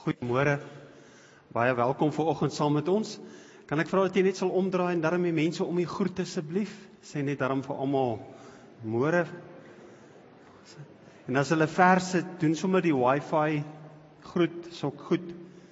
Goeiemôre, baie welkom vanoggend saam met ons. Kan ek vra dat jy net sal omdraai en daarom die mense om die groet asseblief? Sê net daarom vir almal môre. En as hulle ver sit, doen sommer die wifi groet, is ook goed.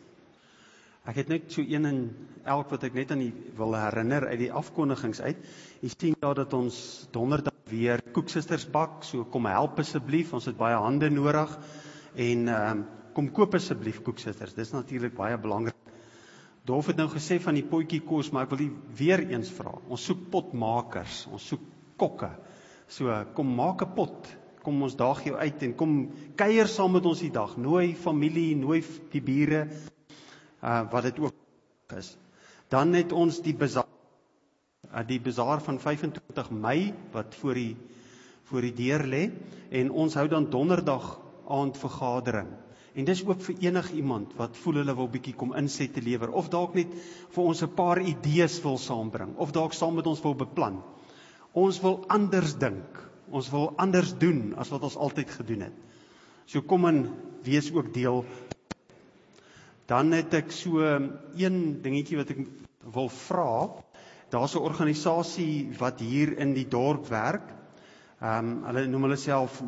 Ek het net so een en elk wat ek net aan die wil herinner uit die afkondigings uit. Jy sien daar dat ons donderdag weer koeksisters bak, so kom help asseblief, ons het baie hande nodig. En kom koop asseblief koeksisters, dis natuurlik baie belangrik. Dolf het nou gesê van die potjie kos, maar ek wil weer eens vra. Ons soek potmakers, ons soek kokke. So kom maak 'n pot, kom ons daag jou uit en kom kuier saam met ons die dag. Nooi familie, nooi die bure, wat dit ook is. Dan het ons die bazaar van 25 Mei wat voor die deur lê en ons hou dan donderdag aand vergadering. En dis ook vir enigiemand wat voel hulle wil bietjie kom inset te lewer, of dalk net vir ons 'n paar idees wil saambring, of dalk saam met ons wil beplan. Ons wil anders dink, ons wil anders doen as wat ons altyd gedoen het. So kom en wees ook deel. Dan het ek so een dingetjie wat ek wil vra. Daar's 'n organisasie wat hier in die dorp werk. Hulle noem hulle self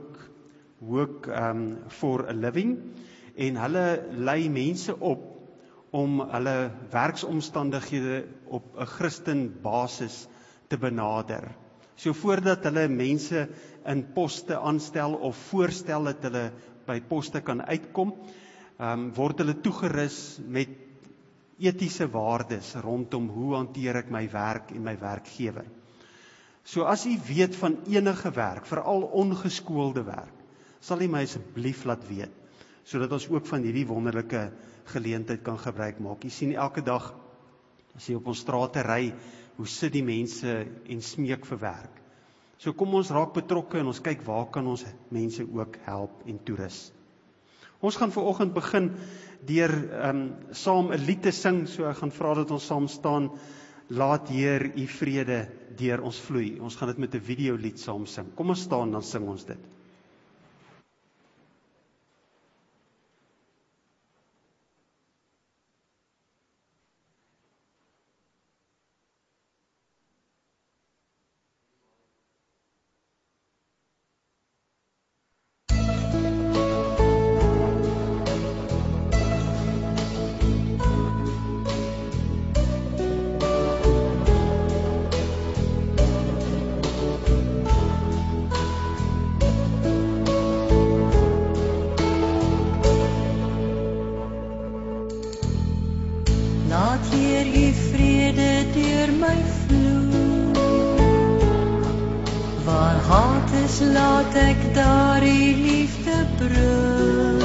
Work for a Living, en hulle lei mense op om hulle werksomstandighede op 'n Christen basis te benader. So voordat hulle mense in poste aanstel of voorstel dat hulle by poste kan uitkom, word hulle toegerus met etiese waardes rondom hoe hanteer ek my werk en my werkgewer. So as u weet van enige werk, veral ongeskoolde werk, sal u my asseblief laat weet, sodat ons ook van hierdie wonderlike geleentheid kan gebruik maak. Jy sien elke dag, as jy op ons strate ry, hoe sit die mense en smeek vir werk. So kom ons raak betrokke en ons kyk waar kan ons mense ook help en toerus. Ons gaan vanoggend begin deur saam 'n lied te sing, so ek gaan vra dat ons saam staan. Laat Heer u vrede deur ons vloei. Ons gaan dit met 'n videolied saam sing. Kom ons staan, dan sing ons dit. Laat ek daar die liefde brul.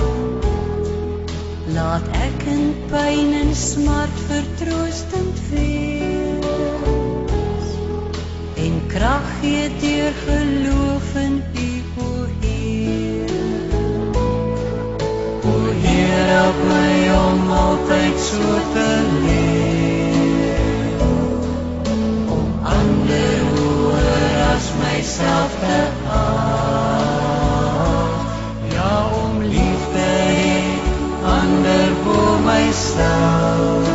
Laat ek in pyn en smart vertroostend wees en krag gee deur geloof in u, o Heer. O Heer, help my om altyd so te leef, om ander hoër as myself te ja, om liefde hê, ander voor myself,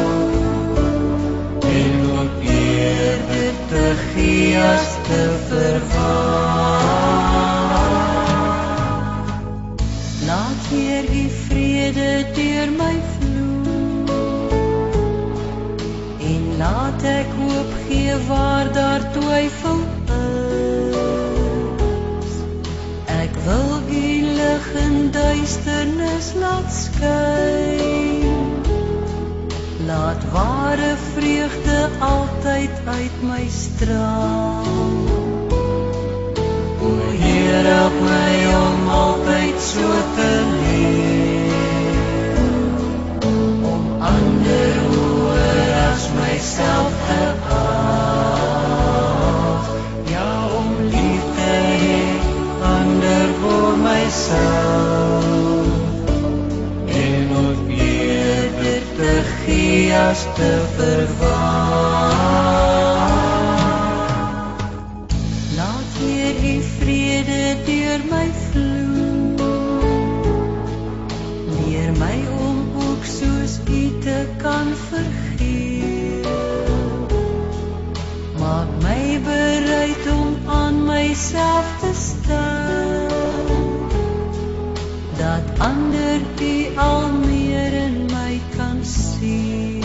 en ook eerder te gee as te verwag. Laat Heer u vrede deur my vloei, en laat ek hoop gee waar daar twyfel. Wil u lig in duisternis laat skyn, laat ware vreugde altyd uit my straal. O Heer, help my om altyd so te leef, om ander hoër as myself te ag, ja, om liefde hê, ander voor myself, en ook eerder te gee as te verwag. Laat Heer u vrede deur my vloei, leer my myself te staan, dat ander U al meer in my kan sien.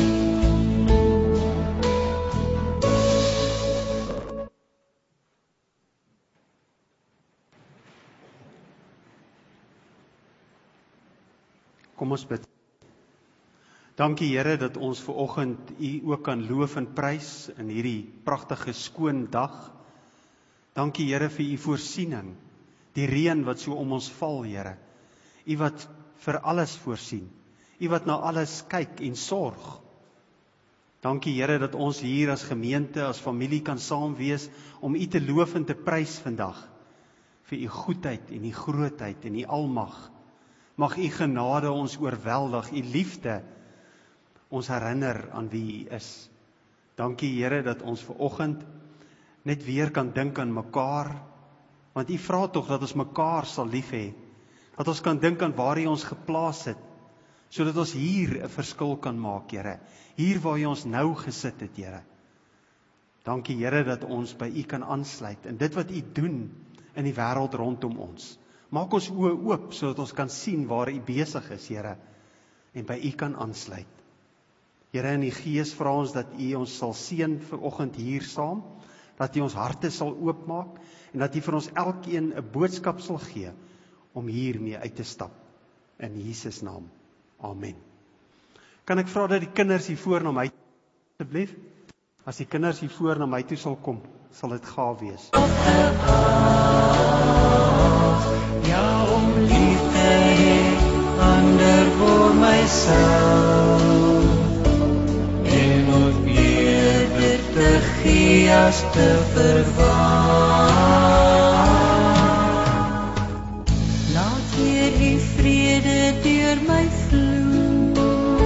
Kom ons bid. Dankie Here dat ons vanoggend U ook kan loof en prys in hierdie pragtige skoon dag. Dankie Here vir U voorsiening, die reën wat so om ons val, Here. U wat vir alles voorsien, U wat na alles kyk en sorg. Dankie Here dat ons hier as gemeente, as familie kan saam wees om U te loof en te prys vandag, vir U goedheid en U grootheid en U almag. Mag U genade ons oorweldig, U liefde ons herinner aan wie U is. Dankie Here dat ons vanoggend net weer kan dink aan mekaar, want U vra tog dat ons mekaar sal lief hê, dat ons kan dink aan waar U ons geplaas het, sodat ons hier 'n verskil kan maak, Here, hier waar U ons nou gesit het, Here. Dankie Here dat ons by U kan aansluit in dit wat U doen in die wêreld rondom ons. Maak ons oë oop sodat ons kan sien waar U besig is, Here, en by U kan aansluit. Here, in die Gees vra ons dat U ons sal seën vanoggend hier saam, dat U ons harte sal oopmaak en dat U vir ons elkeen 'n boodskap sal gee om hiermee uit te stap. In Jesus naam. Amen. Kan ek vra dat die kinders hier voor na my asseblief? As die kinders hier voor na my toe sal kom, sal dit gaaf wees. Ja, om lief te hê, ander voor myself, en ook eerder te gee as te verwag. Laat hier U vrede deur my vloei,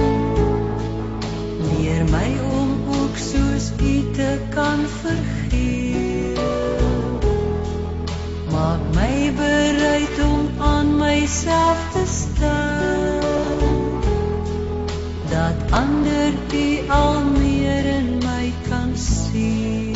leer my om ook soos U te kan vergeef. Maak my bereid om aan myself te staan, dat ander U al meer in my kan sien.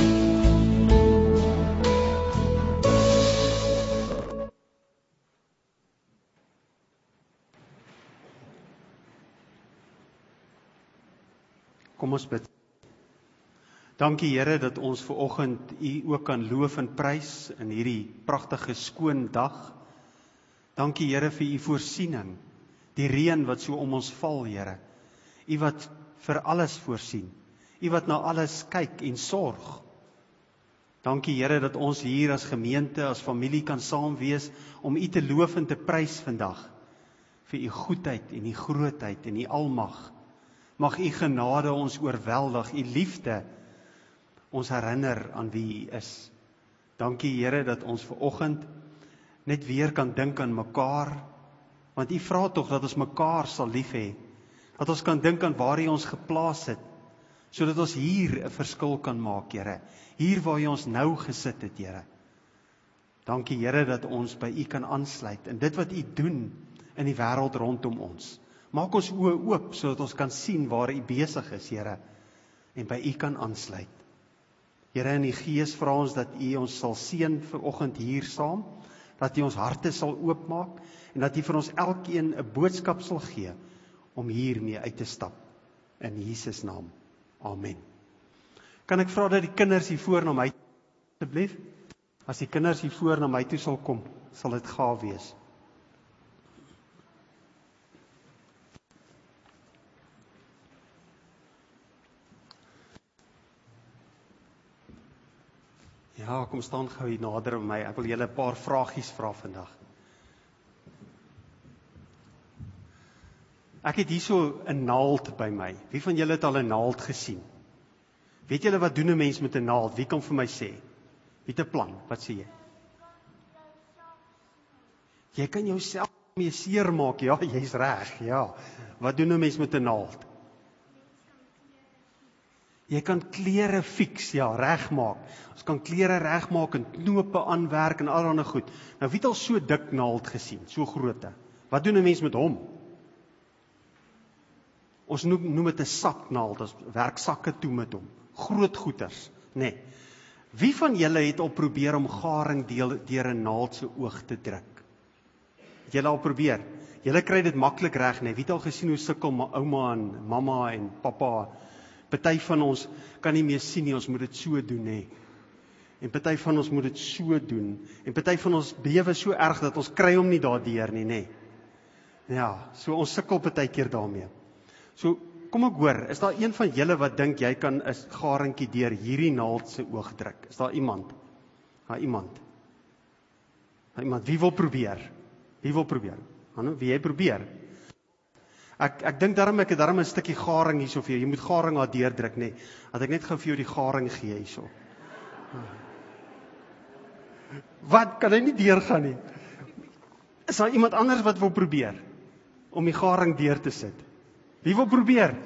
Kom ons bid. Dankie Here dat ons vanoggend U ook kan loof en prys in hierdie pragtige skoon dag. Dankie Here vir U voorsiening, die reën wat so om ons val, Here. U wat vir alles voorsien, U wat na alles kyk en sorg. Dankie Here dat ons hier as gemeente, as familie kan saam wees om U te loof en te prys vandag, vir U goedheid en U grootheid en U almag. Mag U genade ons oorweldig, U liefde ons herinner aan wie U is. Dankie Here dat ons vanoggend net weer kan dink aan mekaar, want U vra tog dat ons mekaar sal lief hê, dat ons kan dink aan waar U ons geplaas het, sodat ons hier 'n verskil kan maak, Here, hier waar U ons nou gesit het, Here. Dankie Here dat ons by U kan aansluit in dit wat U doen in die wêreld rondom ons. Maak ons oë oop sodat ons kan sien waar U besig is, Here, en by U kan aansluit. Here, in die Gees vra ons dat U ons sal seën vanoggend hier saam, dat U ons harte sal oopmaak en dat U vir ons elkeen 'n boodskap sal gee om hiermee uit te stap. In Jesus naam. Amen. Kan ek vra dat die kinders hier voor na my asseblief? As die kinders hier voor na my toe sal kom, sal dit gaaf wees. Ja, kom staan gou hier nader by my. Ek wil julle 'n paar vragies vra vandag. Ek het hierso 'n naald by my. Wie van julle het al 'n naald gesien? Weet julle wat doen 'n mens met 'n naald? Wie kan vir my sê? Wie het 'n plan? Wat sê jy? Jy kan jouself mee seermaak. Ja, jy's reg. Ja. Wat doen 'n mens met 'n naald? Jy kan klere fix, ja, regmaak. Ons kan klere regmaak en knope aanwerk en allerlei goed. Nou wie het al so dik naald gesien, so grootte? Wat doen 'n mens met hom? Ons noem dit 'n saknaald, ons werk sakke toe met hom. Groot goeters, nê. Wie van julle het al probeer om garing deur 'n naald se oog te druk? Het julle al probeer? Julle kry dit maklik reg, nee. Wie het al gesien hoe sukkel ouma en mamma en pappa? Party van ons kan nie meer sien nie, ons moet dit so doen, nee. En party van ons moet dit so doen. En party van ons bewe so erg dat ons kry hom nie daardeur nie, nee. Ja, so ons sukkel partykeer daarmee. So, kom ek hoor, is daar een van julle wat dink jy kan 'n garingkie deur hierdie naald se oog druk? Is daar iemand? Iemand. Wie wil probeer? Wie wil probeer? Hanno, wie jy probeer? Ek dink daarom ek het daarom 'n stukkie garing hierso vir jou. Jy moet garing daar deurdruk, nee. Dat ek net gou vir jou die garing gee hierso. Wat kan hy nie deurgaan nie? Is daar iemand anders wat wil probeer om die garing deur te sit? Wie wil probeer?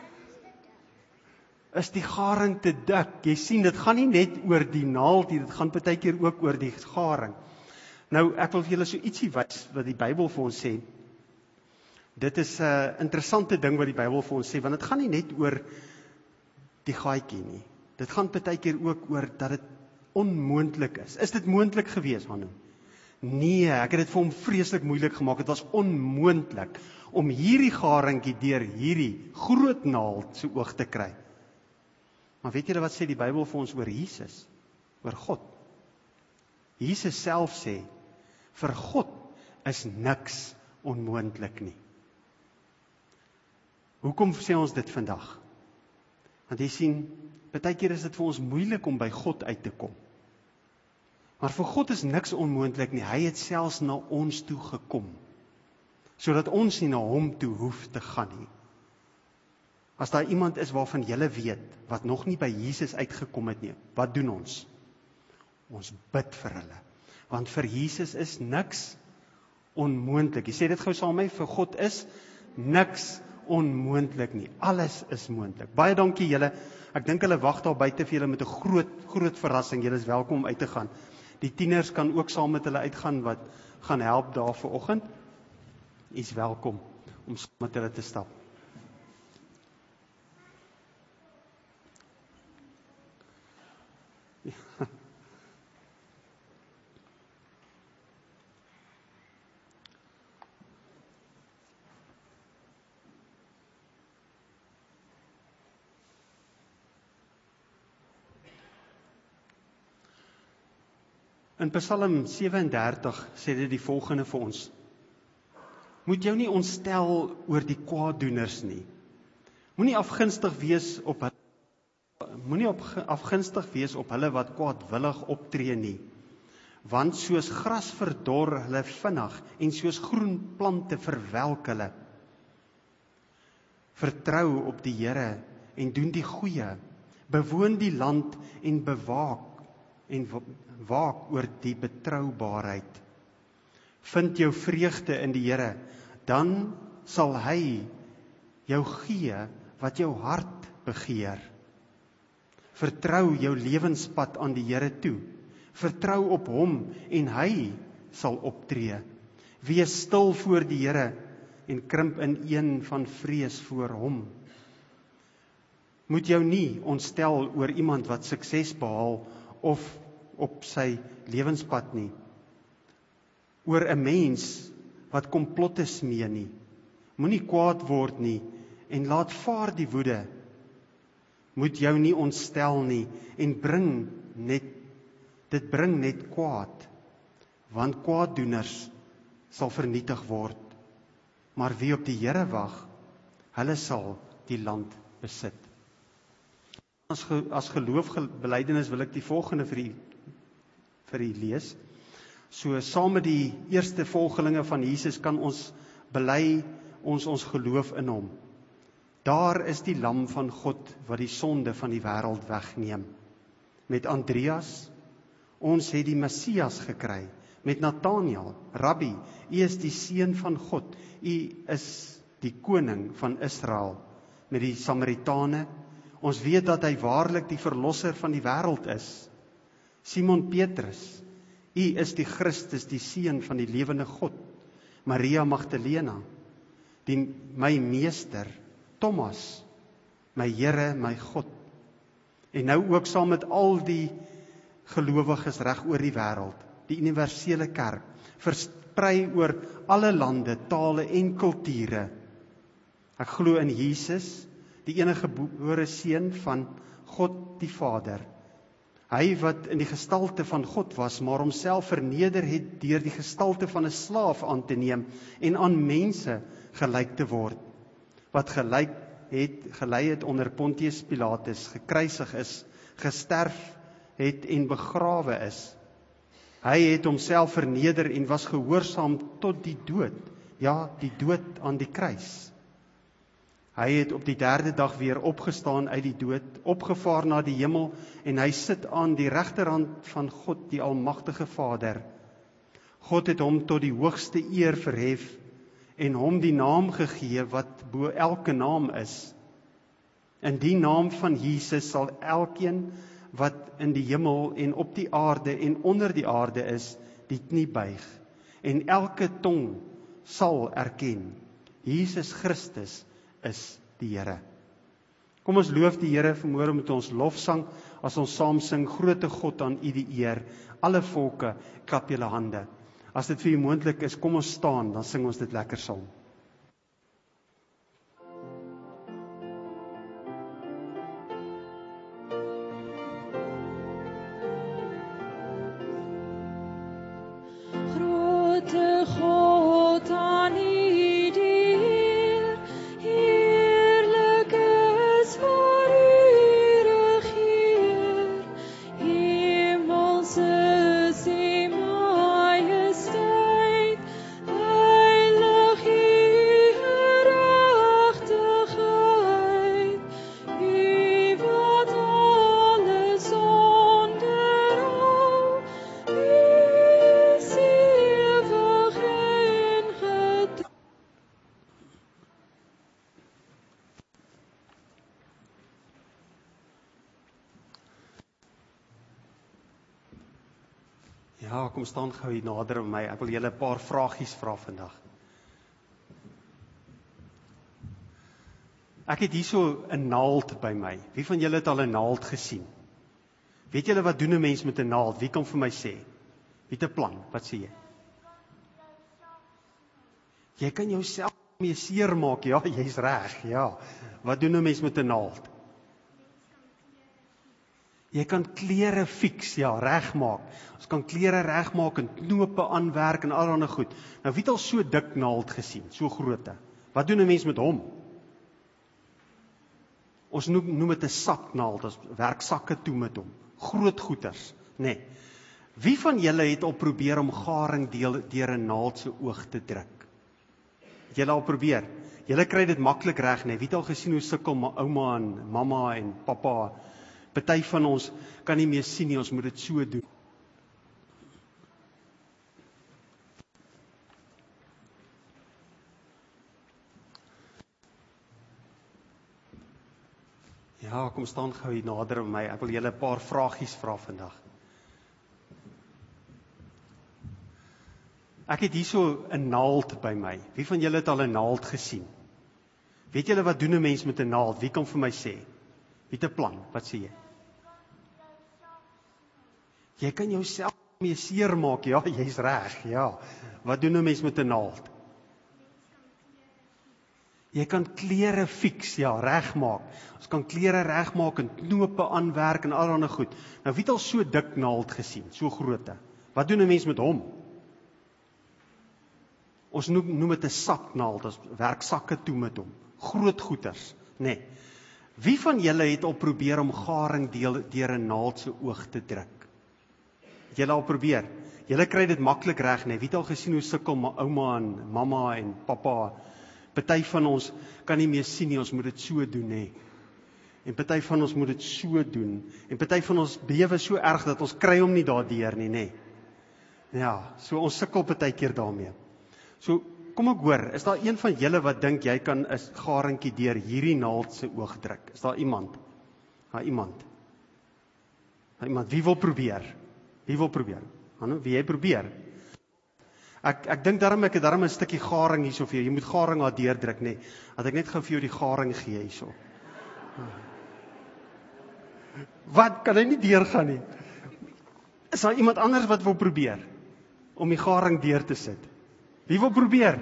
Is die garing te dik? Jy sien, dit gaan nie net oor die naald nie, dit gaan partykeer ook oor die garing. Nou, ek wil vir julle so ietsie wys wat die Bybel vir ons sê. Dit is 'n interessante ding wat die Bybel vir ons sê, want dit gaan nie net oor die gaatjie nie. Dit gaan partykeer ook oor dat dit onmoontlik is. Is dit moontlik gewees, Hanno? Nee, ek het dit vir hom vreeslik moeilik gemaak. Dit was onmoontlik om hierdie garingkie deur hierdie groot naald se oog te kry. Maar weet julle wat sê die Bybel vir ons oor Jesus? Oor God. Jesus self sê, vir God is niks onmoontlik nie. Hoekom sê ons dit vandag? Want jy sien, partykeer is dit vir ons moeilik om by God uit te kom. Maar vir God is niks onmoontlik nie. Hy het selfs na ons toe gekom, sodat ons nie na hom toe hoef te gaan nie. As daar iemand is waarvan julle weet, wat nog nie by Jesus uitgekom het nie, wat doen ons? Ons bid vir hulle. Want vir Jesus is niks onmoontlik. Jy sê dit gou saam met my, vir God is niks onmoontlik nie. Alles is moontlik. Baie dankie julle. Ek dink hulle wag daar buite vir julle met 'n groot verrassing. Julle is welkom om uit te gaan. Die tieners kan ook saam met hulle uitgaan wat gaan help daar vanoggend. U is welkom om saam met hulle te stap. Ja. In Psalm 37 sê dit die volgende vir ons. Moet jou nie ontstel oor die kwaaddoeners nie. Moenie afgunstig wees op hulle wat kwaadwillig optree nie. Want soos gras verdor hulle vinnig en soos groen plante verwelk hulle. Vertrou op die Here en doen die goeie. Bewoon die land en waak oor die betroubaarheid. Vind jou vreugde in die Here, dan sal hy jou gee wat jou hart begeer. Vertrou jou lewenspad aan die Here toe. Vertrou op hom en hy sal optree. Wees stil voor die Here en krimp in van vrees voor hom. Moet jou nie ontstel oor iemand wat sukses behaal of op sy lewenspad nie. Oor 'n mens wat komplotte smee nie. Moenie kwaad word nie en laat vaar die woede. Moet jou nie ontstel nie en dit bring net kwaad, want kwaaddoeners sal vernietig word. Maar wie op die Here wag, hulle sal die land besit. As geloofbelijdenis wil ek die volgende vir u lees. So saam met die eerste volgelinge van Jesus kan ons bely ons geloof in hom. Daar is die lam van God wat die sonde van die wêreld wegneem. Met Andreas, ons het die Messias gekry. Met Nathanael, Rabbi, u is die seun van God. U is die koning van Israel. Met die Samaritane, ons weet dat hy waarlik die verlosser van die wêreld is. Simon Petrus, u is die Christus, die seun van die lewende God. Maria Magdalena, my meester. Thomas, my Here, my God. En nou ook saam met al die gelowiges reg oor die wêreld, die universele kerk, versprei oor alle lande, tale en kulture. Ek glo in Jesus, die enige gebore seun van God die Vader. Hy wat in die gestalte van God was, maar homself verneder het deur die gestalte van 'n slaaf aan te neem en aan mense gelyk te word, wat gelei het onder Pontius Pilatus, gekruisig is, gesterf het en begrawe is. Hy het homself verneder en was gehoorsaam tot die dood, ja, die dood aan die kruis. Hy het op die 3de dag weer opgestaan uit die dood, opgevaar na die hemel, en hy sit aan die regterhand van God, die almagtige Vader. God het hom tot die hoogste eer verhef, en hom die naam gegee wat bo elke naam is. In die naam van Jesus sal elkeen wat in die hemel en op die aarde en onder die aarde is, die knie buig, en elke tong sal erken, Jesus Christus is die Here. Kom ons loof die Here vanmôre met ons lofsang, as ons saam sing, Grote God, aan U die eer, alle volke, klap julle hande. As dit vir u moontlik is, kom ons staan, dan sing ons dit lekker saam. Grote God, aan U die eer, heerlik is waar U regeer, hemelse is U majesteit, heilig U gerechtigheid, U wat alles onderhou, U is ewig en getrou. Ja, kom staan gou hier nader aan my. Ek wil julle 'n paar vragies vra vandag. Ek het hierso 'n naald by my. Wie van julle het al 'n naald gesien? Weet julle wat doen 'n mens met 'n naald? Wie kan vir my sê? Wie het 'n plan? Wat sê jy? Jy kan jouself mee seermaak. Ja, jy's reg. Ja. Wat doen 'n mens met 'n naald? Jy kan klere fix, ja, regmaak. Ons kan klere regmaak en knope aanwerk en allerlei goed. Nou, wie het al so dik naald gesien, so grootte? Wat doen 'n mens met hom? Ons noem dit 'n saknaald, ons werk sakke toe met hom. Groot goeters, nê. Wie van julle het al probeer om garing deur 'n naald se oog te druk? Het julle al probeer? Julle kry dit maklik reg, nê. Wie het al gesien hoe sukkel ouma en mamma en pappa? Party van ons kan nie meer sien nie, ons moet dit so doen. Ja, kom staan gou hier nader aan my. Ek wil julle 'n paar vragies vra vandag. Ek het hierso 'n naald by my. Wie van julle het al 'n naald gesien? Weet julle wat doen 'n mens met 'n naald? Wie kan vir my sê? Wie het 'n plan? Wat sê jy? Jy kan jouself mee seermaak. Ja, jy's reg. Ja. Wat doen 'n mens met 'n naald? Jy kan klere fix, ja, regmaak. Ons kan klere regmaak en knope aanwerk en allerlei goed. Nou, wie het al so dik naald gesien, so grootte? Wat doen 'n mens met hom? Ons noem dit 'n saknaald, ons werk sakke toe met hom. Groot goeters, nê. Wie van julle het al probeer om garing deur 'n naald se oog te druk? Het julle al probeer? Julle kry dit maklik reg, nê. Wie het al gesien hoe sukkel ouma en mamma en pappa? Party van ons kan nie meer sien nie, ons moet dit so doen, nê. En party van ons moet dit so doen. En party van ons bewe so erg dat ons kry hom nie daardeur nie, nê. Ja, so ons sukkel partykeer daarmee. So, kom ek hoor, is daar een van julle wat dink jy kan 'n garingkie deur hierdie naald se oog druk? Is daar iemand? Iemand. Wie wil probeer? Wie wil probeer? Wie jy probeer? Ek dink daarom ek het daarom 'n stukkie garing hierso vir jou. Jy moet garing daar deurdruk, nê. Dat ek net gou vir jou die garing gee hierso. Wat kan hy nie deurgaan nie? Is daar iemand anders wat wil probeer om die garing deur te sit? Wie wil probeer?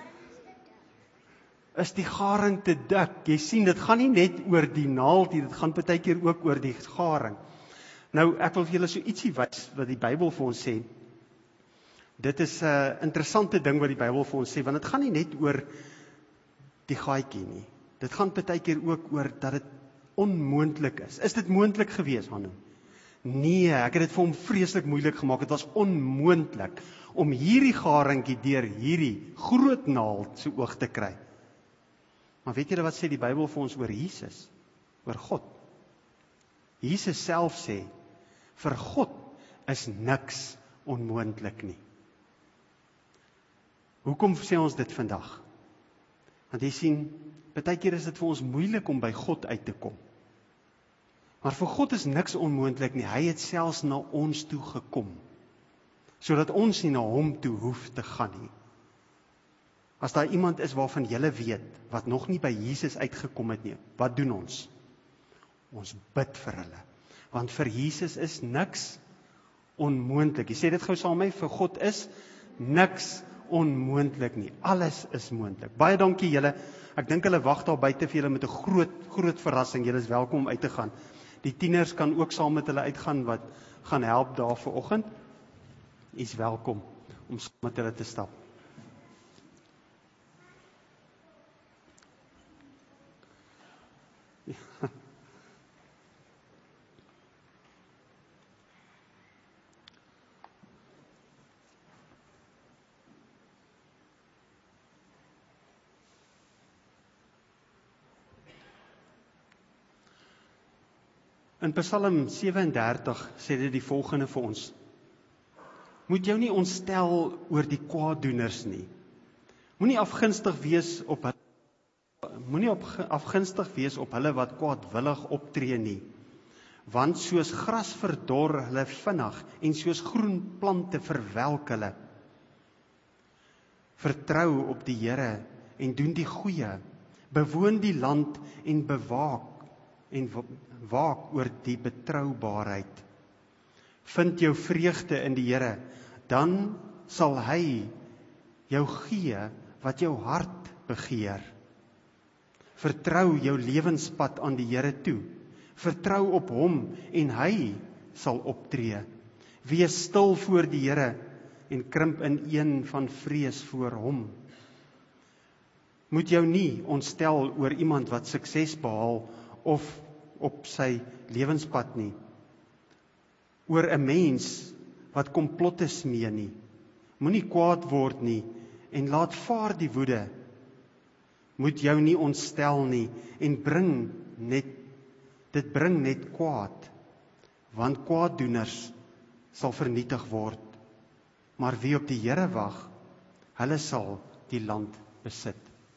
Is die garing te dik? Jy sien, dit gaan nie net oor die naald nie, dit gaan partykeer ook oor die garing. Nou, ek wil vir julle so ietsie wys wat die Bybel vir ons sê. Dit is 'n interessante ding wat die Bybel vir ons sê, want dit gaan nie net oor die gaatjie nie. Dit gaan partykeer ook oor dat dit onmoontlik is. Is dit moontlik gewees, Hanno? Nee, ek het dit vir hom vreeslik moeilik gemaak. Dit was onmoontlik om hierdie garingkie deur hierdie groot naald se oog te kry. Maar weet julle wat sê die Bybel vir ons oor Jesus? Oor God. Jesus self sê, vir God is niks onmoontlik nie. Hoekom sê ons dit vandag? Want jy sien, partykeer is dit vir ons moeilik om by God uit te kom. Maar vir God is niks onmoontlik nie. Hy het selfs na ons toe gekom, sodat ons nie na hom toe hoef te gaan nie. As daar iemand is waarvan julle weet, wat nog nie by Jesus uitgekom het nie, wat doen ons? Ons bid vir hulle. Want vir Jesus is niks onmoontlik. Jy sê dit gou saam met my, vir God is niks onmoontlik nie. Alles is moontlik. Baie dankie julle. Ek dink hulle wag daar buite vir julle met 'n groot verrassing. Julle is welkom om uit te gaan. Die tieners kan ook saam met hulle uitgaan wat gaan help daar vanoggend. U is welkom om saam met hulle te stap. In Psalm 37 sê dit die volgende vir ons. Moet jou nie ontstel oor die kwaaddoeners nie. Moenie afgunstig wees op hulle wat kwaadwillig optree nie. Want soos gras verdor hulle vinnig en soos groen plante verwelk hulle. Vertrou op die Here en doen die goeie. Bewoon die land en waak oor die betroubaarheid. Vind jou vreugde in die Here, dan sal hy jou gee wat jou hart begeer. Vertrou jou lewenspad aan die Here toe. Vertrou op hom en hy sal optree. Wees stil voor die Here en krimp in van vrees voor hom. Moet jou nie ontstel oor iemand wat sukses behaal of op sy lewenspad nie. Oor 'n mens wat komplotte smee nie. Moenie kwaad word nie en laat vaar die woede. Moet jou nie ontstel nie en dit bring net kwaad, want kwaaddoeners sal vernietig word. Maar wie op die Here wag, hulle sal die land besit.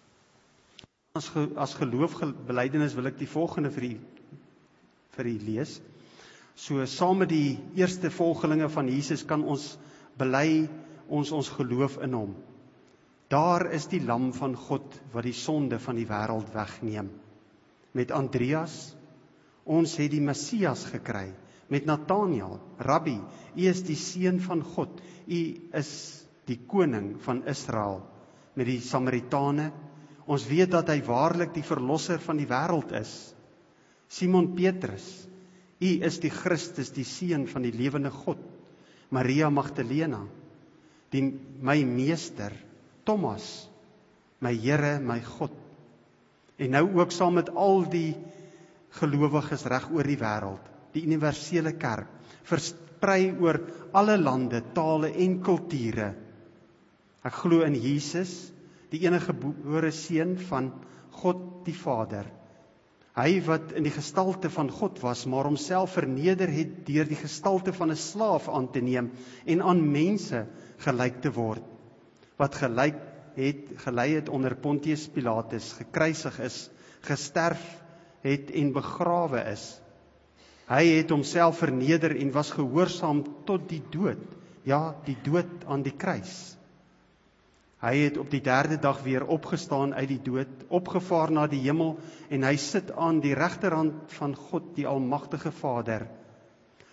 As geloofbelijdenis wil ek die volgende vir u lees. So saam met die eerste volgelinge van Jesus kan ons bely ons geloof in hom. Daar is die lam van God wat die sonde van die wêreld wegneem. Met Andreas, ons het die Messias gekry. Met Nathanael, Rabbi, u is die seun van God, u is die koning van Israel. Met die Samaritane, ons weet dat hy waarlik die verlosser van die wêreld is. Simon Petrus, u is die Christus, die seun van die lewende God. Maria Magdalena, my meester. Thomas, my Here, my God. En nou ook saam met al die gelowiges reg oor die wêreld, die universele kerk, versprei oor alle lande, tale en kulture. Ek glo in Jesus, die enige gebore seun van God die Vader. Hy wat in die gestalte van God was, maar homself verneder het deur die gestalte van 'n slaaf aan te neem en aan mense gelyk te word. Wat gelei het onder Pontius Pilatus, gekruisig is, gesterf het en begrawe is. Hy het homself verneder en was gehoorsaam tot die dood, ja, die dood aan die kruis. Hy het op die 3de dag weer opgestaan uit die dood, opgevaar na die hemel en hy sit aan die regterhand van God die Almagtige Vader.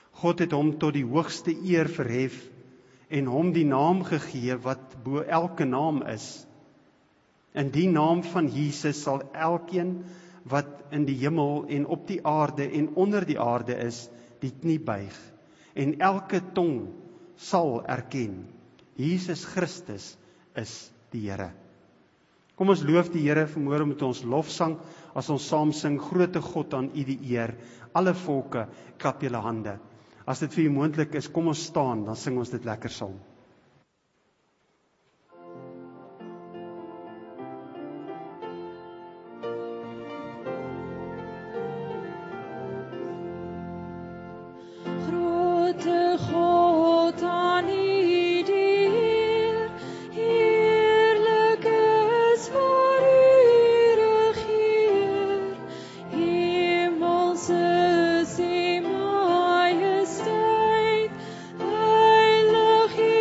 God het hom tot die hoogste eer verhef en hom die naam gegee wat bo elke naam is. In die naam van Jesus sal elkeen wat in die hemel en op die aarde en onder die aarde is, die knie buig. En elke tong sal erken, Jesus Christus is die Here. Kom ons loof die Here vanmôre met ons lofsang, as ons saam sing, Grote God aan U die eer, alle volke, klap julle hande. As dit vir U moontlik is, kom ons staan, dan sing ons dit lekker saam. Grote God aan U die eer, heerlik is waar U regeer. Hemels is U majesteit, heilig U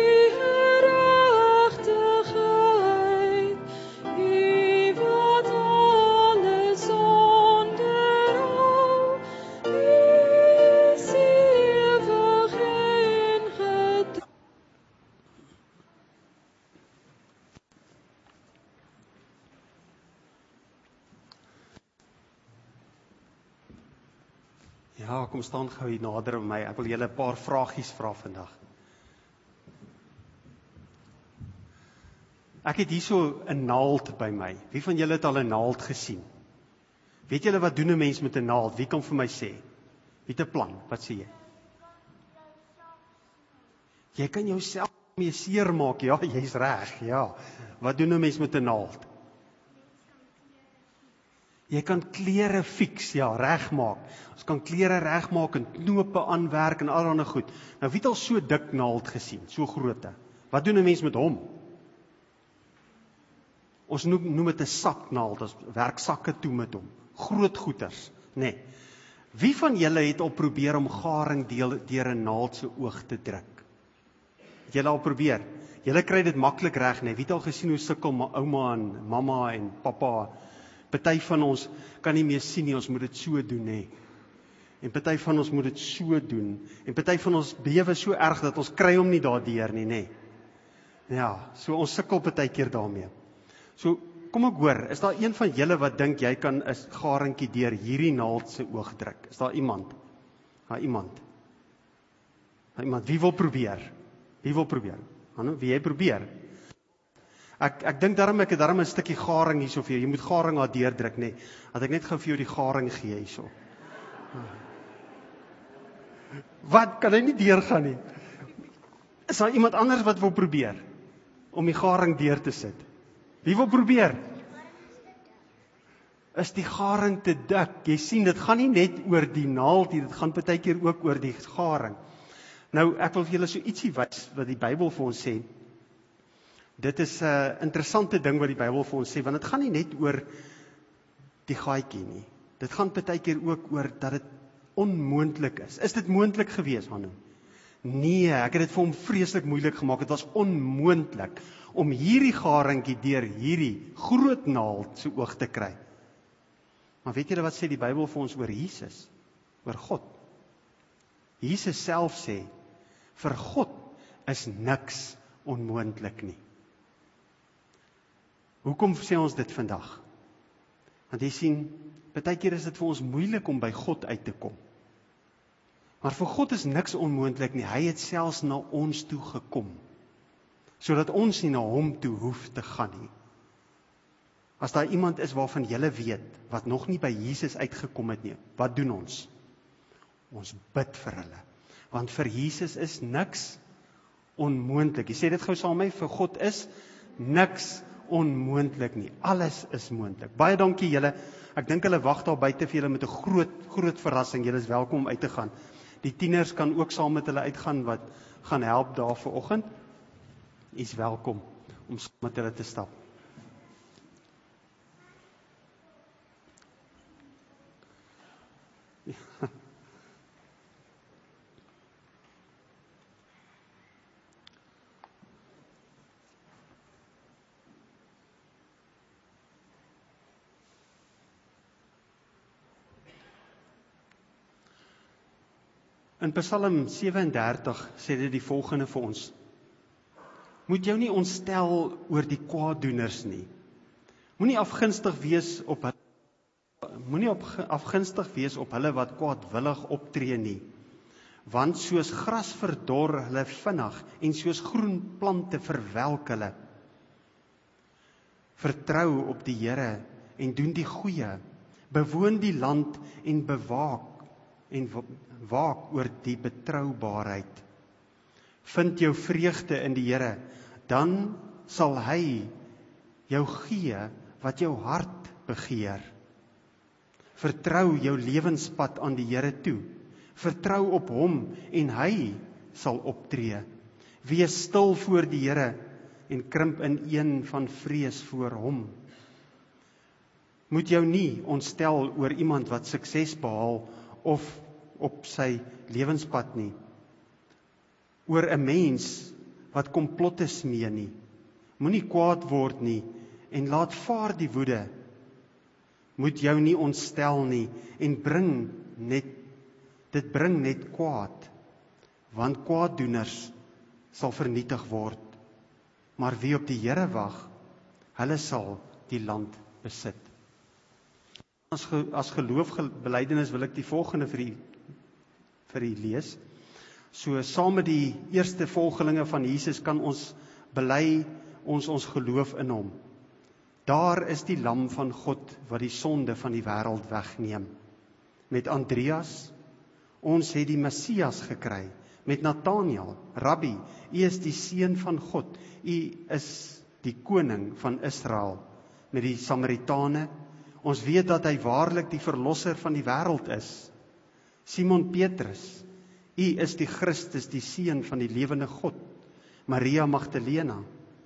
geregtigheid. U wat alles onderhou, U is ewig en getrou. Ja, kom staan gou hier nader aan my. Ek wil julle 'n paar vragies vra vandag. Ek het hierso 'n naald by my. Wie van julle het al 'n naald gesien? Weet julle wat doen 'n mens met 'n naald? Wie kan vir my sê? Wie het 'n plan? Wat sê jy? Jy kan jouself mee seermaak. Ja, jy's reg. Ja. Wat doen 'n mens met 'n naald? Jy kan klere fix, ja, regmaak. Ons kan klere regmaak en knope aanwerk en allerlei goed. Nou wie het al so dik naald gesien, so grootte? Wat doen 'n mens met hom? Ons noem dit 'n saknaald, ons werk sakke toe met hom. Groot goeters, nê. Nee. Wie van julle het al probeer om garing deur 'n naald se oog te druk? Het julle al probeer? Julle kry dit maklik reg, nê. Nee. Wie het al gesien hoe sukkel ouma en mamma en pappa? Party van ons kan nie meer sien nie, ons moet dit so doen, nê. En party van ons moet dit so doen. En party van ons bewe so erg dat ons kry hom nie daardeur nie, nê. Ja, so ons sukkel partykeer daarmee. So, kom ek hoor, is daar een van julle wat dink jy kan 'n garingkie deur hierdie naald se oog druk? Is daar iemand? Ja, iemand. Wie wil probeer? Wie wil probeer? Hanno, wie jy probeer? Ek dink daarom ek het daarom 'n stukkie garing hierso vir jou. Jy moet garing daar deurdruk, nê. Dat ek net gou vir jou die garing gee hierso. Wat kan hy nie deurgaan nie? Is daar iemand anders wat wil probeer om die garing deur te sit? Wie wil probeer? Is die garing te dik? Jy sien, dit gaan nie net oor die naald nie, dit gaan partykeer ook oor die garing. Nou, ek wil vir julle so ietsie wys wat die Bybel vir ons sê. Dit is 'n interessante ding wat die Bybel vir ons sê, want dit gaan nie net oor die gaatjie nie. Dit gaan partykeer ook oor dat dit onmoontlik is. Is dit moontlik gewees, Hanno? Nee, ek het dit vir hom vreeslik moeilik gemaak. Dit was onmoontlik om hierdie garingkie deur hierdie groot naald se oog te kry. Maar weet julle wat sê die Bybel vir ons oor Jesus? Oor God. Jesus self sê, vir God is niks onmoontlik nie. Hoekom sê ons dit vandag? Want jy sien, partykeer is dit vir ons moeilik om by God uit te kom. Maar vir God is niks onmoontlik nie. Hy het selfs na ons toe gekom, sodat ons nie na hom toe hoef te gaan nie. As daar iemand is waarvan julle weet, wat nog nie by Jesus uitgekom het nie, wat doen ons? Ons bid vir hulle. Want vir Jesus is niks onmoontlik. Jy sê dit gou saam met my, vir God is niks onmoontlik nie. Alles is moontlik. Baie dankie julle. Ek dink hulle wag daar buite vir julle met 'n groot verrassing. Julle is welkom om uit te gaan. Die tieners kan ook saam met hulle uitgaan wat gaan help daar vanoggend. U is welkom om saam met hulle te stap. In Psalm 37 sê dit die volgende vir ons. Moet jou nie ontstel oor die kwaaddoeners nie. Moenie afgunstig wees op hulle wat kwaadwillig optree nie. Want soos gras verdor hulle vinnig en soos groen plante verwelk hulle. Vertrou op die Here en doen die goeie. Bewoon die land en waak oor die betroubaarheid. Vind jou vreugde in die Here, dan sal hy jou gee wat jou hart begeer. Vertrou jou lewenspad aan die Here toe. Vertrou op hom en hy sal optree. Wees stil voor die Here en krimp ineen van vrees voor hom. Moet jou nie ontstel oor iemand wat sukses behaal of op sy lewenspad nie. Oor 'n mens wat komplotte smee nie. Moenie kwaad word nie en laat vaar die woede. Moet jou nie ontstel nie en dit bring net kwaad, want kwaaddoeners sal vernietig word. Maar wie op die Here wag, hulle sal die land besit. As geloofbelijdenis wil ek die volgende vir u lees. So saam met die eerste volgelinge van Jesus kan ons bely ons geloof in hom. Daar is die lam van God wat die sonde van die wêreld wegneem. Met Andreas, ons het die Messias gekry. Met Nathanael, Rabbi, u is die seun van God, u is die koning van Israel. Met die Samaritane, ons weet dat hy waarlik die verlosser van die wêreld is. Simon Petrus, u is die Christus, die seun van die lewende God. Maria Magdalena,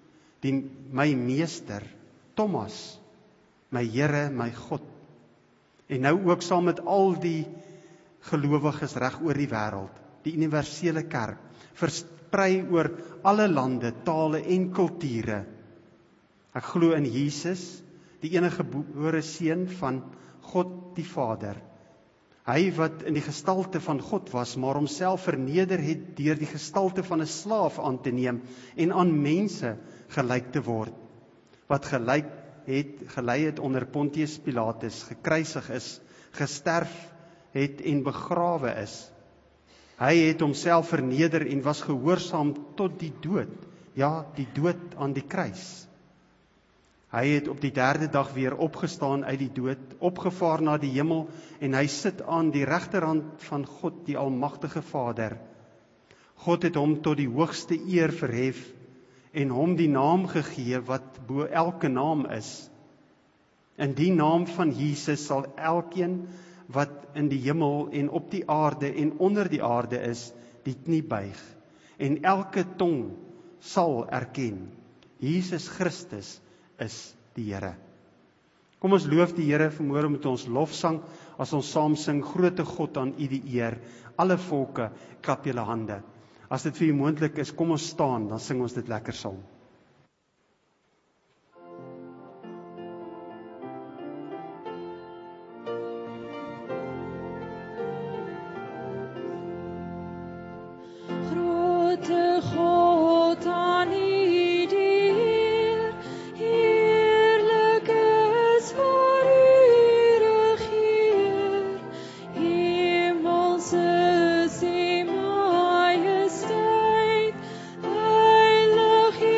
my meester, Thomas, my Here, my God. En nou ook saam met al die gelowiges reg oor die wêreld, die universele kerk, versprei oor alle lande, tale en kulture. Ek glo in Jesus, die enige gebore seun van God die Vader. Hy wat in die gestalte van God was, maar homself verneder het deur die gestalte van 'n slaaf aan te neem en aan mense gelyk te word. Wat gelei het onder Pontius Pilatus, gekruisig is, gesterf het en begrawe is. Hy het homself verneder en was gehoorsaam tot die dood, ja, die dood aan die kruis. Hy het op die 3de dag weer opgestaan uit die dood, opgevaar na die hemel, en hy sit aan die regterhand van God, die almagtige Vader. God het hom tot die hoogste eer verhef, en hom die naam gegee wat bo elke naam is. In die naam van Jesus sal elkeen wat in die hemel en op die aarde en onder die aarde is, die knie buig, en elke tong sal erken, Jesus Christus is die Here. Kom ons loof die Here vanmôre met ons lofsang, as ons saam sing, Grote God, aan u die eer, alle volke, klap julle hande. As dit vir u moontlik is, kom ons staan, dan sing ons dit lekker saam. Grote God, aan u die eer, heerlik is waar u regeer. Hemels is u majesteit, heilig u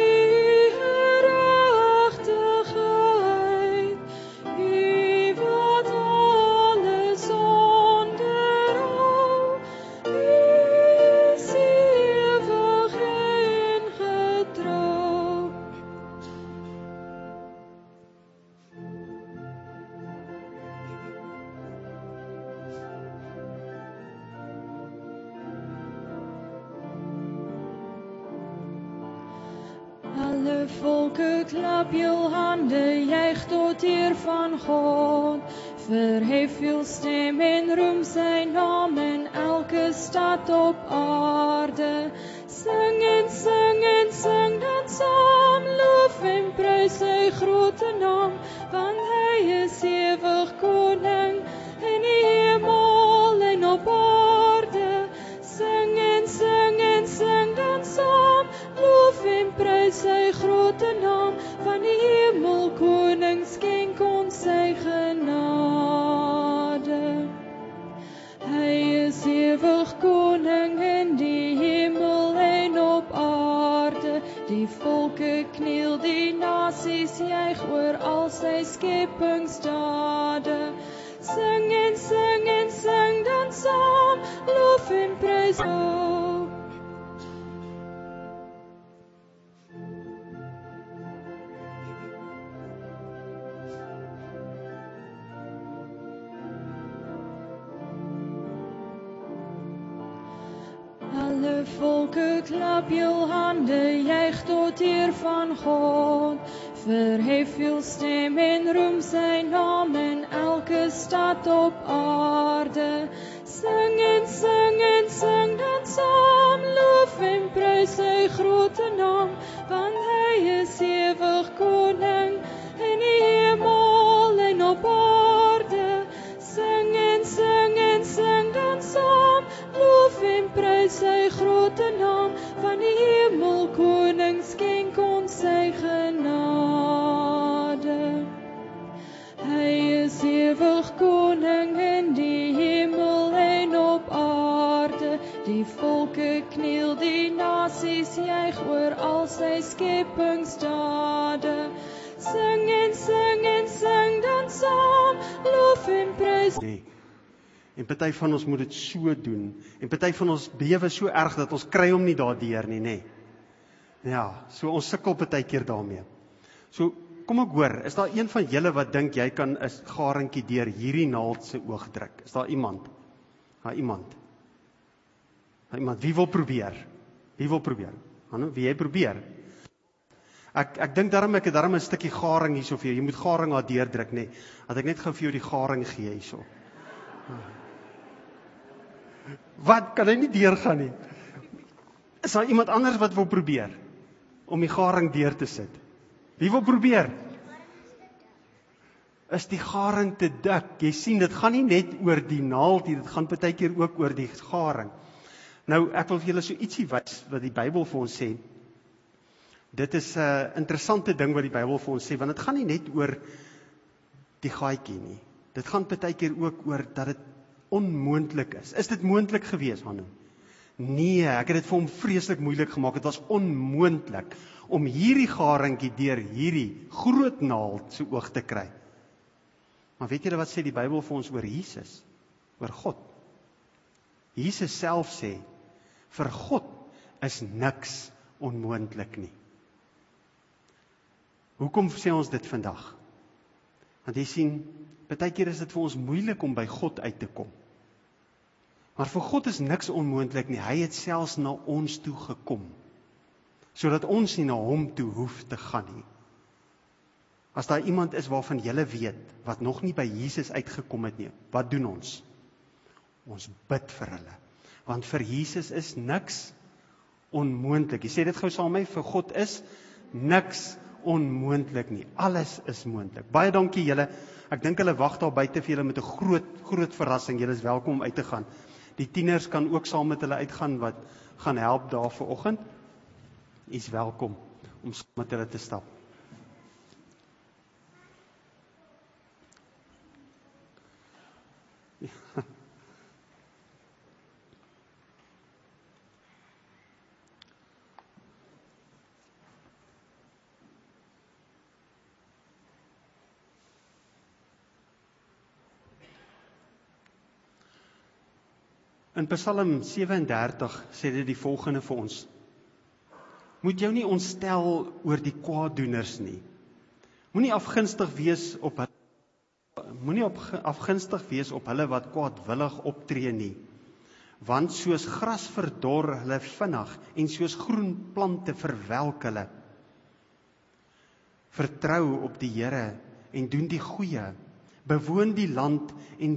gerechtigheid. U wat alles onderhou, u is ewig en getrou. Alle volke klap jul hande, juich tot eer van God. Verhef jul stem en roem sy naam in elke stad op aarde. Sing en sing en sing dan saam, loof en prys sy grote naam, want hy is ewig koning in die hemel en op aarde. skepingsdade. Sing en sing dan saam, loof en prys op. Alle volke klap jou hande, juich tot eer van God. Verhef jou stem en roem sy naam in elke stad op aarde. Sing en sing dan saam, loof en prys sy grote naam, want hy is ewig koning in die hemel en op aarde. Sing en sing dan saam, loof en prys sy grote naam, van die hemel koning skenk ons sy genade. Hy is ewig koning in die hemel en op aarde. Die volke kniel, die nasies juig oor al sy skepingsdade. Sing en sing dan saam, loof en prys. Nee. En party van ons moet dit so doen. En party van ons bewe so erg dat ons kry hom nie daardeur nie, nê. Ja, so ons sukkel partykeer daarmee. So kom ek hoor, is daar een van julle wat dink jy kan 'n garingkie deur hierdie naald se oog druk? Is daar iemand? Iemand. Wie wil probeer? Wie wil probeer? Hanno, wie jy probeer? Ek dink daarom ek het daarom 'n stukkie garing hierso vir jou. Jy moet garing daar deurdruk, nê. Dat ek net gou vir jou die garing gee hierso. Wat, kan hy nie deurgaan nie? Is daar iemand anders wat wil probeer om die garing deur te sit? Wie wil probeer? Is die garing te dik? Jy sien, dit gaan nie net oor die naald nie, dit gaan partykeer ook oor die garing. Nou, ek wil vir julle so ietsie wys wat die Bybel vir ons sê. Dit is 'n interessante ding wat die Bybel vir ons sê, want dit gaan nie net oor die gaatjie nie. Dit gaan partykeer ook oor dat dit onmoontlik is. Is dit moontlik gewees, Hanno? Nee, ek het dit vir hom vreeslik moeilik gemaak. Dit was onmoontlik om hierdie garingkie deur hierdie groot naald se oog te kry. Maar weet julle wat sê die Bybel vir ons oor Jesus? Oor God. Jesus self sê, vir God is niks onmoontlik nie. Hoekom sê ons dit vandag? Want jy sien, partykeer is dit vir ons moeilik om by God uit te kom. Maar vir God is niks onmoontlik nie. Hy het selfs na ons toe gekom, sodat ons nie na hom toe hoef te gaan nie. As daar iemand is waarvan julle weet, wat nog nie by Jesus uitgekom het nie, wat doen ons? Ons bid vir hulle. Want vir Jesus is niks onmoontlik. Jy sê dit gou saam met my, vir God is niks onmoontlik nie. Alles is moontlik. Baie dankie julle. Ek dink hulle wag daar buite vir julle met 'n groot verrassing. Julle is welkom om uit te gaan. Die tieners kan ook saam met hulle uitgaan wat gaan help daar vanoggend. U is welkom om saam met hulle te stap. In Psalm 37 sê dit die volgende vir ons. Moet jou nie ontstel oor die kwaaddoeners nie. Moenie afgunstig wees op hulle wat kwaadwillig optree nie. Want soos gras verdor hulle vinnig en soos groen plante verwelk hulle. Vertrou op die Here en doen die goeie. Bewoon die land en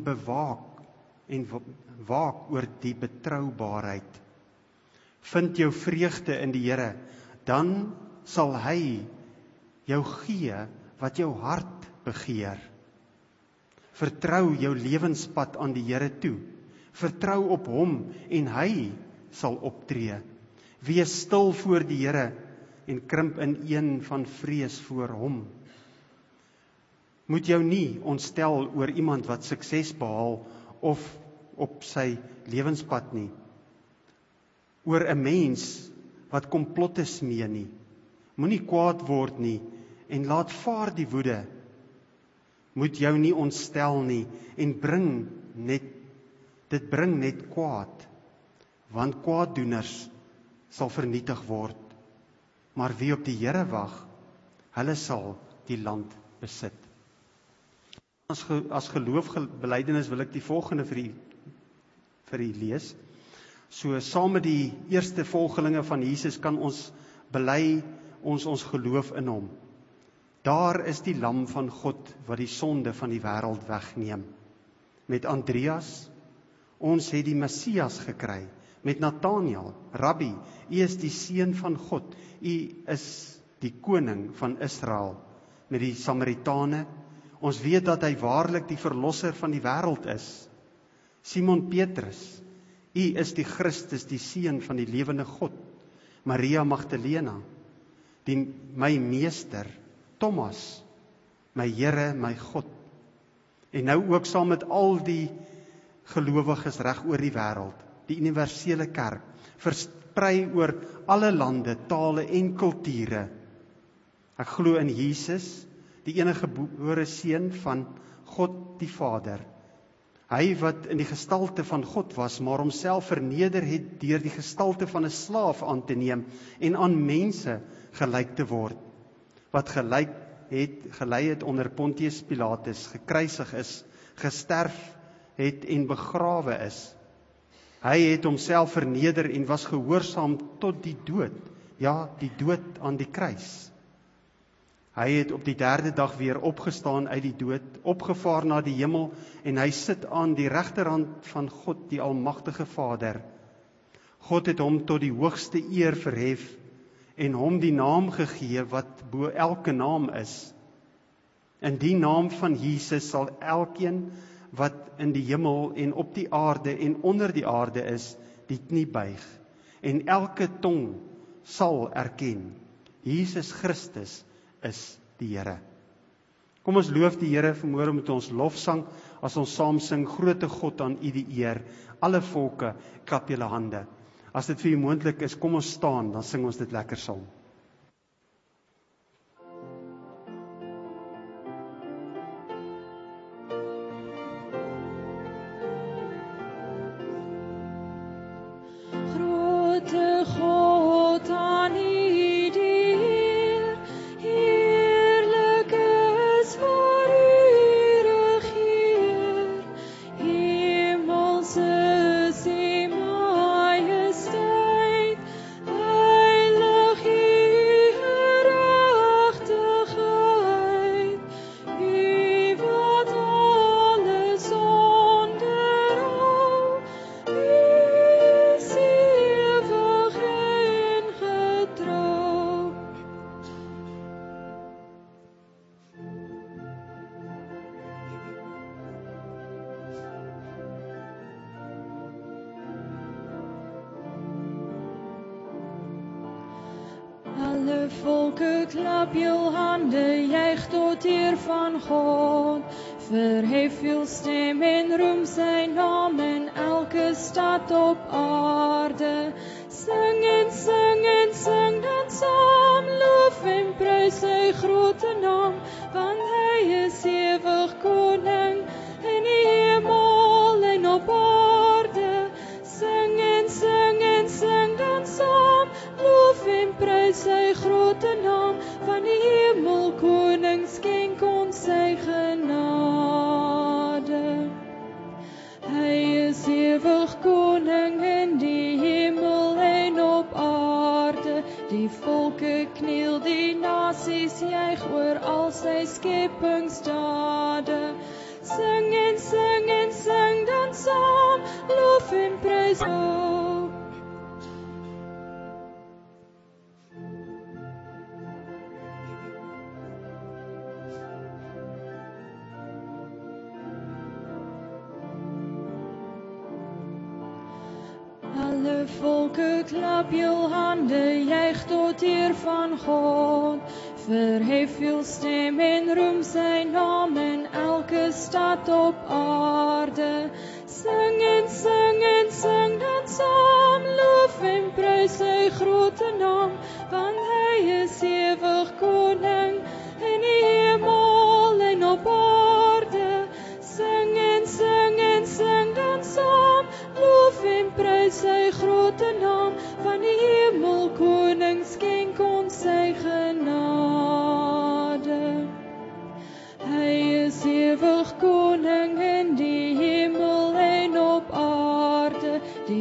waak oor die betroubaarheid. Vind jou vreugde in die Here, dan sal hy jou gee wat jou hart begeer. Vertrou jou lewenspad aan die Here toe. Vertrou op hom en hy sal optree. Wees stil voor die Here en krimp in van vrees voor hom. Moet jou nie ontstel oor iemand wat sukses behaal of op sy lewenspad nie. Oor 'n mens wat komplotte smee nie. Moenie kwaad word nie en laat vaar die woede. moet jou nie ontstel nie en dit bring net kwaad, want kwaaddoeners sal vernietig word, maar wie op die Here wag, hulle sal die land besit. As geloofbelijdenis wil ek die volgende vir u lees. So saam met die eerste volgelinge van Jesus kan ons bely ons geloof in hom. Daar is die lam van God wat die sonde van die wêreld wegneem. Met Andreas, ons het die Messias gekry. Met Nathanael, Rabbi, u is die seun van God, u is die koning van Israel. Met die Samaritane, ons weet dat hy waarlik die verlosser van die wêreld is. Simon Petrus, u is die Christus, die seun van die lewende God. Maria Magdalena, my meester. Thomas, my Here, my God. En nou ook saam met al die gelowiges reg oor die wêreld, die universele kerk, versprei oor alle lande, tale en kulture. Ek glo in Jesus, die enige gebore seun van God die Vader. Hy wat in die gestalte van God was, maar homself verneder het deur die gestalte van 'n slaaf aan te neem en aan mense gelyk te word. Wat gelei het onder Pontius Pilatus, gekruisig is, gesterf het en begrawe is. Hy het homself verneder en was gehoorsaam tot die dood, ja, die dood aan die kruis. Hy het op die 3de dag weer opgestaan uit die dood, opgevaar na die hemel, en hy sit aan die regterhand van God, die almagtige Vader. God het hom tot die hoogste eer verhef, en hom die naam gegee wat bo elke naam is. In die naam van Jesus sal elkeen wat in die hemel en op die aarde en onder die aarde is, die knie buig, en elke tong sal erken, Jesus Christus is die Here. Kom ons loof die Here vanmôre met ons lofsang, as ons saam sing, Grote God, aan u die eer, alle volke, klap julle hande. As dit vir u moontlik is, kom ons staan, dan sing ons dit lekker saam. Grote God, aan u die eer, heerlik is waar u regeer, hemelse is u majesteit, heilig u gerechtigheid, u wat alles onderhou, u is ewig en getrou. Alle volke klap jul hande, juich tot eer van God. Verhef jul stem en roem zijn naam in elke stad op aarde. Sing en sing en sing dan saam, loof en prys sy grote naam, want hy is ewig koning in die hemel en op aarde. Sing en sing dan saam, loof en prys sy grote naam, van die hemel koning skenk ons sy genade. Hy is ewig koning in die hemel en op aarde. Die volke kniel, die nasies juig oor al sy skepingsdade. Sing en sing dan saam, loof en prys God. Alle volke klap jul hande, juich tot eer van God. Verhef jul stem en roem zijn naam in elke stad op aarde. Sing en sing dan saam, loof en prys sy grote naam, want hy is ewig koning in die hemel en op aarde.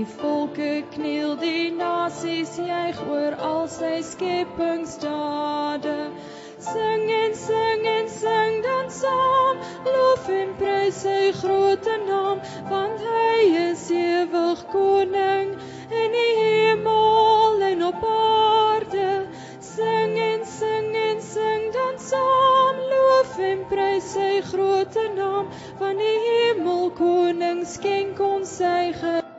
Die volke kniel, die nasies juig oor al sy skepingsdade. Sing en sing en sing dan saam, loof en prys sy grote naam, want hy is ewig koning in die hemel en op aarde. Sing en sing en sing dan saam, loof en prys sy grote naam, van die hemelkoning skenk ons sy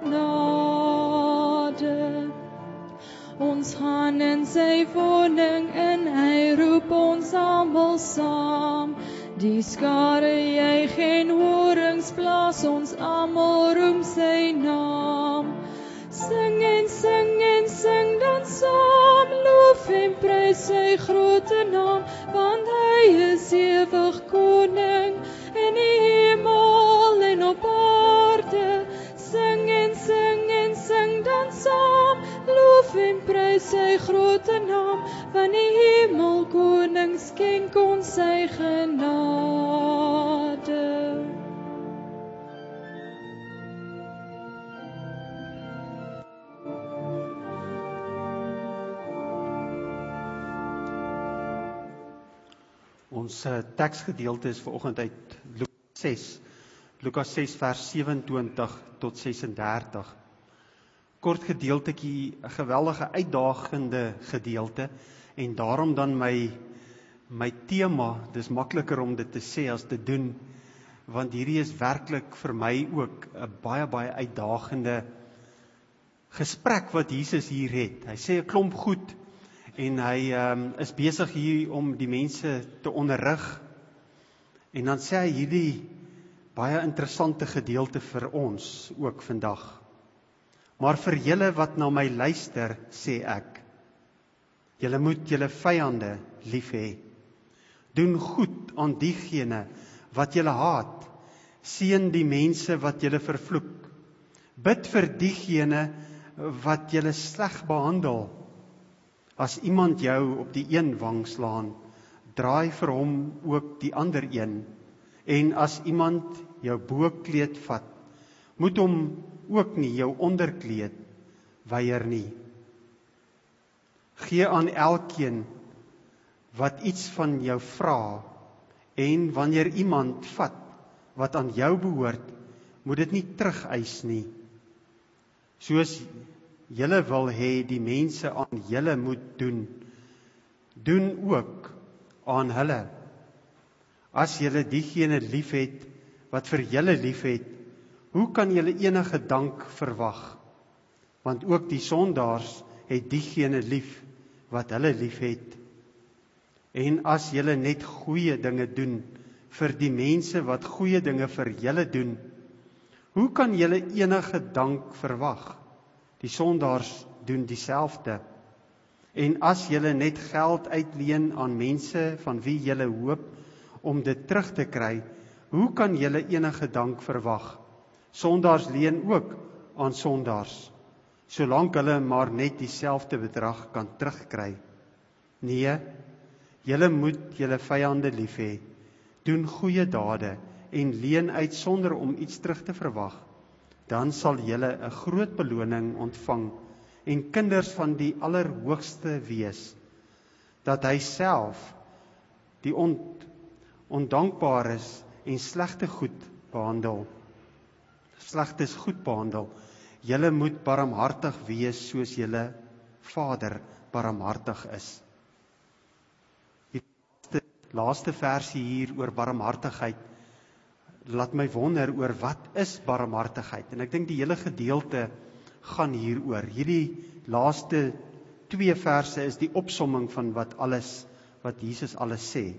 genade. Ons gaan in sy woning in, hy roep ons almal saam. Die skare juig en horings blaas, ons almal roem sy naam. Sing en sing en sing dan saam, loof en prys sy grote naam, want hy is ewig koning in die hemel en op aarde. Sing en sing en sing dan saam, loof en prys sy grote naam, van die hemelkoning skenk ons sy genade. Ons teksgedeelte is vanoggend uit Lukas 6 vers 27 tot 36. Kort gedeeltetjie, 'n geweldige uitdagende gedeelte, en daarom dan my tema, dis makliker om dit te sê as te doen, want hierdie is werklik vir my ook 'n baie uitdagende gesprek wat Jesus hier het. Hy sê 'n klomp goed, en hy is besig hier om die mense te onderrig, en dan sê hy hierdie baie interessante gedeelte vir ons ook vandag. Maar vir julle wat na my luister, sê ek, julle moet julle vyande lief hê. Doen goed aan diegene wat julle haat, seën die mense wat julle vervloek. Bid vir diegene wat julle sleg behandel. As iemand jou op die een wang slaan, draai vir hom ook die ander een. En as iemand jou bokleed vat, moet hom ook nie jou onderkleed weier nie. Gee aan elkeen wat iets van jou vra, en wanneer iemand vat wat aan jou behoort, moet dit nie terugeis nie. Soos julle wil hê die mense aan julle moet doen, doen ook aan hulle. As julle diegene liefhet wat vir julle liefhet, hoe kan julle enige dank verwag? Want ook die sondaars het diegene lief wat hulle liefhet. En as julle net goeie dinge doen vir die mense wat goeie dinge vir julle doen, hoe kan julle enige dank verwag? Die sondaars doen dieselfde. En as julle net geld uitleen aan mense van wie julle hoop om dit terug te kry, hoe kan julle enige dank verwag? Sondaars leen ook aan sondaars, solank hulle maar net dieselfde bedrag kan terugkry. Nee, julle moet julle vyande lief hê, doen goeie dade en leen uit sonder om iets terug te verwag. Dan sal julle 'n groot beloning ontvang en kinders van die Allerhoogste wees, dat hy self die ondankbares en slegtes goed behandel. Julle moet barmhartig wees soos julle Vader barmhartig is. Die laaste versie hier oor barmhartigheid laat my wonder oor wat is barmhartigheid. En ek dink die hele gedeelte gaan hieroor. Hierdie laaste 2 verse is die opsomming van wat Jesus alles sê.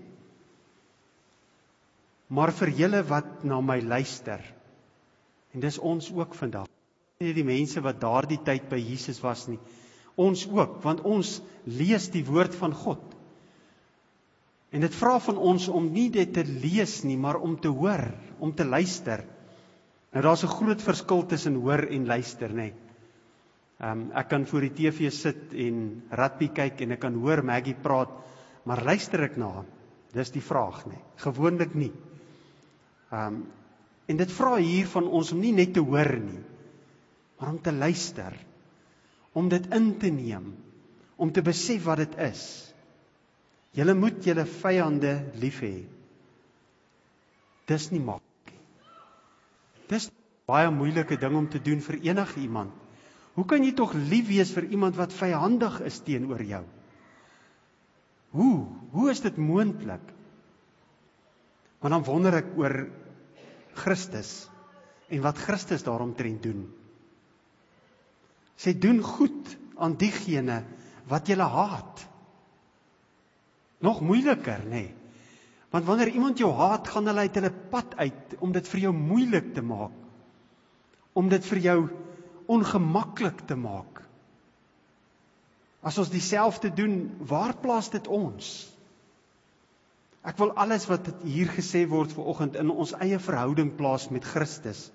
Maar vir julle wat na my luister, en dis ons ook vandag, nie die mense wat daardie tyd by Jesus was nie, ons ook, want ons lees die woord van God. En dit vra van ons om nie dit te lees nie, maar om te hoor, om te luister. Nou daar's 'n groot verskil tussen hoor en luister, nê. Ek kan voor die TV sit en rugby kyk en ek kan hoor Maggie praat, maar luister ek na haar? Dis die vraag, nê. Gewoonlik nie. En dit vra hier van ons om nie net te hoor nie, maar om te luister, om dit in te neem, om te besef wat dit is. Julle moet julle vyande lief hê. Dis nie maklik nie. Dis baie moeilike ding om te doen vir enige iemand. Hoe kan jy tog lief wees vir iemand wat vyandig is teenoor jou? Hoe is dit moontlik? Maar dan wonder ek oor Christus en wat Christus daaromtrent doen. Sy doen goed aan diegene wat julle haat. Nog moeiliker, nê? Want wanneer iemand jou haat, gaan hulle uit hulle pad uit om dit vir jou moeilik te maak. Om dit vir jou ongemaklik te maak. As ons dieselfde doen, waar plaas dit ons? Ek wil alles wat hier gesê word vanoggend in ons eie verhouding plaas met Christus.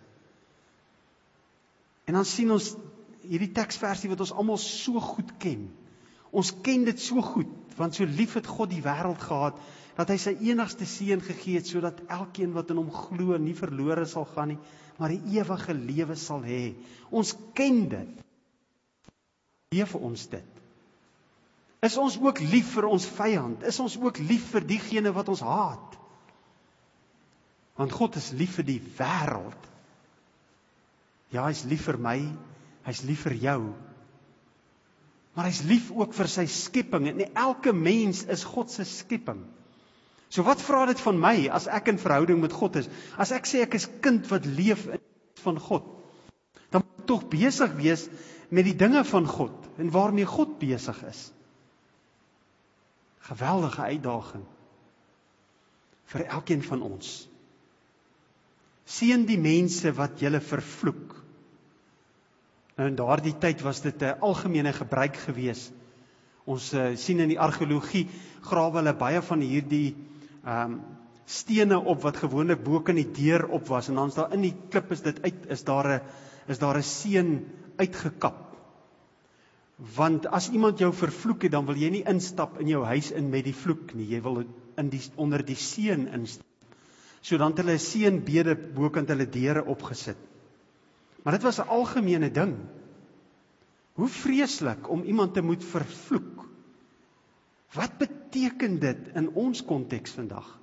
En dan sien ons hierdie teksversie wat ons almal so goed ken. Ons ken dit so goed, want so lief het God die wêreld gehad, dat hy sy enigste seun gegee het, sodat elkeen wat in hom glo nie verlore sal gaan nie, maar die ewige lewe sal hê. Ons ken dit. Leef ons dit. Is ons ook lief vir ons vyand? Is ons ook lief vir diegene wat ons haat? Want God is lief vir die wêreld. Ja, hy is lief vir my, hy is lief vir jou. Maar hy is lief ook vir sy skepping, en elke mens is God se skepping. So wat vra dit van my, as ek in verhouding met God is? As ek sê ek is kind wat leef in van God, dan moet ek tog besig wees met die dinge van God, en waarmee God besig is. Geweldige uitdaging vir elkeen van ons. Seën die mense wat julle vervloek. Nou in daardie tyd was dit 'n algemene gebruik gewees. Ons sien in die argeologie grawe hulle baie van hierdie stene op wat gewoonlik bo kan die deur op was, en dan is daar in die klip is daar 'n seën uitgekap. Want as iemand jou vervloek het, dan wil jy nie instap in jou huis in met die vloek nie, jy wil onder die seën instap. So dan het hulle 'n seënbede bokant hulle deure opgesit. Maar dit was 'n algemene ding. Hoe vreeslik om iemand te moet vervloek. Wat beteken dit in ons konteks vandag?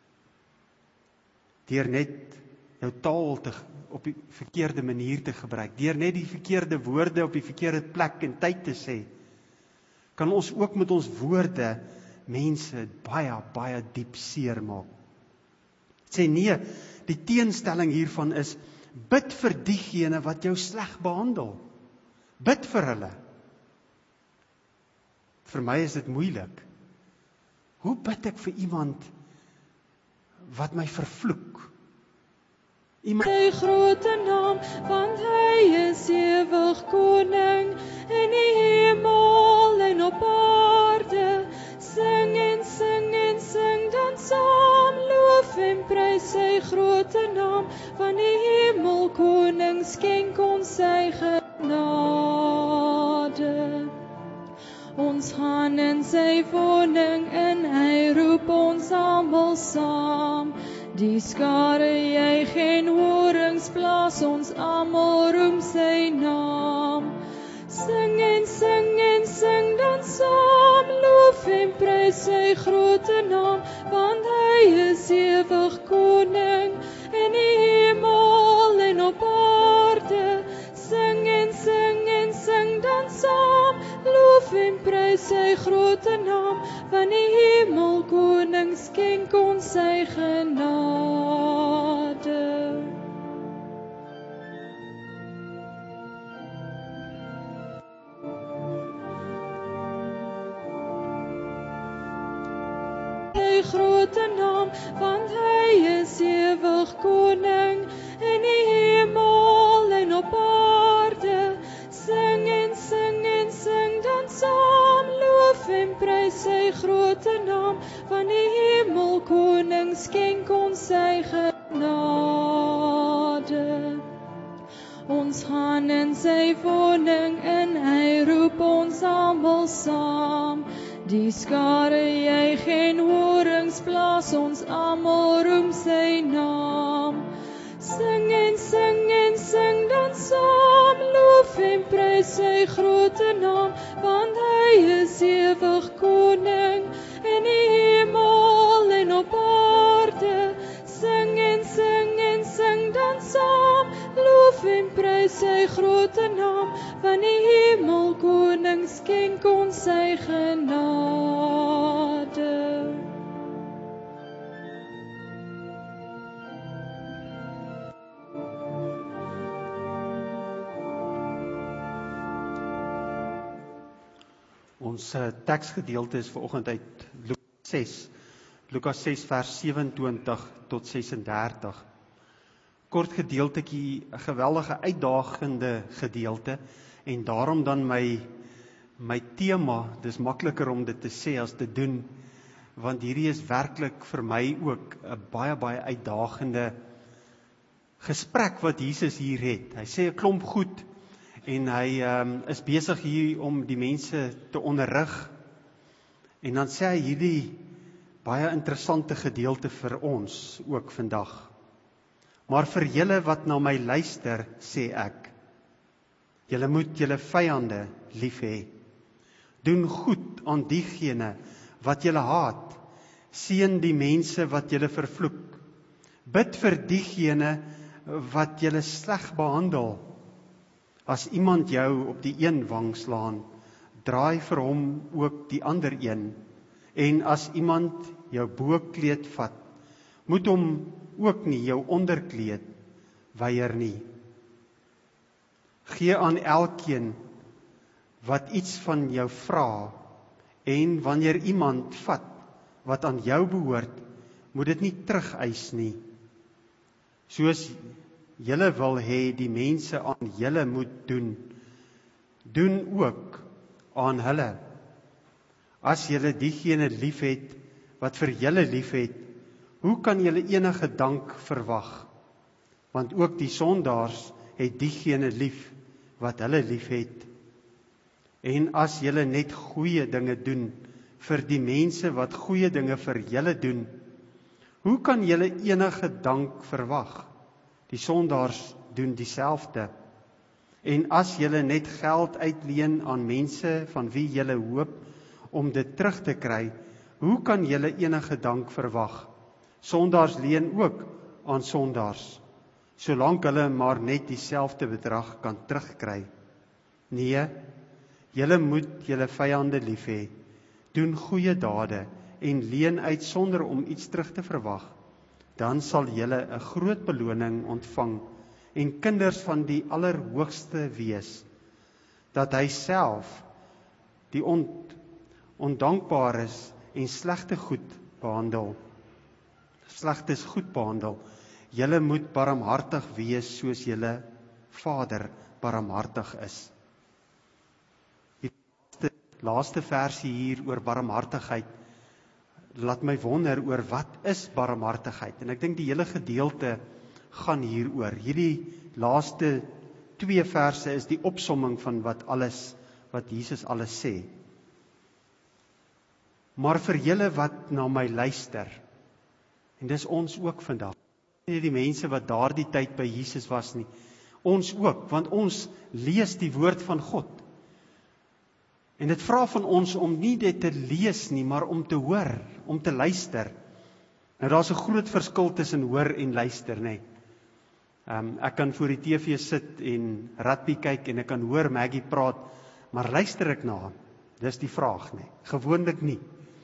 Deur net jou taal op die verkeerde manier te gebruik, deur net die verkeerde woorde op die verkeerde plek en tyd te sê, kan ons ook met ons woorde mense baie diep seer maak. Sê nee, die teenstelling hiervan is, bid vir diegene wat jou sleg behandel. Bid vir hulle. Vir my is dit moeilik. Hoe bid ek vir iemand wat my vervloek? Sy grote naam, want hy is ewig koning in die hemel en op aarde. Sing en sing en sing dan saam, loof en prys sy grote naam, van die hemel koning skenk ons sy genade. Ons gaan in sy woning in, hy roep ons almal saam. Die skare juig en horings blaas, ons almal roem sy naam. Sing en sing en sing dan saam, loof en prys sy grote naam, want hy is ewig koning in die hemel en op aarde. Sing en sing en sing dan saam, loof en prys sy grote naam, van die hemel koning skenk ons sy genade. Sy grote naam, want hy is ewig koning in die hemel en op aarde. Sing en sing en sing dan saam, loof en prys sy grote naam, van die hemel koning skenk ons sy genade. Ons gaan in sy woning in, hy roep ons almal saam. Die skare juig en horings blaas, ons almal roem sy naam. Sing en sing dan saam, loof prys sy grote naam, want hy is ewig koning in die hemel en op aarde. Sing en sing en sing dan saam, loof en prys sy grote naam, want die hemelkoning skenk ons sy genade. Ons teksgedeelte is vanoggend uit Lukas 6 vers 27 tot 36. Kort gedeeltetjie, 'n geweldige uitdagende gedeelte, en daarom dan my tema, dis makliker om dit te sê as te doen, want hierdie is werklik vir my ook 'n baie uitdagende gesprek wat Jesus hier het. Hy sê 'n klomp goed, en hy is besig hier om die mense te onderrig, en dan sê hy hierdie baie interessante gedeelte vir ons ook vandag. Maar vir julle wat na my luister, sê ek, julle moet julle vyande lief hê. Doen goed aan diegene wat julle haat, seën die mense wat julle vervloek, bid vir diegene wat julle sleg behandel. As iemand jou op die een wang slaan, draai vir hom ook die ander een. En as iemand jou bokleed vat, moet hom ook nie jou onderkleed weier nie. Gee aan elkeen wat iets van jou vra, en wanneer iemand vat wat aan jou behoort, moet dit nie terugeis nie. Soos julle wil hê die mense aan julle moet doen, doen ook aan hulle. As julle diegene liefhet wat vir julle liefhet, hoe kan julle enige dank verwag? Want ook die sondaars het diegene lief wat hulle liefhet. En as julle net goeie dinge doen vir die mense wat goeie dinge vir julle doen, hoe kan julle enige dank verwag? Die sondaars doen dieselfde. En as julle net geld uitleen aan mense van wie julle hoop om dit terug te kry, hoe kan julle enige dank verwag? Sondaars leen ook aan sondaars, solank hulle maar net dieselfde bedrag kan terugkry. Nee, julle moet julle vyande lief hê, doen goeie dade en leen uit sonder om iets terug te verwag. Dan sal julle 'n groot beloning ontvang en kinders van die Allerhoogste wees, dat hy self die ondankbares en slegtes goed behandel. Julle moet barmhartig wees soos julle Vader barmhartig is. Die laaste versie hier oor barmhartigheid laat my wonder oor wat is barmhartigheid. En ek dink die hele gedeelte gaan hieroor. Hierdie laaste 2 verse is die opsomming van wat Jesus alles sê. Maar vir julle wat na my luister, en dis ons ook vandag, nie die mense wat daardie tyd by Jesus was nie, ons ook, want ons lees die woord van God. En dit vra van ons om nie dit te lees nie, maar om te hoor, om te luister. Nou daar's 'n groot verskil tussen hoor en luister, nê. Ek kan voor die TV sit en rugby kyk en ek kan hoor Maggie praat, maar luister ek na haar? Dis die vraag, nê. Gewoonlik nie.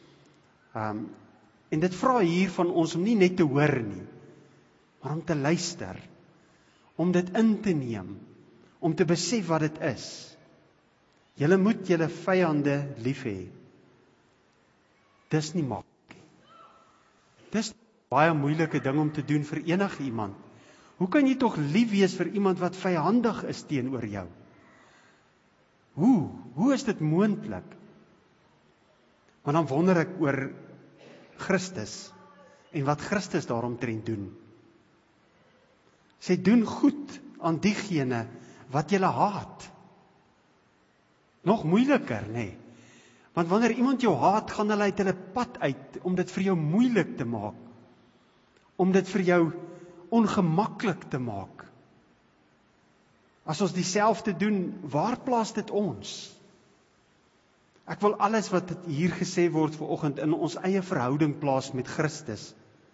En dit vra hier van ons om nie net te hoor nie, maar om te luister, om dit in te neem, om te besef wat dit is. Julle moet julle vyande lief hê. Dis nie maklik nie. Dis baie moeilike ding om te doen vir enige iemand. Hoe kan jy tog lief wees vir iemand wat vyandig is teenoor jou? Hoe is dit moontlik? Maar dan wonder ek oor Christus en wat Christus daaromtrent doen. Sê doen goed aan diegene wat julle haat. Nog moeiliker, nê? Want wanneer iemand jou haat, gaan hulle uit hulle pad uit om dit vir jou moeilik te maak. Om dit vir jou ongemaklik te maak. As ons dieselfde doen, waar plaas dit ons? Ek wil alles wat hier gesê word vanoggend in ons eie verhouding plaas met Christus.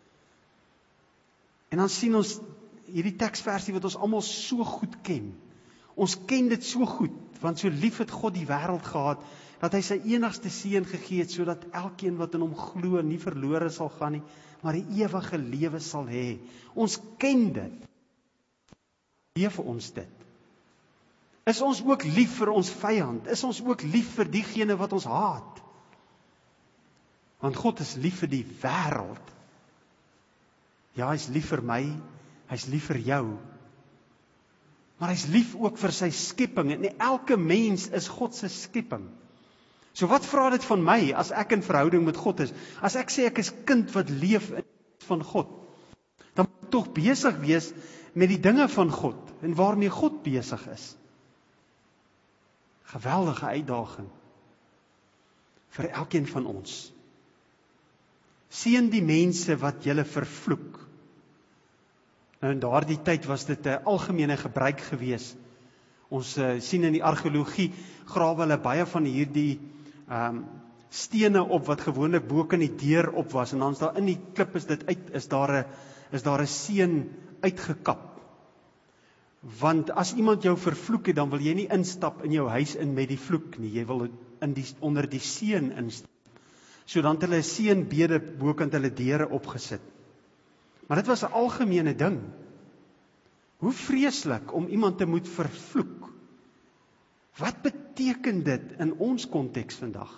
En dan sien ons hierdie teksversie wat ons almal so goed ken. Ons ken dit so goed, want so lief het God die wêreld gehad, dat hy sy enigste seun gegee het, sodat elkeen wat in hom glo nie verlore sal gaan nie, maar die ewige lewe sal hê. Ons ken dit. Leef ons dit. Is ons ook lief vir ons vyand? Is ons ook lief vir diegene wat ons haat? Want God is lief vir die wêreld. Ja, hy is lief vir my, hy is lief vir jou. Maar hy is lief ook vir sy skepping, en elke mens is God se skepping. So wat vra dit van my, as ek in verhouding met God is? As ek sê ek is kind wat leef in van God, dan moet ek tog besig wees met die dinge van God, en waarmee God besig is. Geweldige uitdaging vir elkeen van ons. Seën die mense wat julle vervloek. Nou in daardie tyd was dit 'n algemene gebruik gewees. Ons sien in die argeologie grawe hulle baie van hierdie stene op wat gewoonlik bo kan die deur op was, en dan is daar in die klip is daar 'n seën uitgekap. Want as iemand jou vervloek het, dan wil jy nie instap in jou huis in met die vloek nie, jy wil onder die seën instap. So dan het hulle 'n seënbede bokant hulle deure opgesit. Maar dit was 'n algemene ding. Hoe vreeslik om iemand te moet vervloek. Wat beteken dit in ons konteks vandag?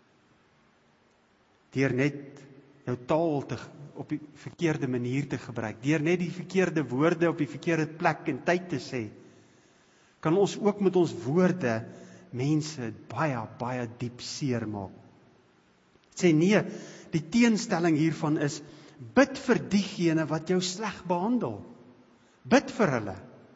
Deur net jou taal op die verkeerde manier te gebruik, deur net die verkeerde woorde op die verkeerde plek en tyd te sê, kan ons ook met ons woorde mense baie, baie diep seer maak. Sê nee, die teenstelling hiervan is, bid vir diegene wat jou sleg behandel. Bid vir hulle.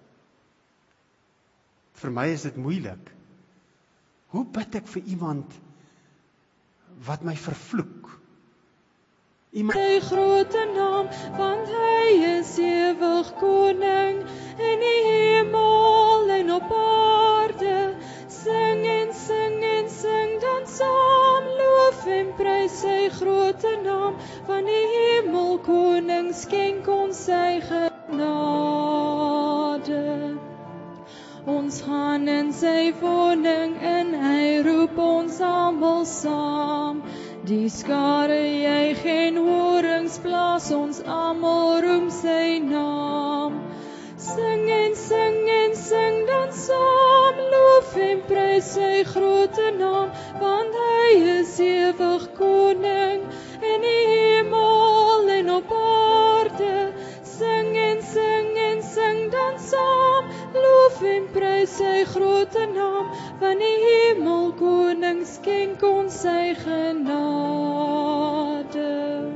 Vir my is dit moeilik. Hoe bid ek vir iemand wat my vervloek? Sy grote naam, want hy is ewig koning in die hemel en op aarde. Sing en sing en sing dan saam, loof en prys sy grote naam, van die hemel koning skenk ons sy genade. Ons gaan in sy woning in, hy roep ons almal saam. Die skare juig en horings blaas, ons almal roem sy naam. Sing en sing en sing dan saam, loof en prys sy grote naam, want hy is ewig koning in die hemel en op aarde. Sing en sing en sing dan saam, loof en prys sy grote naam, van die hemel koning skenk ons sy genade.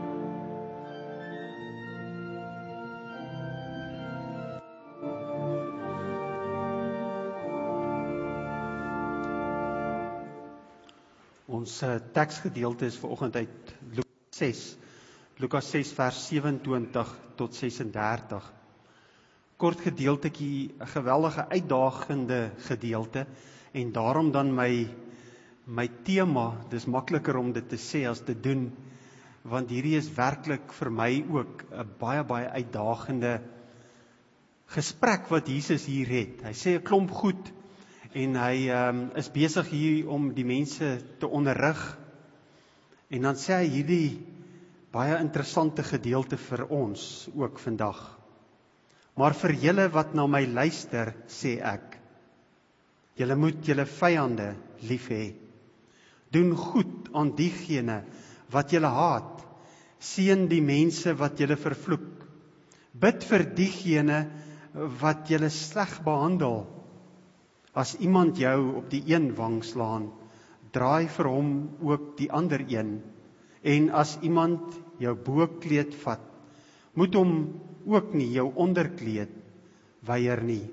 Ons teksgedeelte is vanoggend uit Lukas 6 vers 27 tot 36. Kort gedeeltetjie, 'n geweldige uitdagende gedeelte, en daarom dan my tema, dis makliker om dit te sê as te doen, want hierdie is werklik vir my ook 'n baie, baie uitdagende gesprek wat Jesus hier het. Hy sê 'n klomp goed, en hy is besig hier om die mense te onderrig, en dan sê hy hierdie baie interessante gedeelte vir ons ook vandag. Maar vir julle wat na my luister, sê ek, julle moet julle vyande lief hê. Doen goed aan diegene wat julle haat. Seën die mense wat julle vervloek. Bid vir diegene wat julle sleg behandel. As iemand jou op die een wang slaan, draai vir hom ook die ander een. En as iemand jou bokkleed vat, moet hom ook nie jou onderkleed weier nie.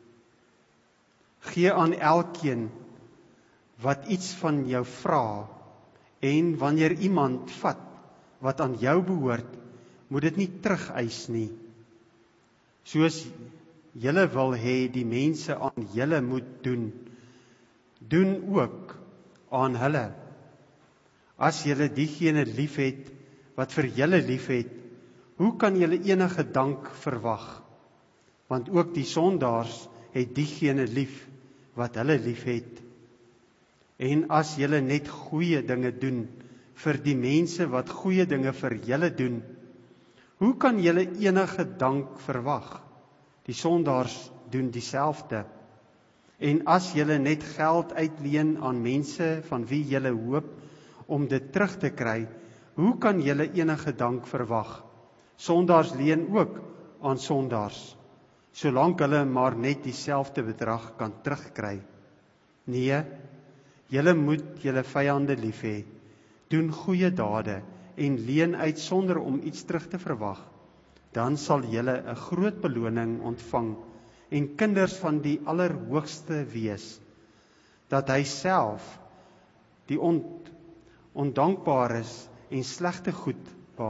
Gee aan elkeen wat iets van jou vra, en wanneer iemand vat wat aan jou behoort, moet dit nie terugeis nie. Soos julle wil hê die mense aan julle moet doen, doen ook aan hulle. As julle diegene liefhet wat vir julle liefhet, hoe kan julle enige dank verwag? Want ook die sondaars het diegene lief wat hulle liefhet. En as julle net goeie dinge doen vir die mense wat goeie dinge vir julle doen, hoe kan julle enige dank verwag? Die sondaars doen dieselfde. En as julle net geld uitleen aan mense van wie julle hoop om dit terug te kry, hoe kan julle enige dank verwag? Sondaars leen ook aan sondaars, solank hulle maar net dieselfde bedrag kan terugkry. Nee, julle moet julle vyande lief hê, doen goeie dade en leen uit sonder om iets terug te verwag. Dan sal julle 'n groot beloning ontvang en kinders van die Allerhoogste wees, dat hy self die ondankbares en slegtes goed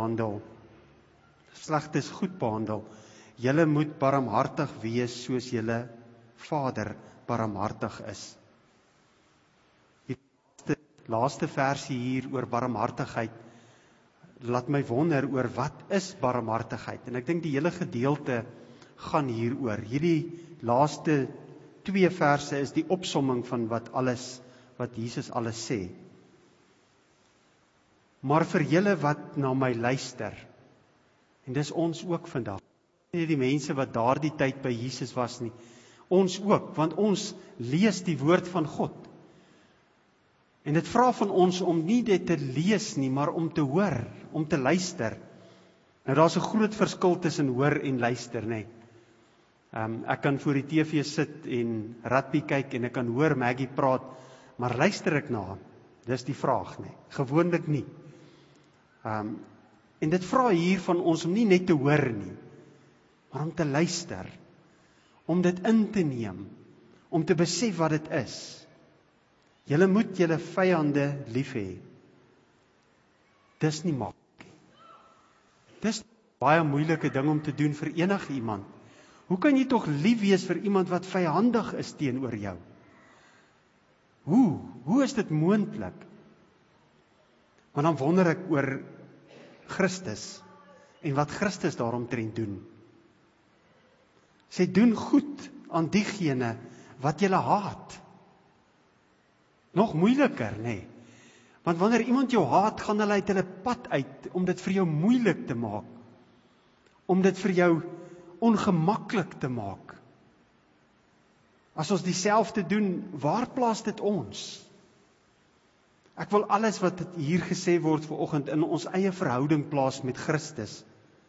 behandel. Julle moet barmhartig wees soos julle Vader barmhartig is. Die laaste versie hier oor barmhartigheid laat my wonder oor wat is barmhartigheid. En ek dink die hele gedeelte gaan hieroor. Hierdie laaste 2 verse is die opsomming van wat Jesus alles sê. Maar vir julle wat na my luister, en dis ons ook vandag, nie die mense wat daardie tyd by Jesus was nie, ons ook, want ons lees die woord van God. En dit vra van ons om nie dit te lees nie, maar om te hoor, om te luister. Nou daar's 'n groot verskil tussen hoor en luister, nê. Ek kan voor die TV sit en rugby kyk en ek kan hoor Maggie praat, maar luister ek na haar? Dis die vraag, nê. Gewoonlik nie. En dit vra hier van ons om nie net te hoor nie, maar om te luister, om dit in te neem, om te besef wat dit is. Julle moet julle vyande lief hê. Dis nie maklik. Dis 'n baie moeilike ding om te doen vir enige iemand. Hoe kan jy tog lief wees vir iemand wat vyandig is teenoor jou? Hoe is dit moontlik? Maar dan wonder ek oor Christus en wat Christus daaromtrent doen. Sy doen goed aan diegene wat julle haat. Nog moeiliker, nê? Want wanneer iemand jou haat, gaan hulle uit hulle pad uit om dit vir jou moeilik te maak. Om dit vir jou ongemaklik te maak. As ons dieselfde doen, waar plaas dit ons? Ek wil alles wat hier gesê word vanoggend in ons eie verhouding plaas met Christus.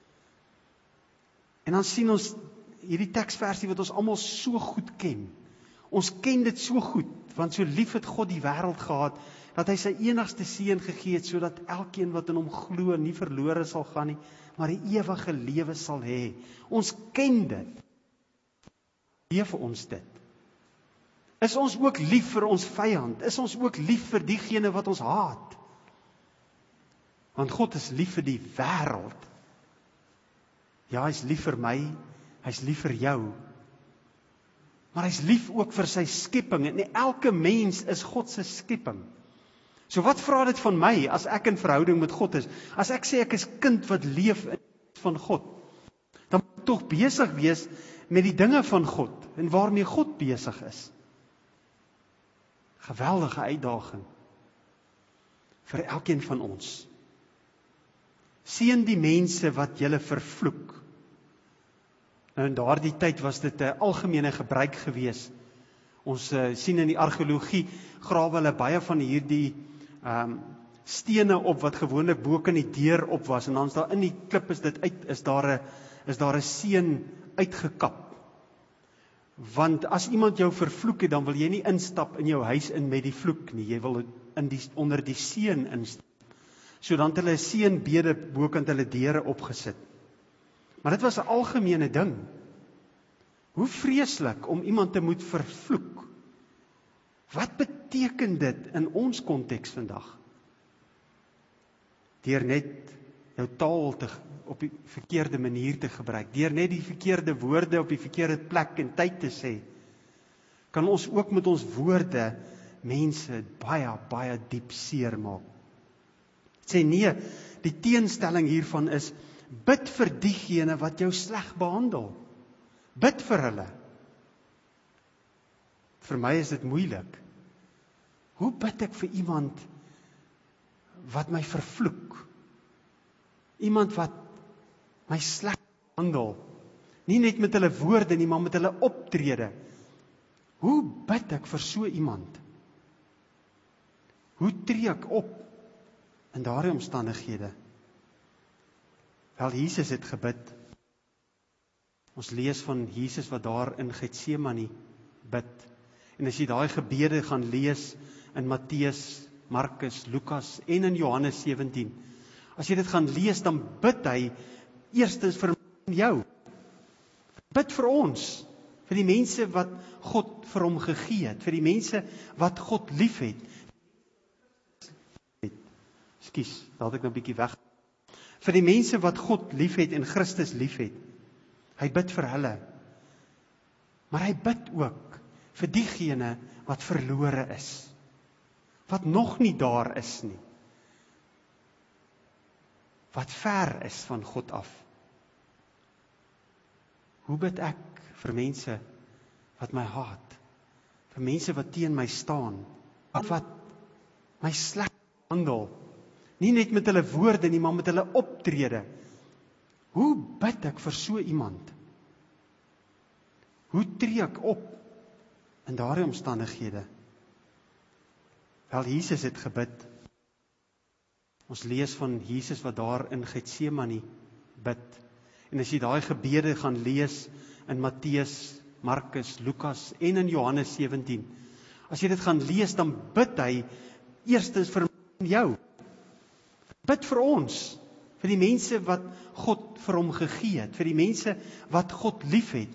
En dan sien ons hierdie teksversie wat ons almal so goed ken. Ons ken dit so goed, want so lief het God die wêreld gehad, dat hy sy enigste seun gegee het, sodat elkeen wat in hom glo nie verlore sal gaan nie, maar die ewige lewe sal hê. Ons ken dit. Leef ons dit. Is ons ook lief vir ons vyand? Is ons ook lief vir diegene wat ons haat? Want God is lief vir die wêreld. Ja, hy is lief vir my, hy is lief vir jou. Maar hy is lief ook vir sy skepping, en elke mens is God se skepping. So wat vra dit van my, as ek in verhouding met God is? As ek sê ek is kind wat leef van God, dan moet ek tog besig wees met die dinge van God, en waarmee God besig is. Geweldige uitdaging vir elkeen van ons. Seën die mense wat julle vervloek. Nou in daardie tyd was dit 'n algemene gebruik gewees. Ons sien in die argeologie grawe hulle baie van hierdie stene op wat gewoonlik bo kan die deur op was, en dan is daar in die klip is daar 'n seën uitgekap. Want as iemand jou vervloek het, dan wil jy nie instap in jou huis in met die vloek nie, jy wil onder die seën instap. So dan het hulle 'n seënbede bokant hulle deure opgesit. Maar dit was 'n algemene ding. Hoe vreeslik om iemand te moet vervloek. Wat beteken dit in ons konteks vandag? Deur net jou taal op die verkeerde manier te gebruik, deur net die verkeerde woorde op die verkeerde plek en tyd te sê, kan ons ook met ons woorde mense baie diep seer maak. Sê nee, die teenstelling hiervan is, bid vir diegene wat jou sleg behandel. Bid vir hulle. Vir my is dit moeilik. Hoe bid ek vir iemand wat my vervloek? Iemand wat my sleg behandel. Nie net met hulle woorde nie, maar met hulle optrede. Hoe bid ek vir so iemand? Hoe tree ek op in daardie omstandighede? Wel, Jesus het gebid. Ons lees van Jesus wat daar in Getsemane bid. En as jy daai gebede gaan lees in Matteus, Markus, Lukas en in Johannes 17, as jy dit gaan lees, dan bid hy eerstens vir jou. Bid vir ons, vir die mense wat God vir hom gegee het, vir die mense wat God lief het. Ekskuus, daar het ek nou 'n bietjie weg. Vir die mense wat God lief het en Christus lief het. Hy bid vir hulle. Maar hy bid ook vir diegene wat verlore is. Wat nog nie daar is nie. Wat ver is van God af. Hoe bid ek vir mense wat my haat? Vir mense wat teen my staan? Wat my sleg behandel? Nie net met hulle woorde nie, maar met hulle optrede. Hoe bid ek vir so iemand? Hoe tree ek op in daardie omstandighede? Wel, Jesus het gebid. Ons lees van Jesus wat daar in Getsemane bid. En as jy daai gebede gaan lees in Matteus, Markus, Lukas en in Johannes 17, as jy dit gaan lees, dan bid hy eerstens vir jou. Bid vir ons, vir die mense wat God vir hom gegee het, vir die mense wat God lief het.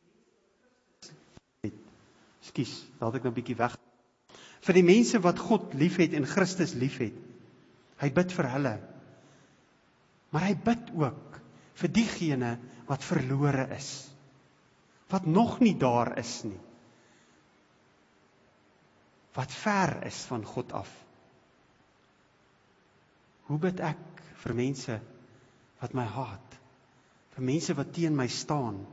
Ekskuus, daar het ek nou 'n bietjie weg. Vir die mense wat God lief het en Christus lief het. Hy bid vir hulle. Maar hy bid ook vir diegene wat verlore is. Wat nog nie daar is nie. Wat ver is van God af. Hoe bid ek vir mense wat my haat? Vir mense wat teen my staan?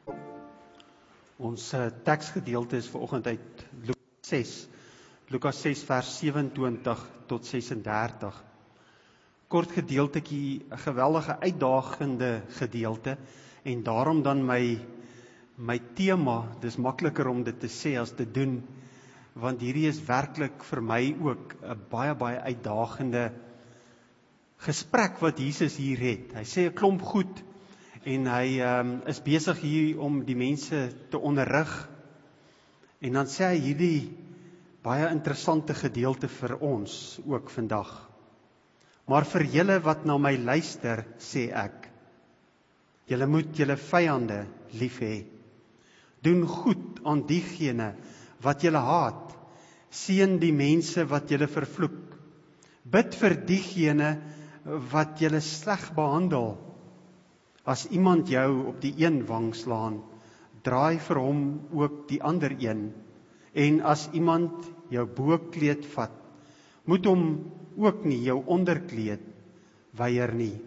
Ons teksgedeelte is vanoggend uit Lukas 6. Lukas 6 vers 27 tot 36. Kort gedeeltetjie, 'n geweldige uitdagende gedeelte, en daarom dan my tema, dis makliker om dit te sê as te doen, want hierdie is werklik vir my ook 'n baie uitdagende gesprek wat Jesus hier het. Hy sê 'n klomp goed, en hy is besig hier om die mense te onderrig, en dan sê hy hierdie baie interessante gedeelte vir ons ook vandag. Maar vir julle wat na my luister, sê ek, julle moet julle vyande lief hê. Doen goed aan diegene wat julle haat. Seën die mense wat julle vervloek. Bid vir diegene wat julle sleg behandel. As iemand jou op die een wang slaan, draai vir hom ook die ander een. En as iemand jou bokleed vat, moet hom ook nie jou onderkleed weier nie.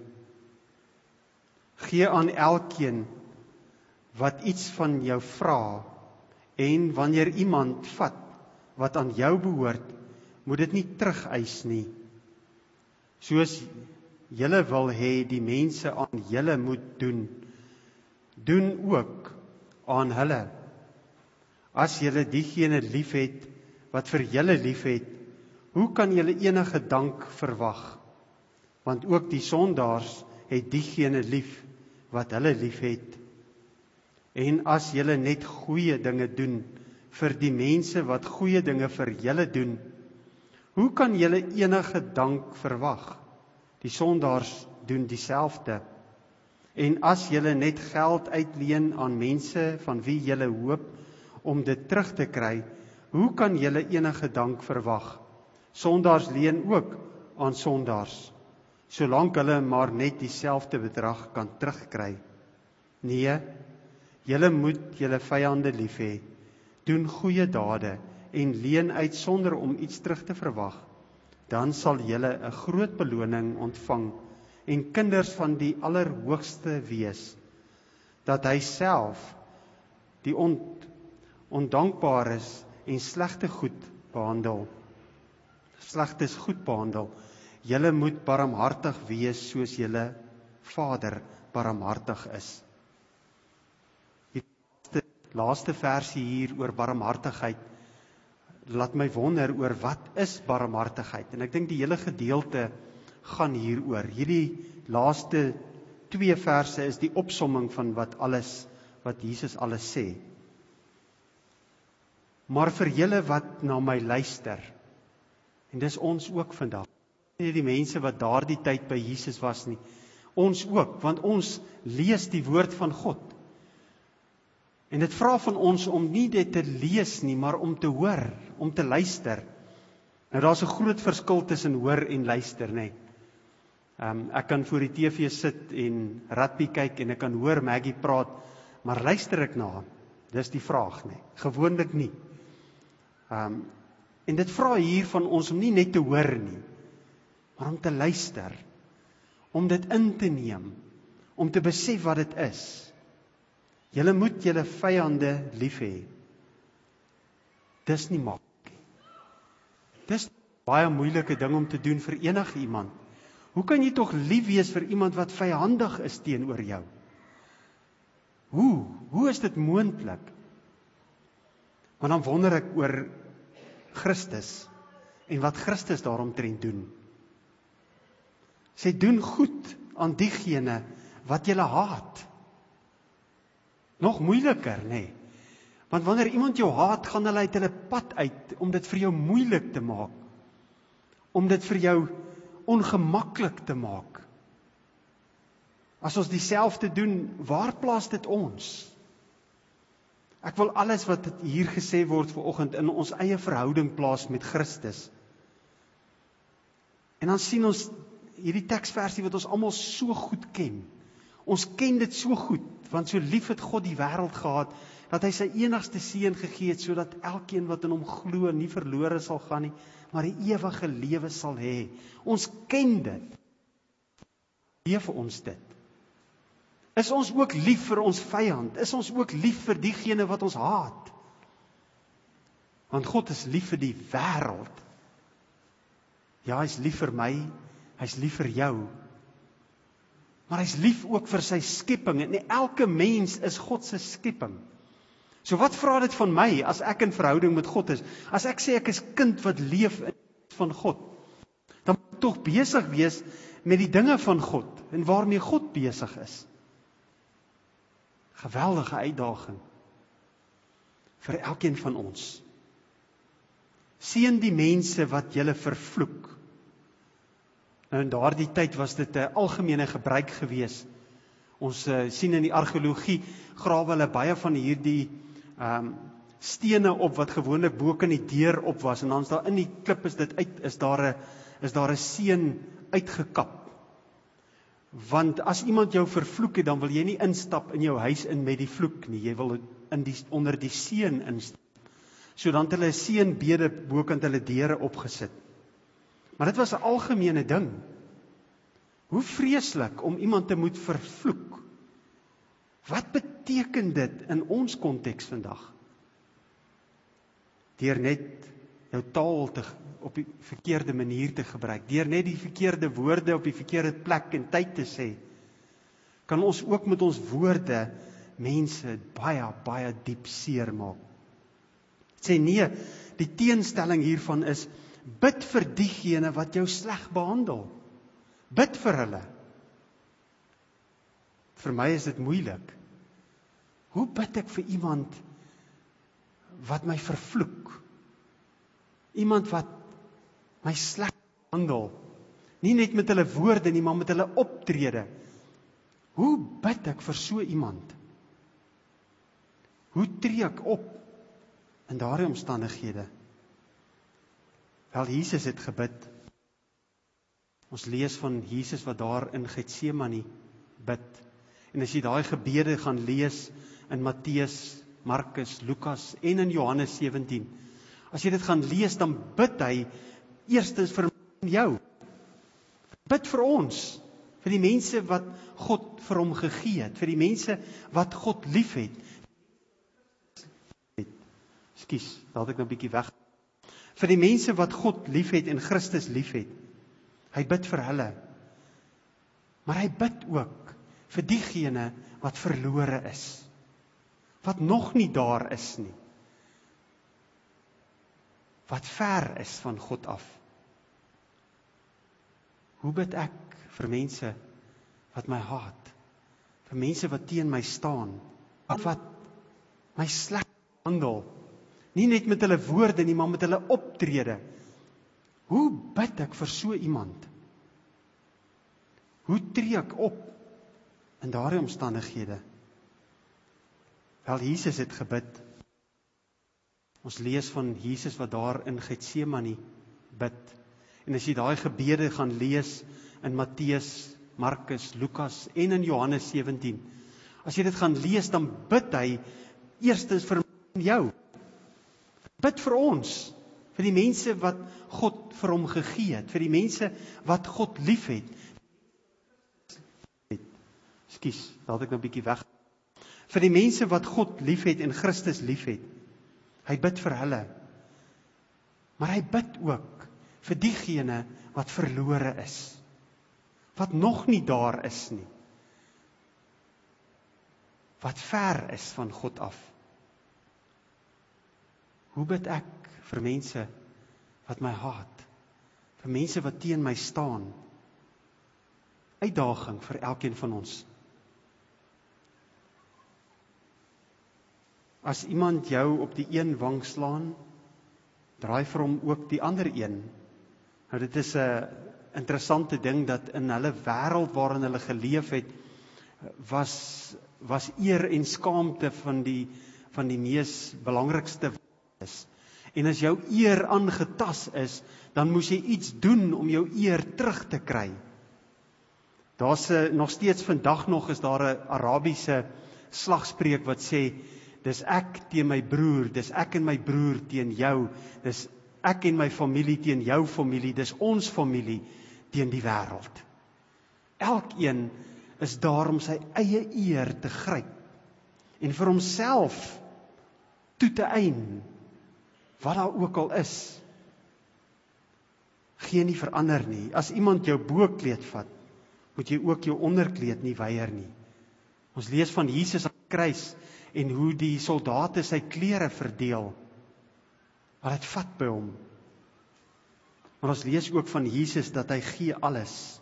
Gee aan elkeen wat iets van jou vra, en wanneer iemand vat wat aan jou behoort, moet dit nie terugeis nie. Soos julle wil hê die mense aan julle moet doen, doen ook aan hulle. As julle diegene liefhet wat vir julle liefhet, hoe kan julle enige dank verwag? Want ook die sondaars het diegene lief wat hulle liefhet. En as julle net goeie dinge doen vir die mense wat goeie dinge vir julle doen, hoe kan julle enige dank verwag? Die sondaars doen dieselfde. En as julle net geld uitleen aan mense van wie julle hoop om dit terug te kry, hoe kan julle enige dank verwag? Sondaars leen ook aan sondaars. solank hulle maar net dieselfde bedrag kan terugkry. Nee, julle moet julle vyande lief hê, doen goeie dade en leen uit sonder om iets terug te verwag. Dan sal julle 'n groot beloning ontvang en kinders van die Allerhoogste wees, dat hy self die ondankbares en slegtes goed behandel. Julle moet barmhartig wees soos julle Vader barmhartig is. Die laaste versie hier oor barmhartigheid laat my wonder oor wat is barmhartigheid. En ek dink die hele gedeelte gaan hieroor. Hierdie laaste 2 verse is die opsomming van wat Jesus alles sê. Maar vir julle wat na my luister, en dis ons ook vandag, nie die mense wat daardie tyd by Jesus was nie, ons ook, want ons lees die woord van God. En dit vra van ons om nie dit te lees nie, maar om te hoor, om te luister. Nou daar's 'n groot verskil tussen hoor en luister, nê. Ek kan voor die TV sit en rugby kyk en ek kan hoor Maggie praat, maar luister ek na haar? Dis die vraag, nê. Gewoonlik nie. En dit vra hier van ons om nie net te hoor nie, maar om te luister, om dit in te neem, om te besef wat dit is. Julle moet julle vyande lief hê. Dis nie maklik nie. Dis baie moeilike ding om te doen vir enige iemand. Hoe kan jy tog lief wees vir iemand wat vyandig is teenoor jou? Hoe is dit moontlik? Maar dan wonder ek oor Christus en wat Christus daaromtrent doen. Sy doen goed aan diegene wat julle haat. Nog moeiliker, nê? Want wanneer iemand jou haat, gaan hulle uit hulle pad uit om dit vir jou moeilik te maak. Om dit vir jou ongemaklik te maak. As ons dieselfde doen, waar plaas dit ons? Ek wil alles wat hier gesê word vanoggend in ons eie verhouding plaas met Christus. En dan sien ons hierdie teksversie wat ons almal so goed ken. Ons ken dit so goed, want so lief het God die wêreld gehad, dat hy sy enigste seun gegee het, sodat elkeen wat in hom glo nie verlore sal gaan nie, maar die ewige lewe sal hê. Ons ken dit. Leef ons dit. Is ons ook lief vir ons vyand? Is ons ook lief vir diegene wat ons haat? Want God is lief vir die wêreld. Ja, hy is lief vir my, hy is lief vir jou. Maar hy is lief ook vir sy skepping, en elke mens is God se skepping. So wat vra dit van my, as ek in verhouding met God is? As ek sê ek is kind wat leef in van God, dan moet ek tog besig wees met die dinge van God, en waarmee God besig is. Geweldige uitdaging vir elkeen van ons. Seën die mense wat julle vervloek. Nou in daardie tyd was dit 'n algemene gebruik gewees. Ons sien in die argeologie grawe hulle baie van hierdie stene op wat gewoonlik bo kan die deur op was, en dan is daar in die klip is daar 'n seën uitgekap. Want as iemand jou vervloek het, dan wil jy nie instap in jou huis in met die vloek nie, jy wil onder die seën instap. So dan het hulle 'n seënbede bokant hulle deure opgesit. Maar dit was 'n algemene ding. Hoe vreeslik om iemand te moet vervloek. Wat beteken dit in ons konteks vandag? Deur net jou taal op die verkeerde manier te gebruik, deur net die verkeerde woorde op die verkeerde plek en tyd te sê, kan ons ook met ons woorde mense baie diep seer maak. Sê nee, die teenstelling hiervan is, bid vir diegene wat jou sleg behandel. Bid vir hulle. Vir my is dit moeilik. Hoe bid ek vir iemand wat my vervloek? Iemand wat my sleg behandel. Nie net met hulle woorde nie, maar met hulle optrede. Hoe bid ek vir so iemand? Hoe tree ek op in daardie omstandighede? Wel, Jesus het gebid. Ons lees van Jesus wat daar in Getsemane bid. En as jy daai gebede gaan lees in Matteus, Markus, Lukas en in Johannes 17, as jy dit gaan lees, dan bid hy eerstens vir jou. Bid vir ons, vir die mense wat God vir hom gegee het, vir die mense wat God lief het. Ekskuus, laat ek nou 'n bietjie weg. Vir die mense wat God lief het en Christus lief het. Hy bid vir hulle. Maar hy bid ook vir diegene wat verlore is. Wat nog nie daar is nie. Wat ver is van God af. Hoe bid ek vir mense wat my haat? Vir mense wat teen my staan? Wat my sleg handel? Nie net met hulle woorde nie, maar met hulle optrede. Hoe bid ek vir so iemand? Hoe tree ek op in daardie omstandighede? Wel, Jesus het gebid. Ons lees van Jesus wat daar in Getsemane bid. En as jy daai gebede gaan lees in Matteus, Markus, Lukas en in Johannes 17, as jy dit gaan lees, dan bid hy eerstens vir jou. Bid vir ons, vir die mense wat God vir hom gegee het, vir die mense wat God lief het. Ekskuus, laat ek nou 'n bietjie weg. Vir die mense wat God lief het en Christus lief het. Hy bid vir hulle. Maar hy bid ook vir diegene wat verlore is. Wat nog nie daar is nie. Wat ver is van God af. Hoe bid ek vir mense wat my haat? Vir mense wat teen my staan? Uitdaging vir elkeen van ons. As iemand jou op die een wang slaan, draai vir hom ook die ander een. Nou dit is 'n interessante ding dat in hulle wêreld waarin hulle geleef het, was eer en skaamte van die mees belangrikste is. En as jou eer aangetas is, dan moes jy iets doen om jou eer terug te kry. Daar's nog steeds vandag nog is daar 'n Arabiese slagspreuk wat sê, dis ek teen my broer, dis ek en my broer teen jou, dis ek en my familie teen jou familie, dis ons familie teen die wêreld. Elkeen is daar om sy eie eer te gryp en vir homself toe te eien, wat daar ook al is. Geen nie verander nie. As iemand jou bokleed vat, moet jy ook jou onderkleed nie weier nie. Ons lees van Jesus aan die kruis en hoe die soldate sy klere verdeel. Maar dit vat by hom. Maar ons lees ook van Jesus dat hy gee alles.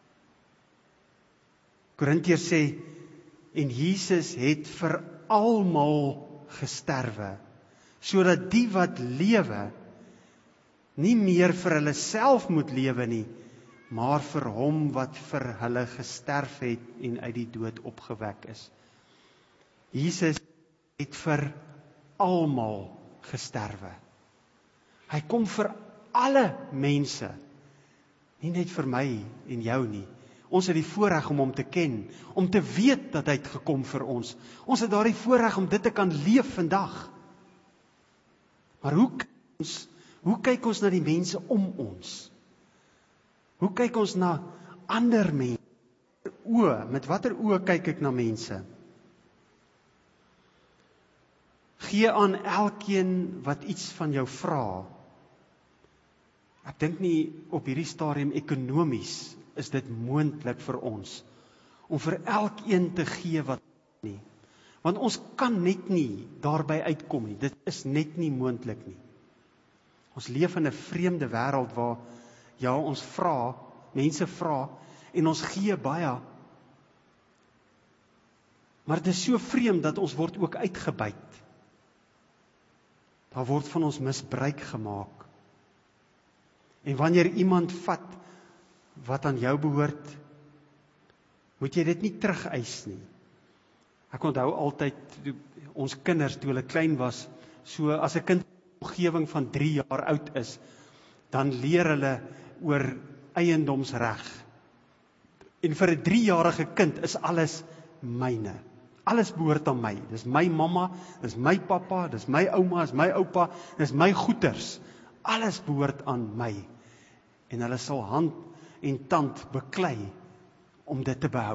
Korintiërs sê, en Jesus het vir almal gesterwe, sodat die wat lewe, nie meer vir hulle self moet lewe nie, maar vir hom wat vir hulle gesterf het en uit die dood opgewek is. Jesus het vir almal gesterwe. Hy kom vir alle mense, nie net vir my en jou nie. Ons het die voorreg om hom te ken, om te weet dat hy het gekom vir ons. Ons het daardie voorreg om dit te kan leef vandag. Maar hoe kyk ons na die mense om ons? Hoe kyk ons na ander mense? Met watter oë kyk ek na mense? Gee aan elkeen wat iets van jou vra. Ek dink nie op hierdie stadium ekonomies is dit moontlik vir ons om vir elkeen te gee wat nie. Want ons kan net nie daarby uitkom nie. Dit is net nie moontlik nie. Ons leef in 'n vreemde wêreld waar ons vra, mense vra en ons gee baie. Maar dit is so vreemd dat ons word ook uitgebuit. Daar word van ons misbruik gemaak. En wanneer iemand vat wat aan jou behoort, moet jy dit nie terugeis nie. Ek onthou altyd, ons kinders, toe hulle klein was, so as 'n kind in 'n omgewing van 3 jaar oud is, dan leer hulle oor eiendomsreg. En vir 'n 3-jarige kind is alles myne. Alles behoort aan my. Dis my mamma, dis my pappa, dis my ouma, dis my oupa, dis my goeders. Alles behoort aan my. En hulle sal hand en tand beklei om dit te behou.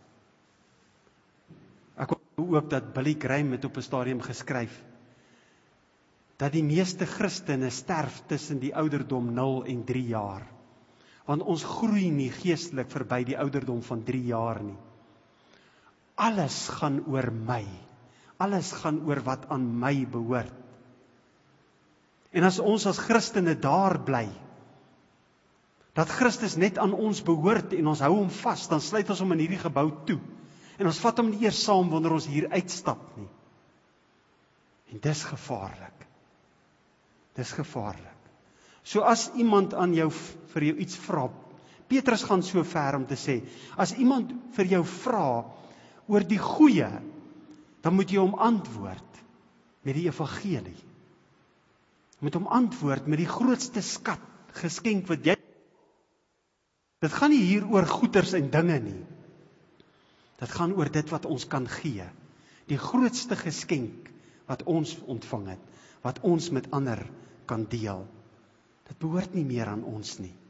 Ek hoor ook dat Billy Graham het op 'n stadium geskryf dat die meeste Christene sterf tussen die ouderdom 0 en 3 jaar. Want ons groei nie geestelik verby die ouderdom van 3 jaar nie. Alles gaan oor my. Alles gaan oor wat aan my behoort. En as ons as Christene daar bly, dat Christus net aan ons behoort en ons hou hom vas, dan sluit ons hom in hierdie gebou toe. En ons vat hom nie eers saam wanneer ons hier uitstap nie. En dis gevaarlik. Dis gevaarlik. So as iemand aan jou vir jou iets vra, Petrus gaan so ver om te sê, as iemand vir jou vra oor die goeie, dan moet jy hom antwoord met die evangelie. Jy moet hom antwoord met die grootste skat, geskenk wat jy. Dit gaan nie hier oor goeders en dinge nie. Dit gaan oor dit wat ons kan gee. Die grootste geskenk wat ons ontvang het, wat ons met ander kan deel. Dit behoort nie meer aan ons nie.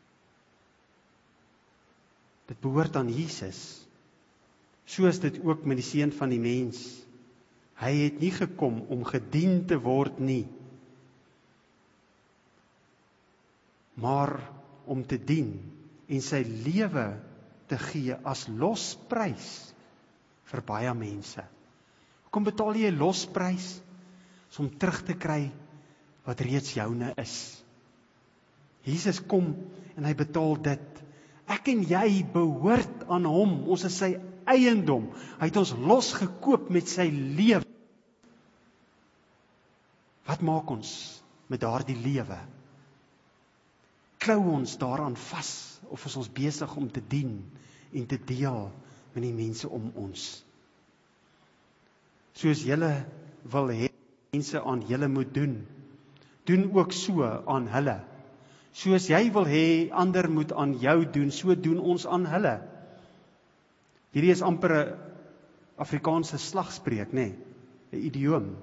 Dit behoort aan Jesus. So is dit ook met die seun van die mens. Hy het nie gekom om gedien te word nie, maar om te dien en sy lewe te gee as losprys vir baie mense. Hoekom betaal jy 'n losprys? Is om terug te kry wat reeds joune is. Jesus kom en hy betaal dit. Ek en jy behoort aan hom, ons is sy eiendom. Hy het ons losgekoop met sy lewe. Wat maak ons met daardie lewe? Klou ons daaraan vas, of is ons besig om te dien en te deel met die mense om ons? Soos julle wil hê mense aan julle moet doen, doen ook so aan hulle. Soos jy wil hê ander moet aan jou doen, so doen ons aan hulle. Hierdie is amper 'n Afrikaanse slagspreuk, nê? 'n idioom.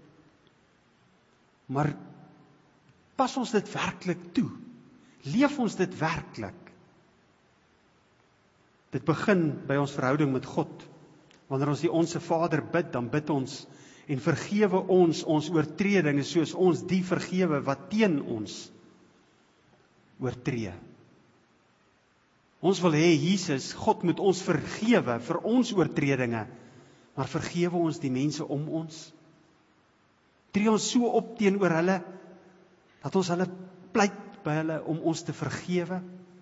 Maar pas ons dit werklik toe? Leef ons dit werklik? Dit begin by ons verhouding met God. Wanneer ons die Onse Vader bid, dan bid ons en vergewe ons oortredinge soos ons die vergewe wat teen ons oortree. Ons wil hê Jesus, God moet ons vergewe vir ons oortredinge, maar vergewe ons die mense om ons? Tree ons so op teenoor hulle, dat ons hulle pleit by hulle om ons te vergewe?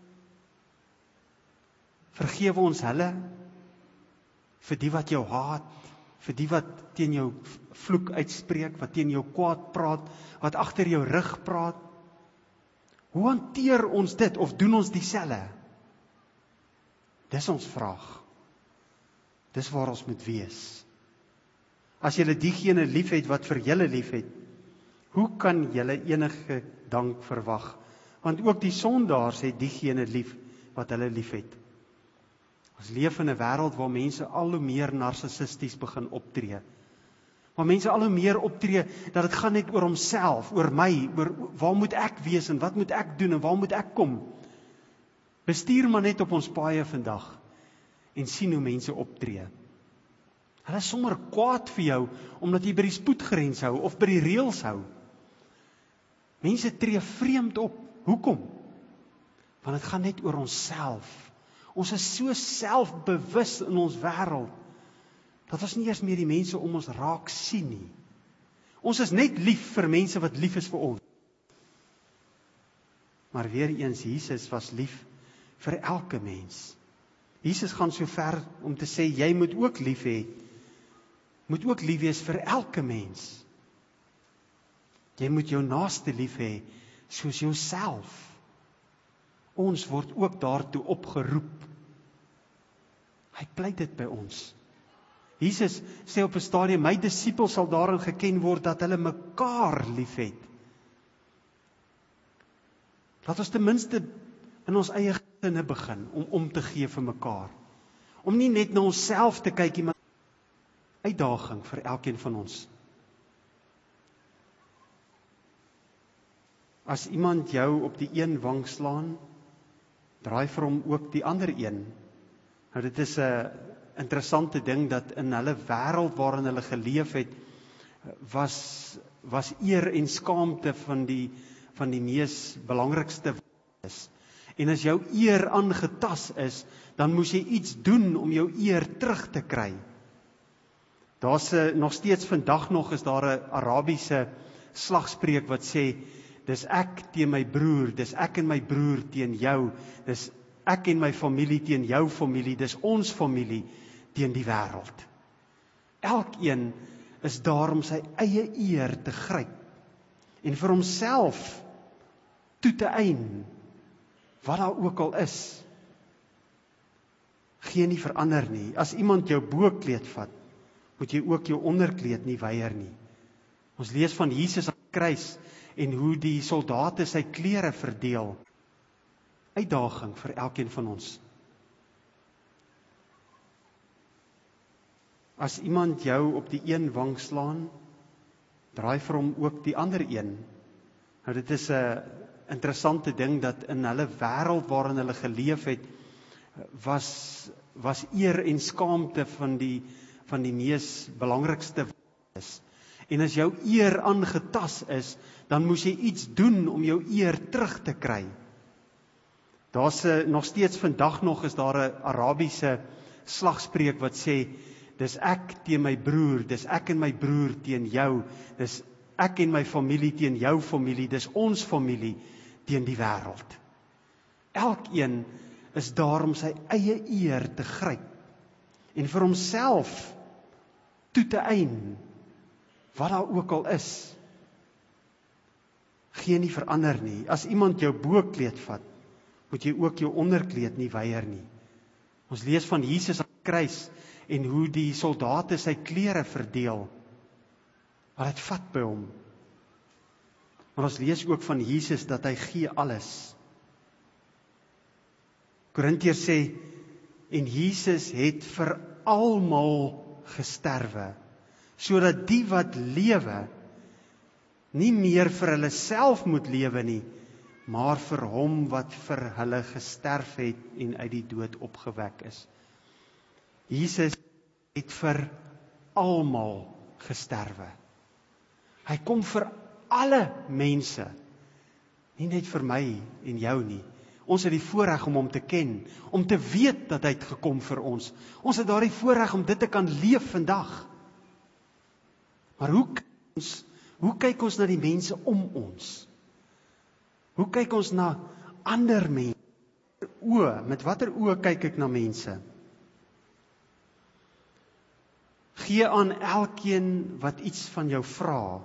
Vergewe ons hulle vir die wat jou haat, vir die wat teen jou vloek uitspreek, wat teen jou kwaad praat, wat agter jou rug praat? Hoe hanteer ons dit of doen ons dieselfde? Dis ons vraag. Dis waar ons moet wees. As julle diegene liefhet wat vir julle liefhet, hoe kan julle enige dank verwag? Want ook die sondaars het diegene lief wat hulle liefhet. Ons leef in 'n wêreld waar mense al hoe meer narcissisties begin optree. Waar mense al hoe meer optree dat dit gaan net oor homself, oor my, oor waar moet ek wees en wat moet ek doen en waar moet ek kom? Bestuur maar net op ons paaie vandag en sien hoe mense optree. Hulle is sommer kwaad vir jou omdat jy by die spoedgrens hou of by die reëls hou. Mense tree vreemd op. Hoekom? Want dit gaan net oor onsself. Ons is so selfbewus in ons wêreld dat ons nie eers meer die mense om ons raak sien nie. Ons is net lief vir mense wat lief is vir ons. Maar weer eens, Jesus was lief vir elke mens. Jesus gaan so ver om te sê, jy moet ook lief hê. Moet ook lief wees vir elke mens. Jy moet jou naaste lief hê soos jouself. Ons word ook daartoe opgeroep. Hy pleit dit by ons. Jesus sê op 'n stadium, my disippels sal daarin geken word dat hulle mekaar liefhet. Laat ons ten minste in ons eie gesinne begin, om te gee vir mekaar. Om nie net na onsself te kyk, maar uitdaging vir elkeen van ons. As iemand jou op die een wang slaan, draai vir hom ook die ander een. Nou dit is 'n interessante ding dat in hulle wêreld waarin hulle geleef het, was eer en skaamte van die mees belangrikste is. En as jou eer aangetast is, dan moes jy iets doen om jou eer terug te kry. Daar's nog steeds vandag nog is daar 'n Arabiese slagspreuk wat sê, dis ek teen my broer, dis ek en my broer teen jou, dis ek en my familie teen jou familie, dis ons familie teen die wêreld. Elkeen is daar om sy eie eer te gryp en vir homself toe te eien, wat daar ook al is. Geen nie verander nie. As iemand jou bokleed vat, moet jy ook jou onderkleed nie weier nie. Ons lees van Jesus aan die kruis en hoe die soldate sy klere verdeel. Uitdaging vir elkeen van ons. As iemand jou op die een wang slaan, draai vir hom ook die ander een. Nou dit is 'n interessante ding dat in hulle wêreld waarin hulle geleef het, was eer en skaamte van die mees belangrikste is. En as jou eer aangetast is, dan moes jy iets doen om jou eer terug te kry. Daar's nog steeds vandag nog is daar 'n Arabiese slagspreuk wat sê, dis ek teen my broer, dis ek en my broer teen jou, dis ek en my familie teen jou familie, dis ons familie teen die wêreld. Elkeen is daar om sy eie eer te gryp en vir homself toe te eien, wat daar ook al is. Geen nie verander nie. As iemand jou bokleed vat, moet jy ook jou onderkleed nie weier nie. Ons lees van Jesus aan die kruis en hoe die soldate sy klere verdeel. Maar dit vat by hom. Maar ons lees ook van Jesus dat hy gee alles. Korintiërs sê, en Jesus het vir almal gesterwe, sodat die wat lewe, nie meer vir hulle self moet lewe nie, maar vir hom wat vir hulle gesterf het en uit die dood opgewek is. Jesus het vir almal gesterwe. Hy kom vir alle mense, nie net vir my en jou nie. Ons het die voorreg om hom te ken, om te weet dat hy het gekom vir ons. Ons het daardie voorreg om dit te kan leef vandag. Maar hoe kyk ons na die mense om ons? Hoe kyk ons na ander mense? Met watter oë kyk ek na mense? Gee aan elkeen wat iets van jou vra.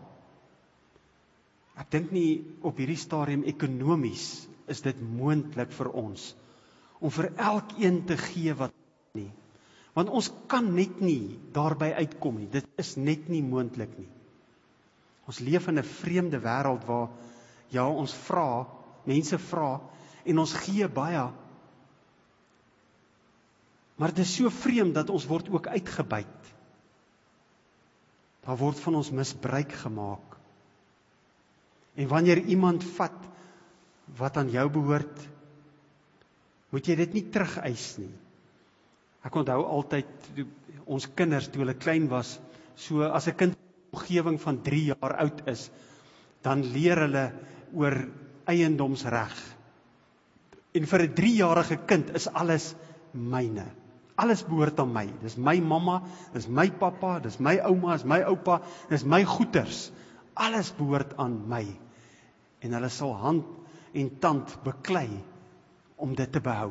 Ek dink nie op hierdie stadium ekonomies is dit moontlik vir ons om vir elkeen te gee wat nie. Want ons kan net nie daarby uitkom nie. Dit is net nie moontlik nie. Ons leef in 'n vreemde wêreld waar ons vra, mense vra en ons gee baie. Maar dit is so vreemd dat ons word ook uitgebuit. Daar word van ons misbruik gemaak. En wanneer iemand vat wat aan jou behoort, moet jy dit nie terugeis nie. Ek onthou altyd, ons kinders, toe hulle klein was, so as 'n kind in 'n omgewing van 3 jaar oud is, dan leer hulle oor eiendomsreg. En vir 'n 3-jarige kind is alles myne. Alles behoort aan my. Dis my mamma, dis my pappa, dis my ouma, dis my oupa, dis my goeders. Alles behoort aan my. En hulle sal hand en tand beklei om dit te behou.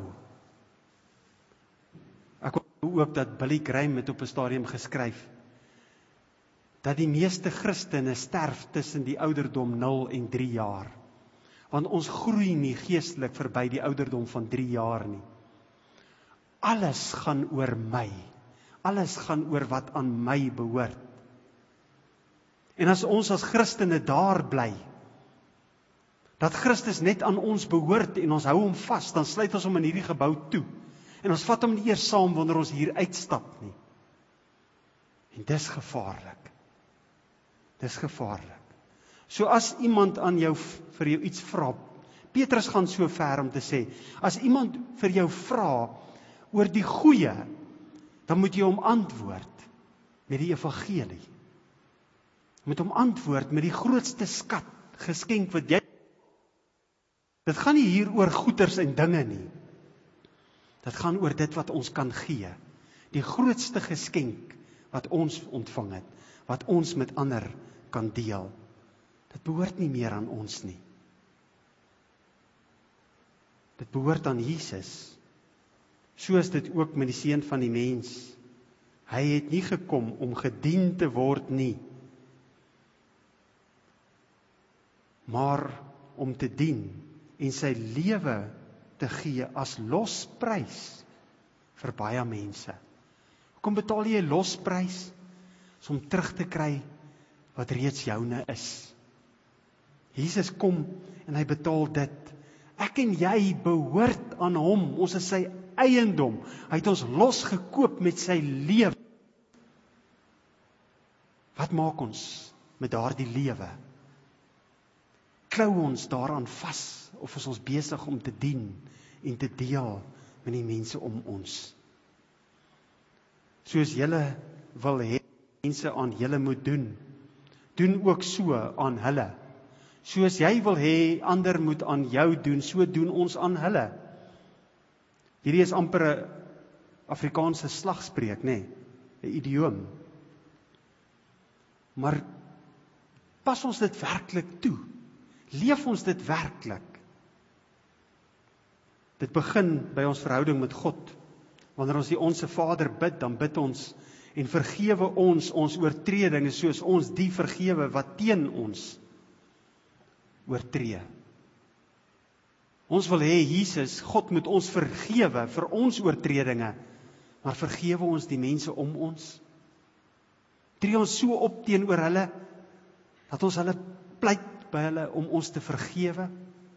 Ek hoor ook dat Billy Graham het op 'n stadium geskryf dat die meeste Christene sterf tussen die ouderdom 0 en 3 jaar. Want ons groei nie geestelik verby die ouderdom van 3 jaar nie. Alles gaan oor my. Alles gaan oor wat aan my behoort. En as ons as Christene daar bly, Dat Christus net aan ons behoort en ons hou hom vas, dan sluit ons hom in hierdie gebou toe. En ons vat hom nie eers saam wanneer ons hier uitstap nie. En dis gevaarlik. Dis gevaarlik. So as iemand aan jou vir jou iets vra, Petrus gaan so ver om te sê, as iemand vir jou vra oor die goeie, dan moet jy hom antwoord met die evangelie. Jy moet hom antwoord met die grootste skat, geskenk wat jy. Dit gaan nie hier oor goeders en dinge nie. Dit gaan oor dit wat ons kan gee. Die grootste geskenk wat ons ontvang het, wat ons met ander kan deel. Dit behoort nie meer aan ons nie. Dit behoort aan Jesus. So is dit ook met die Seun van die mens. Hy het nie gekom om gedien te word nie, maar om te dien en sy lewe te gee as losprys vir baie mense. Hoekom betaal jy 'n losprys? Om terug te kry wat reeds joune is. Jesus kom en hy betaal dit. Ek en jy behoort aan hom, ons is sy eiendom. Hy het ons losgekoop met sy lewe. Wat maak ons met daardie lewe? Klou ons daaraan vas, of is ons besig om te dien en te deel met die mense om ons? Soos julle wil hê mense aan julle moet doen, doen ook so aan hulle. Soos jy wil hê ander moet aan jou doen, so doen ons aan hulle. Hierdie is amper 'n Afrikaanse slagspreuk, nê? 'n idioom. Maar pas ons dit werklik toe? Leef ons dit werklik? Dit begin by ons verhouding met God. Wanneer ons die Onse Vader bid, dan bid ons en vergewe ons oortredinge soos ons die vergewe wat teen ons oortree. Ons wil hê Jesus, God moet ons vergewe vir ons oortredinge, maar vergewe ons die mense om ons? Tree ons so op teenoor hulle, dat ons hulle pleit by hulle om ons te vergewe?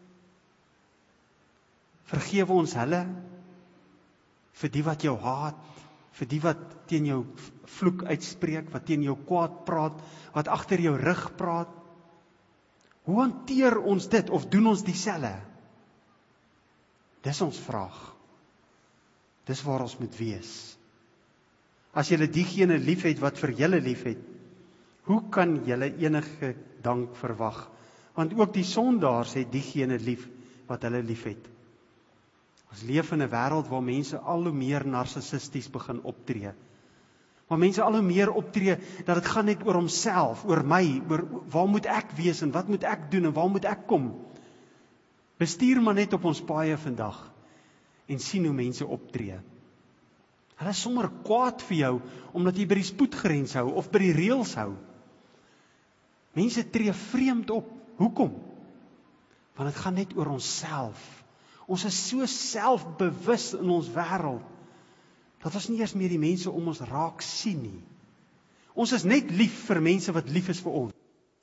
Vergewe ons hulle, vir die wat jou haat, vir die wat teen jou vloek uitspreek, wat teen jou kwaad praat, wat agter jou rug praat? Hoe hanteer ons dit, of doen ons dieselfde? Dis ons vraag. Dis waar ons moet wees. As julle diegene liefhet wat vir julle liefhet, hoe kan julle enige dank verwag? Want ook die sondaars het diegene lief wat hulle liefhet. Ons leef in 'n wêreld waar mense al hoe meer narcissisties begin optree. Waar mense al hoe meer optree dat dit gaan net oor homself, oor my, oor waar moet ek wees en wat moet ek doen en waar moet ek kom? Bestuur maar net op ons paaie vandag en sien hoe mense optree. Hulle is sommer kwaad vir jou omdat jy by die spoedgrens hou of by die reëls hou. Mense tree vreemd op. Hoekom? Want dit gaan net oor onsself. Ons is so selfbewus in ons wêreld dat ons nie eers meer die mense om ons raak sien nie. Ons is net lief vir mense wat lief is vir ons.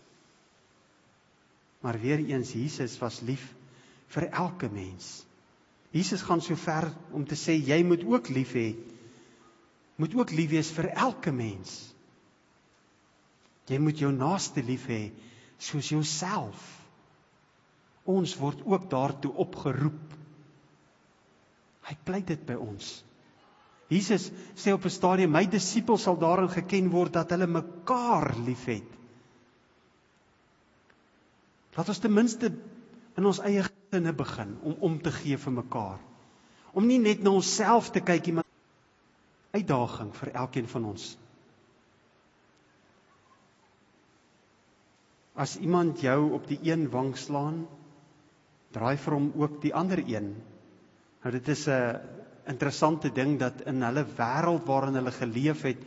Maar weer eens, Jesus was lief vir elke mens. Jesus gaan so ver om te sê, jy moet ook lief hê. Moet ook lief wees vir elke mens. Jy moet jou naaste lief hê soos jouself. Ons word ook daartoe opgeroep. Hy pleit dit by ons. Jesus sê op 'n stadium, my disippels sal daarin geken word dat hulle mekaar liefhet. Laat ons ten minste in ons eie gesinne begin om te gee vir mekaar. Om nie net na onsself te kyk, maar uitdaging vir elkeen van ons. As iemand jou op die een wang slaan, draai vir hom ook die ander een. Nou dit is 'n interessante ding dat in hulle wêreld waarin hulle geleef het,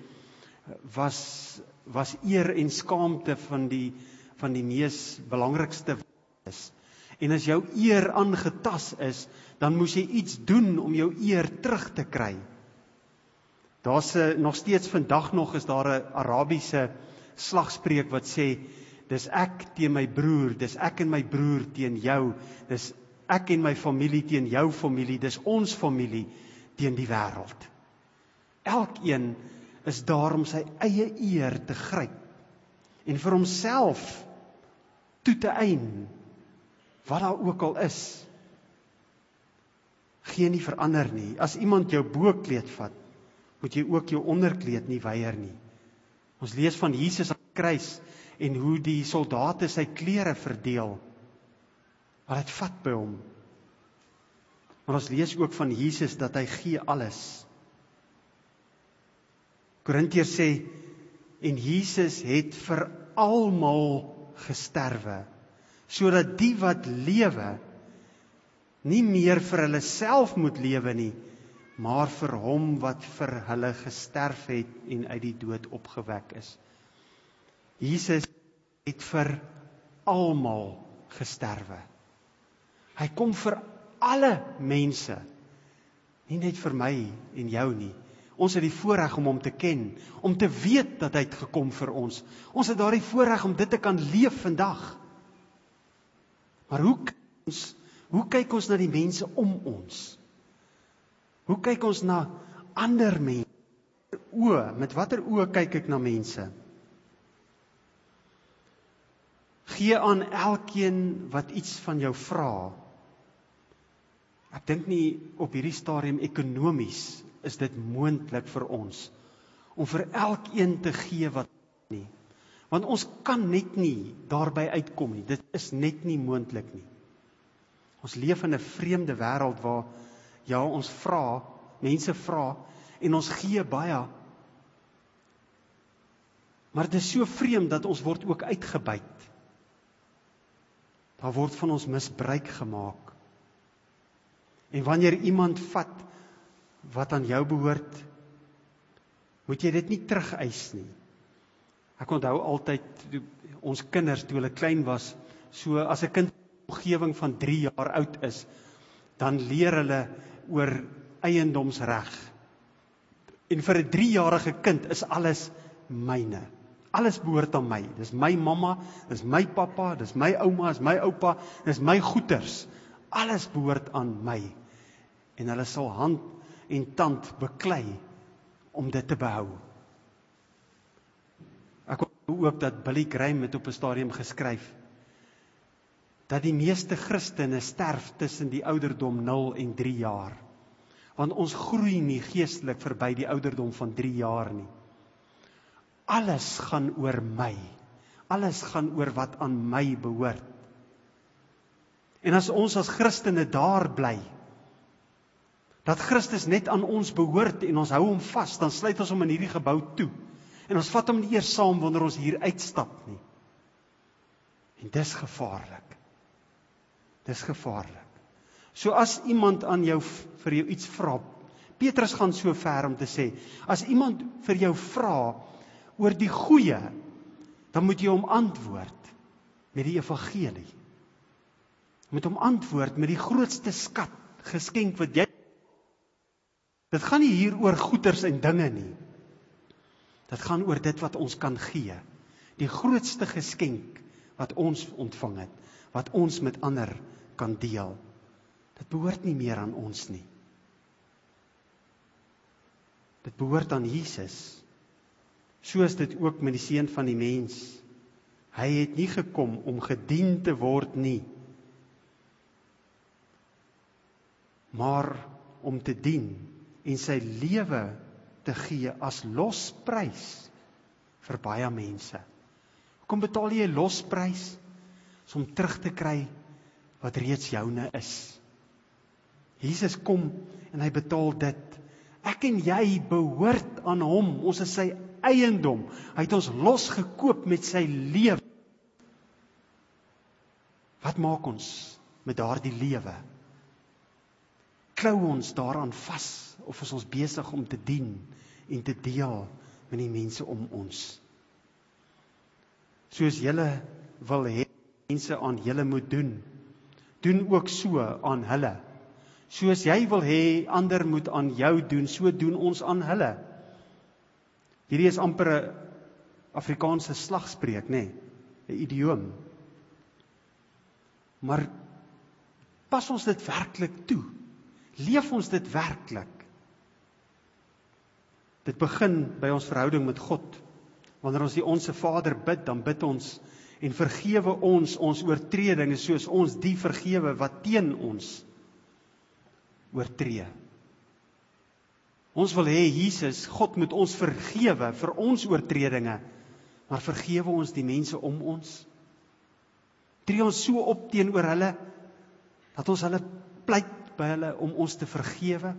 was eer en skaamte van die mees belangrikste is. En as jou eer aangetas is, dan moes jy iets doen om jou eer terug te kry. Daar's nog steeds vandag nog is daar 'n Arabiese slagspreuk wat sê Dis ek teen my broer, dis ek en my broer teen jou, dis ek en my familie teen jou familie, dis ons familie teen die wêreld. Elkeen is daar om sy eie eer te gryp en vir homself toe te eien, wat daar ook al is. Geen nie verander nie. As iemand jou bokleed vat, moet jy ook jou onderkleed nie weier nie. Ons lees van Jesus aan die kruis en hoe die soldate sy klere verdeel, maar dit vat by hom. Maar ons lees ook van Jesus dat hy gee alles. Korintiërs sê, en Jesus het vir almal gesterwe, sodat die wat lewe, nie meer vir hulle self moet lewe nie, maar vir hom wat vir hulle gesterf het en uit die dood opgewek is. Jesus het vir almal gesterwe. Hy kom vir alle mense, nie net vir my en jou nie. Ons het die voorreg om hom te ken, om te weet dat hy het gekom vir ons. Ons het daardie voorreg om dit te kan leef vandag. Maar hoe kyk ons na die mense om ons? Hoe kyk ons na ander mense? Met watter oë kyk ek na mense? Gee aan elkeen wat iets van jou vra. Ek dink nie op hierdie stadium ekonomies is dit moontlik vir ons om vir elkeen te gee wat nie. Want ons kan net nie daarby uitkom nie. Dit is net nie moontlik nie. Ons leef in 'n vreemde wêreld waar ons vra, mense vra en ons gee baie. Maar dit is so vreemd dat ons word ook uitgebuit. Daar word van ons misbruik gemaak. En wanneer iemand vat wat aan jou behoort, moet jy dit nie terugeis nie. Ek onthou altyd, ons kinders, toe hulle klein was, so as 'n kind in 'n omgewing van 3 jaar oud is, dan leer hulle oor eiendomsreg. En vir 'n 3-jarige kind is alles myne. Alles behoort aan my. Dis my mamma, dis my pappa, dis my ouma, dis my oupa, dis my goeders. Alles behoort aan my. En hulle sal hand en tand beklei om dit te behou. Ek hoor ook dat Billy Graham het op 'n stadium geskryf dat die meeste Christene sterf tussen die ouderdom 0 en 3 jaar. Want ons groei nie geestelik verby die ouderdom van 3 jaar nie. Alles gaan oor my. Alles gaan oor wat aan my behoort. En as ons as Christene daar bly, dat Christus net aan ons behoort en ons hou hom vas, dan sluit ons hom in hierdie gebou toe. En ons vat hom nie eers saam wanneer ons hier uitstap nie. En dis gevaarlik. Dis gevaarlik. So as iemand aan jou vir jou iets vra, Petrus gaan so ver om te sê, as iemand vir jou vra oor die goeie, dan moet jy hom antwoord met die evangelie. Jy moet hom antwoord met die grootste skat, geskenk wat jy. Dit gaan nie hier oor goeders en dinge nie. Dit gaan oor dit wat ons kan gee. Die grootste geskenk wat ons ontvang het, wat ons met ander kan deel. Dit behoort nie meer aan ons nie. Dit behoort aan Jesus. So is dit ook met die seun van die mens. Hy het nie gekom om gedien te word nie, maar om te dien en sy lewe te gee as losprys vir baie mense. Kom betaal jy 'n losprys om terug te kry wat reeds joune is. Jesus kom en hy betaal dit. Ek en jy behoort aan hom. Ons is sy eiendom. Hy het ons losgekoop met sy lewe. Wat maak ons met daardie lewe? Klou ons daaraan vas, of is ons besig om te dien en te deel met die mense om ons? Soos julle wil hê mense aan julle moet doen, doen ook so aan hulle. Soos jy wil hê ander moet aan jou doen, so doen ons aan hulle. Hierdie is amper 'n Afrikaanse slagspreuk, nê? 'n idioom. Maar pas ons dit werklik toe? Leef ons dit werklik? Dit begin by ons verhouding met God. Wanneer ons die Onse Vader bid, dan bid ons en vergewe ons oortredinge soos ons die vergewe wat teen ons oortree. Ons wil hê Jesus, God moet ons vergewe vir ons oortredinge, maar vergewe ons die mense om ons? Tree ons so op teenoor hulle, dat ons hulle pleit by hulle om ons te vergewe?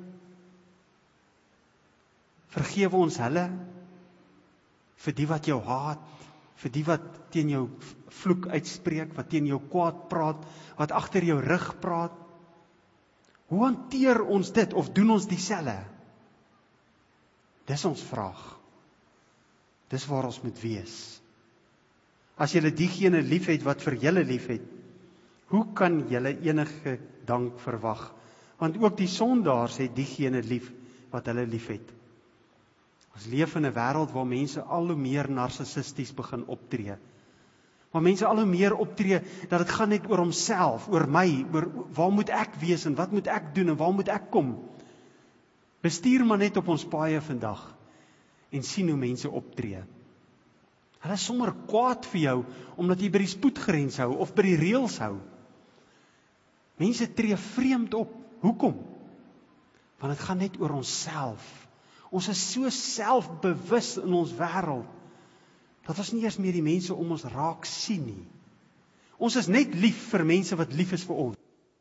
Vergewe ons hulle vir die wat jou haat, vir die wat teen jou vloek uitspreek, wat teen jou kwaad praat, wat agter jou rug praat? Hoe hanteer ons dit of doen ons dieselfde? Dis ons vraag. Dis waar ons moet wees. As julle diegene liefhet wat vir julle liefhet, hoe kan julle enige dank verwag? Want ook die sondaars het diegene lief wat hulle liefhet. Ons leef in 'n wêreld waar mense al hoe meer narcissisties begin optree. Waar mense al hoe meer optree dat dit gaan net oor homself, oor my, oor waar moet ek wees en wat moet ek doen en waar moet ek kom? Bestuur maar net op ons paaie vandag en sien hoe mense optree. Hulle is sommer kwaad vir jou omdat jy by die spoedgrens hou of by die reëls hou. Mense tree vreemd op. Hoekom? Want dit gaan net oor onsself. Ons is so selfbewus in ons wêreld, dat ons nie eers meer die mense om ons raak sien nie. Ons is net lief vir mense wat lief is vir ons.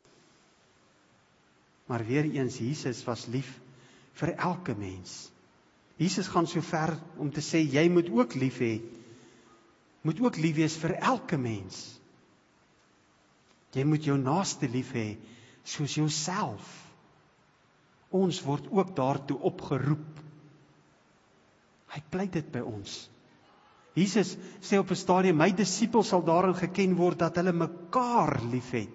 Maar weer eens, Jesus was lief vir elke mens. Jesus gaan so ver om te sê, jy moet ook lief hê, moet ook lief wees vir elke mens. Jy moet jou naaste lief hê, soos jouself. Ons word ook daartoe opgeroep. Hy pleit dit by ons. Jesus sê op 'n stadium, my disippels sal daarin geken word dat hulle mekaar liefhet.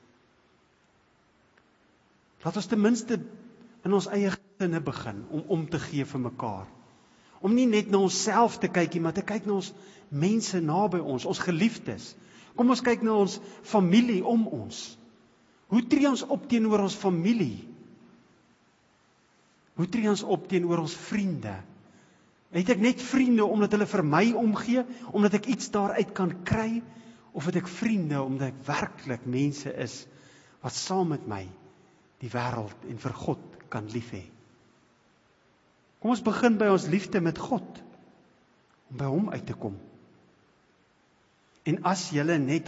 Laat ons ten minste in ons eie gesinne begin om te gee vir mekaar. Om nie net na onsself te kyk nie, maar te kyk na ons mense naby ons, ons geliefdes. Kom ons kyk na ons familie om ons. Hoe tree ons op teenoor ons familie? Hoe tree ons op teenoor ons vriende? Het ek net vriende omdat hulle vir my omgee, omdat ek iets daaruit kan kry, of het ek vriende omdat ek werklik mense is wat saam met my die wêreld en vir God kan lief hê? Kom ons begin by ons liefde met God, om by hom uit te kom. En as julle net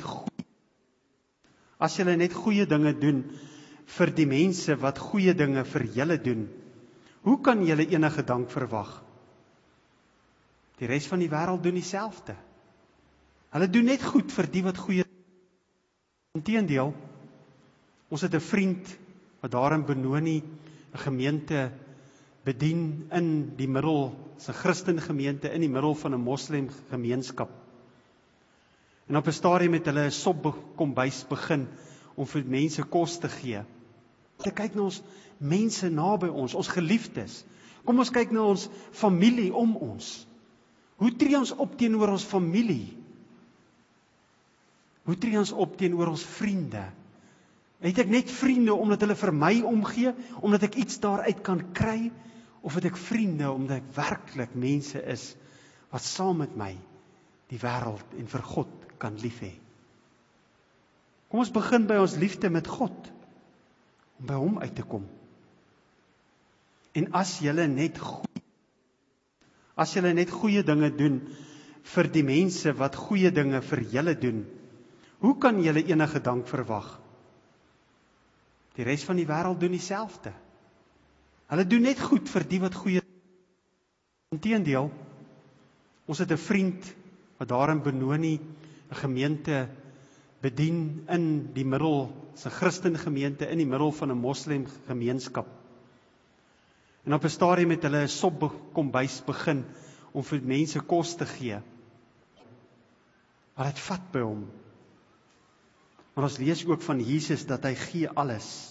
goeie dinge doen vir die mense wat goeie dinge vir julle doen, hoe kan julle enige dank verwag? Die res van die wêreld doen dieselfde. Hulle doen net goed vir die wat goeie. Inteendeel, ons het 'n vriend wat daar in Benoni 'n gemeente bedien in die middel, 'n Christen gemeente in die middel van 'n Moslem gemeenskap. En op 'n stadium het hulle 'n sopkombuis begin om vir mense kos te gee. Te kyk na ons mense naby ons, ons geliefdes. Kom ons kyk na ons familie om ons. Hoe tree ons op teenoor ons familie? Hoe tree ons op teenoor ons vriende? Het ek net vriende omdat hulle vir my omgee, omdat ek iets daaruit kan kry, of het ek vriende omdat ek werklik mense is wat saam met my die wêreld en vir God kan lief hê? Kom ons begin by ons liefde met God, om by hom uit te kom. En as julle net goeie dinge doen vir die mense wat goeie dinge vir julle doen, hoe kan julle enige dank verwag? Die res van die wêreld doen dieselfde. Hulle doen net goed vir die wat goeie. Inteendeel, ons het 'n vriend wat daar in Benoni 'n gemeente bedien in die middel, 'n Christen gemeente in die middel van 'n Moslem gemeenskap. En op 'n stadium het hulle 'n sopkombuis begin om vir mense kos te gee. Maar dit vat by hom. Maar ons lees ook van Jesus dat hy gee alles.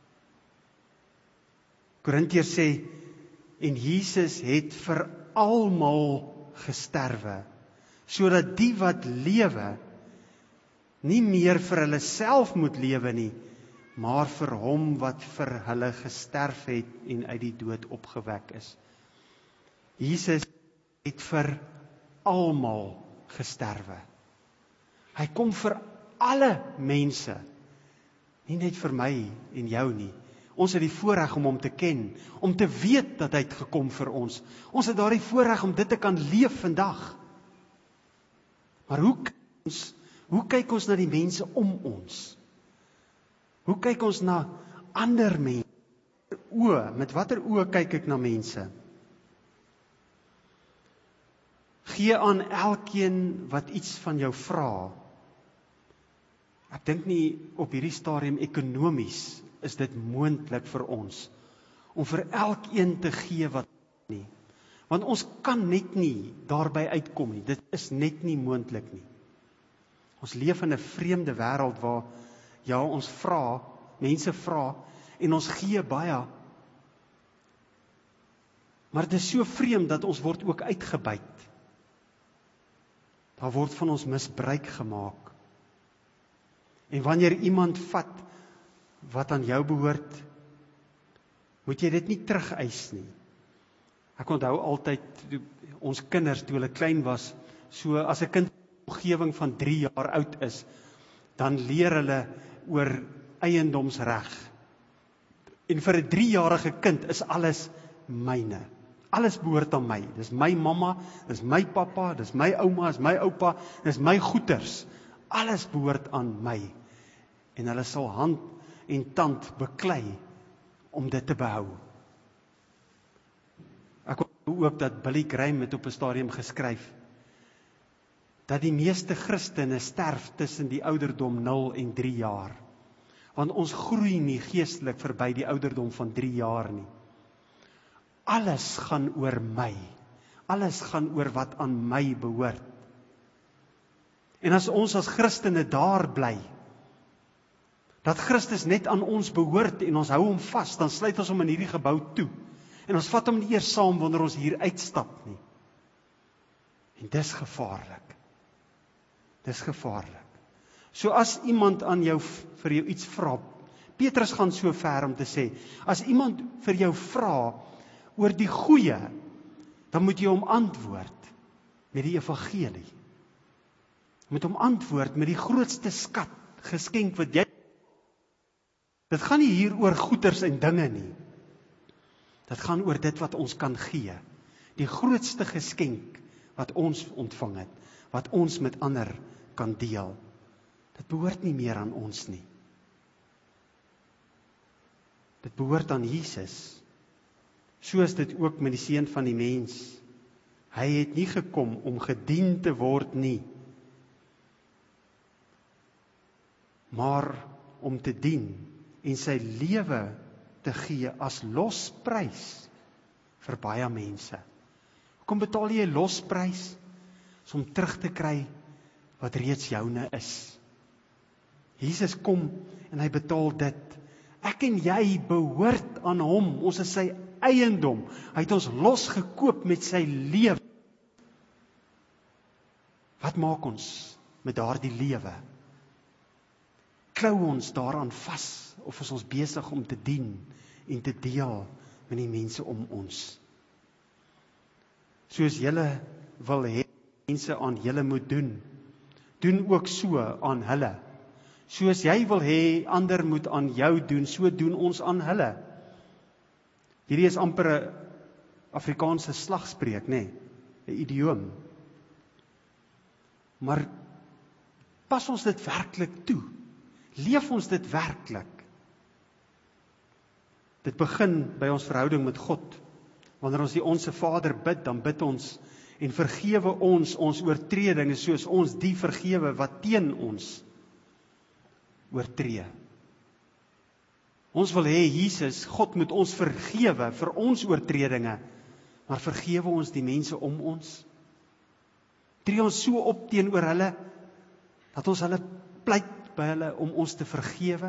Korintiërs sê, en Jesus het vir almal gesterwe, sodat die wat lewe, nie meer vir hulle self moet lewe nie, maar vir hom wat vir hulle gesterf het en uit die dood opgewek is. Jesus het vir almal gesterwe. Hy kom vir alle mense, nie net vir my en jou nie. Ons het die voorreg om hom te ken, om te weet dat hy het gekom vir ons. Ons het daardie voorreg om dit te kan leef vandag. Maar hoe kyk ons na die mense om ons? Hoe kyk ons na ander mense? Met watter oë kyk ek na mense? Gee aan elkeen wat iets van jou vra. Ek dink nie op hierdie stadium ekonomies is dit moontlik vir ons om vir elkeen te gee wat nie. Want ons kan net nie daarby uitkom nie. Dit is net nie moontlik nie. Ons leef in 'n vreemde wêreld waar ons vra, mense vra en ons gee baie. Maar dit is so vreemd dat ons word ook uitgebuit. Daar word van ons misbruik gemaak. En wanneer iemand vat wat aan jou behoort, moet jy dit nie terugeis nie. Ek onthou altyd, ons kinders, toe hulle klein was, so as 'n kind in 'n omgewing van 3 jaar oud is, dan leer hulle oor eiendomsreg. En vir 'n 3-jarige kind is alles myne. Alles behoort aan my. Dis my mamma, dis my pappa, dis my ouma, dis my oupa, dis my goeders. Alles behoort aan my. En hulle sal hand en tand beklei om dit te behou. Ek hoop ook dat Billy Graham het op 'n stadium geskryf dat die meeste Christene sterf tussen die ouderdom 0 en 3 jaar. Want ons groei nie geestelik verby die ouderdom van 3 jaar nie. Alles gaan oor my. Alles gaan oor wat aan my behoort. En as ons as Christene daar bly, dat Christus net aan ons behoort en ons hou hom vas, dan sluit ons hom in hierdie gebou toe. En ons vat hom nie eers saam wanneer ons hier uitstap nie. En dis gevaarlik. Dis gevaarlik. So as iemand aan jou vir jou iets vra, Petrus gaan so ver om te sê, as iemand vir jou vra oor die goeie, dan moet jy hom antwoord met die evangelie. Jy moet hom antwoord met die grootste skat, geskenk wat jy. Dit gaan nie hier oor goeders en dinge nie. Dit gaan oor dit wat ons kan gee. Die grootste geskenk wat ons ontvang het, wat ons met ander kan deel. Dit behoort nie meer aan ons nie. Dit behoort aan Jesus. So is dit ook met die seun van die mens. Hy het nie gekom om gedien te word nie, maar om te dien en sy lewe te gee as losprys vir baie mense. Kom betaal jy 'n losprys om terug te kry wat reeds joune is. Jesus kom en hy betaal dit. Ek en jy behoort aan hom, ons is sy eiendom. Hy het ons losgekoop met sy lewe. Wat maak ons met daardie lewe? Klou ons daaraan vas, of is ons besig om te dien en te deel met die mense om ons? Soos julle wil hê mense aan julle moet doen, doen ook so aan hulle. Soos jy wil hê ander moet aan jou doen, so doen ons aan hulle. Hierdie is amper 'n Afrikaanse slagspreuk, nê? 'n idioom. Maar pas ons dit werklik toe? Leef ons dit werklik? Dit begin by ons verhouding met God. Wanneer ons die Onse Vader bid, dan bid ons en vergewe ons oortredinge soos ons die vergewe wat teen ons oortree. Ons wil hê Jesus, God moet ons vergewe vir ons oortredinge, maar vergewe ons die mense om ons? Tree ons so op teenoor hulle, dat ons hulle pleit by hulle om ons te vergewe?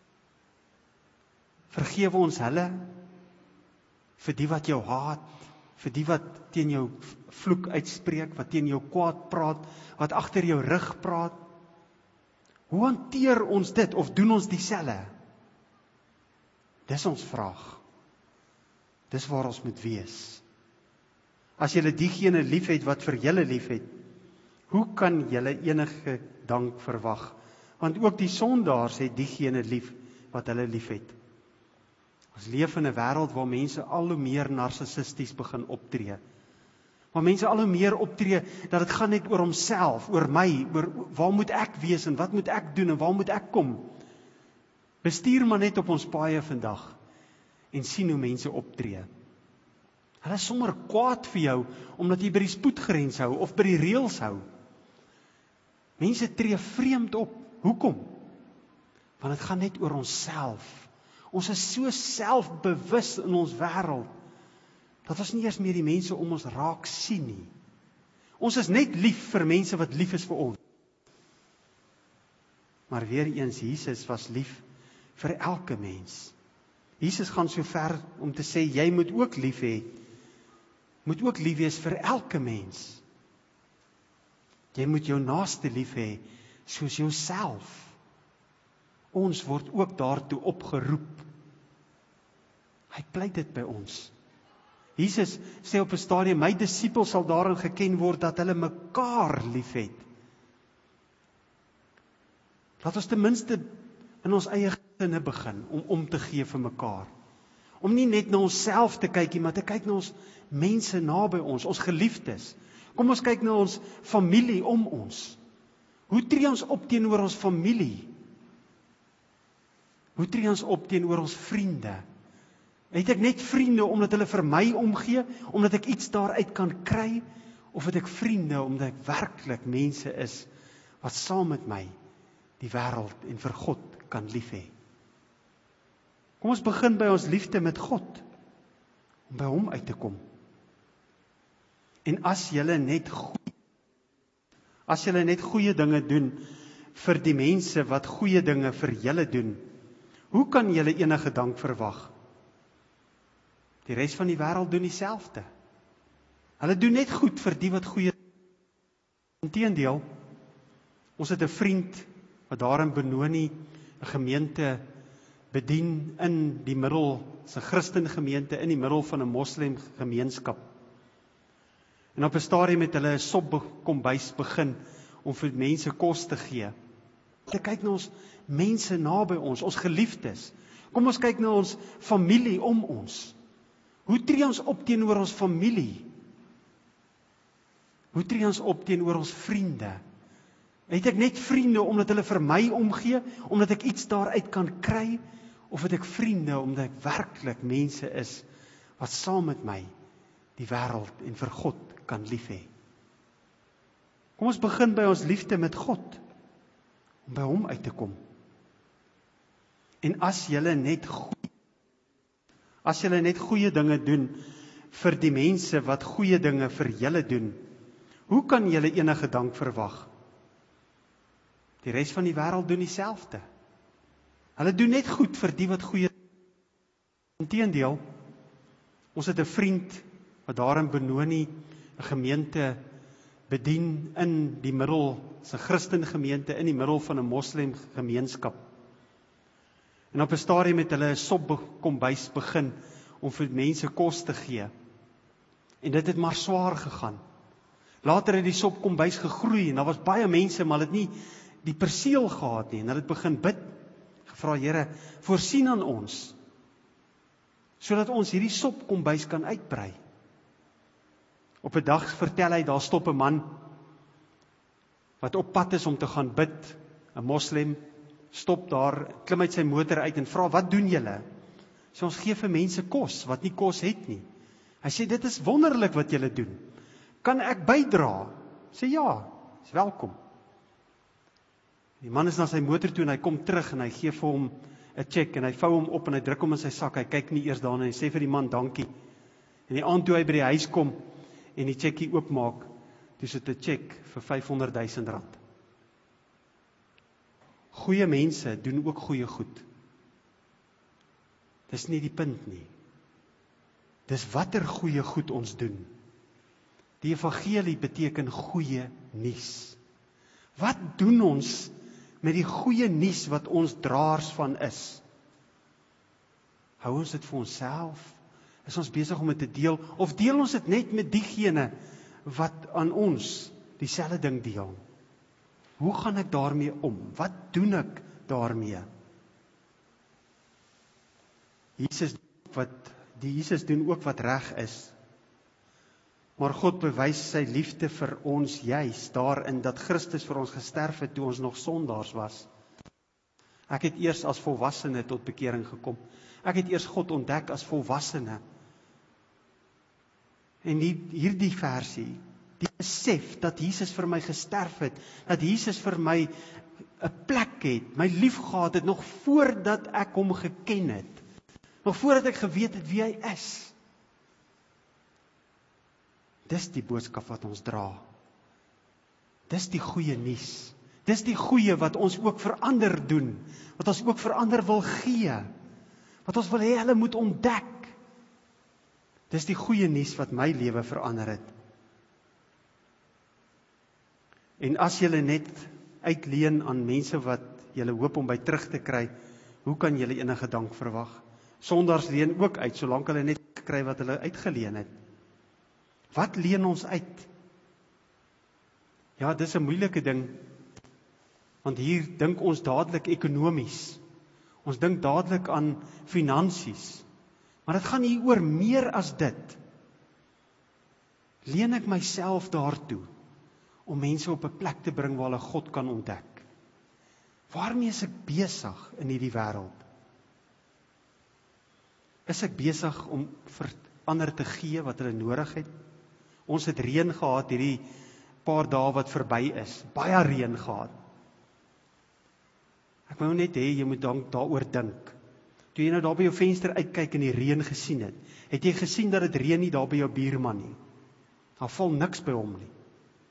Vergewe ons hulle vir die wat jou haat, vir die wat teen jou vloek uitspreek, wat teen jou kwaad praat, wat agter jou rug praat. Hoe hanteer ons dit, of doen ons dieselfde? Dis ons vraag. Dis waar ons moet wees. As julle diegene liefhet wat vir julle liefhet, hoe kan julle enige dank verwag? Want ook die sondaars het diegene lief wat hulle liefhet. Ons leef in 'n wêreld waar mense al hoe meer narcissisties begin optree. Waar mense al hoe meer optree dat dit gaan net oor homself, oor my, oor waar moet ek wees en wat moet ek doen en waar moet ek kom? Bestuur maar net op ons paaie vandag en sien hoe mense optree. Hulle is sommer kwaad vir jou omdat jy by die spoedgrens hou of by die reëls hou. Mense tree vreemd op. Hoekom? Want dit gaan net oor onsself. Ons is so selfbewus in ons wêreld dat ons nie eers meer die mense om ons raak sien nie. Ons is net lief vir mense wat lief is vir ons. Maar weer eens, Jesus was lief vir elke mens. Jesus gaan so ver om te sê, jy moet ook lief hê. Moet ook lief wees vir elke mens. Jy moet jou naaste lief hê soos jouself. Ons word ook daartoe opgeroep. Hy pleit dit by ons. Jesus sê op 'n stadium, my disippels sal daarin geken word dat hulle mekaar liefhet. Laat ons ten minste in ons eie gesinne begin om te gee vir mekaar. Om nie net na onsself te kyk nie, maar te kyk na ons mense naby ons, ons geliefdes. Kom ons kyk na ons familie om ons. Hoe tree ons op teenoor ons familie? Hoe tree ons op teenoor ons vriende? Het ek net vriende omdat hulle vir my omgee, omdat ek iets daaruit kan kry, of het ek vriende omdat ek werklik mense is wat saam met my die wêreld en vir God kan lief hê? Kom ons begin by ons liefde met God, om by hom uit te kom. En as julle net goeie dinge doen vir die mense wat goeie dinge vir julle doen, hoe kan julle enige dank verwag? Die res van die wêreld doen dieselfde. Hulle doen net goed vir die wat goeie. Inteendeel, ons het 'n vriend wat daar in Benoni 'n gemeente bedien in die middel, 'n Christengemeente in die middel van 'n Moslem gemeenskap. En op 'n stadium het hulle 'n sopkombuis begin om vir mense kos te gee. Te kyk na ons mense naby ons, ons geliefdes. Kom ons kyk na ons familie om ons. Hoe tree ons op teenoor ons familie? Hoe tree ons op teenoor ons vriende? Het ek net vriende omdat hulle vir my omgee, omdat ek iets daaruit kan kry, of het ek vriende omdat ek werklik mense is wat saam met my die wêreld en vir God kan lief hê? Kom ons begin by ons liefde met God, om by hom uit te kom. En as julle net goeie dinge doen vir die mense wat goeie dinge vir julle doen, hoe kan julle enige dank verwag? Die res van die wêreld doen dieselfde. Hulle doen net goed vir die wat goeie. Inteendeel, ons het 'n vriend wat daar in Benoni 'n gemeente bedien in die middel, 'n Christengemeente in die middel van 'n Moslem gemeenskap. En op 'n stadium het hulle 'n sopkombuis begin om vir mense kos te gee. En dit het maar swaar gegaan. Later het die sopkombuis gegroei en daar was baie mense, maar hulle het nie die perseel gehad nie. En hulle het begin bid, gevra, Here, voorsien aan ons, sodat ons hierdie sopkombuis kan uitbrei. Op 'n dag vertel hy, daar stop 'n man wat op pad is om te gaan bid, 'n Moslem, stop daar, klim uit sy motor uit en vra, wat doen julle? So ons gee vir mense kos, wat nie kos het nie. Hy sê, dit is wonderlik wat julle doen. Kan ek bydra? Sê ja, is welkom. Die man is na sy motor toe en hy kom terug en hy gee vir hom 'n cheque en hy vou hom op en hy druk hom in sy sak. Hy kyk nie eers daarna en hy sê vir die man dankie. En die aand toe hy by die huis kom en die cheque oopmaak, dis dit 'n cheque vir R500,000. Goeie mense doen ook goeie goed. Dis nie die punt nie. Dis watter goeie goed ons doen. Die evangelie beteken goeie nuus. Wat doen ons met die goeie nuus wat ons draers van is? Hou ons dit vir onsself? Is ons besig om dit te deel? Of deel ons dit net met diegene wat aan ons dieselfde ding deel? Hoe gaan ek daarmee om? Wat doen ek daarmee? Jesus doen ook wat reg is. Maar God bewys sy liefde vir ons juis daarin dat Christus vir ons gesterf het toe ons nog sondaars was. Ek het eers as volwassene tot bekering gekom. Ek het eers God ontdek as volwassene. En hierdie versie, die besef dat Jesus vir my gesterf het, dat Jesus vir my 'n plek het, my liefgehad het, nog voordat ek hom geken het, nog voordat ek geweet het wie hy is. Dis die boodskap wat ons dra. Dis die goeie nuus. Dis die goeie wat ons ook vir ander doen, wat ons ook vir ander wil gee, wat ons wil hê hulle moet ontdek. Dis die goeie nuus wat my lewe verander het. En as julle net uitleen aan mense wat julle hoop om by terug te kry, hoe kan julle enige dank verwag? Sondaars leen ook uit, solank hulle net kry wat hulle uitgeleen het. Wat leen ons uit? Ja, dis 'n moeilike ding, want hier dink ons dadelik ekonomies. Ons dink dadelik aan finansies. Maar dit gaan hier oor meer as dit. Leen ek myself daartoe om mense op 'n plek te bring waar hulle God kan ontdek? Waarmee is ek besig in hierdie wêreld? Is ek besig om vir ander te gee wat hulle nodig het? Ons het reën gehad hierdie paar dae wat verby is. Baie reën gehad. Ek wou net hê jy moet daaroor dink. Toe jy nou daar by jou venster uitkyk en die reën gesien het jy gesien dat dit reën nie daar by jou buurman nie? Daar val niks by hom nie.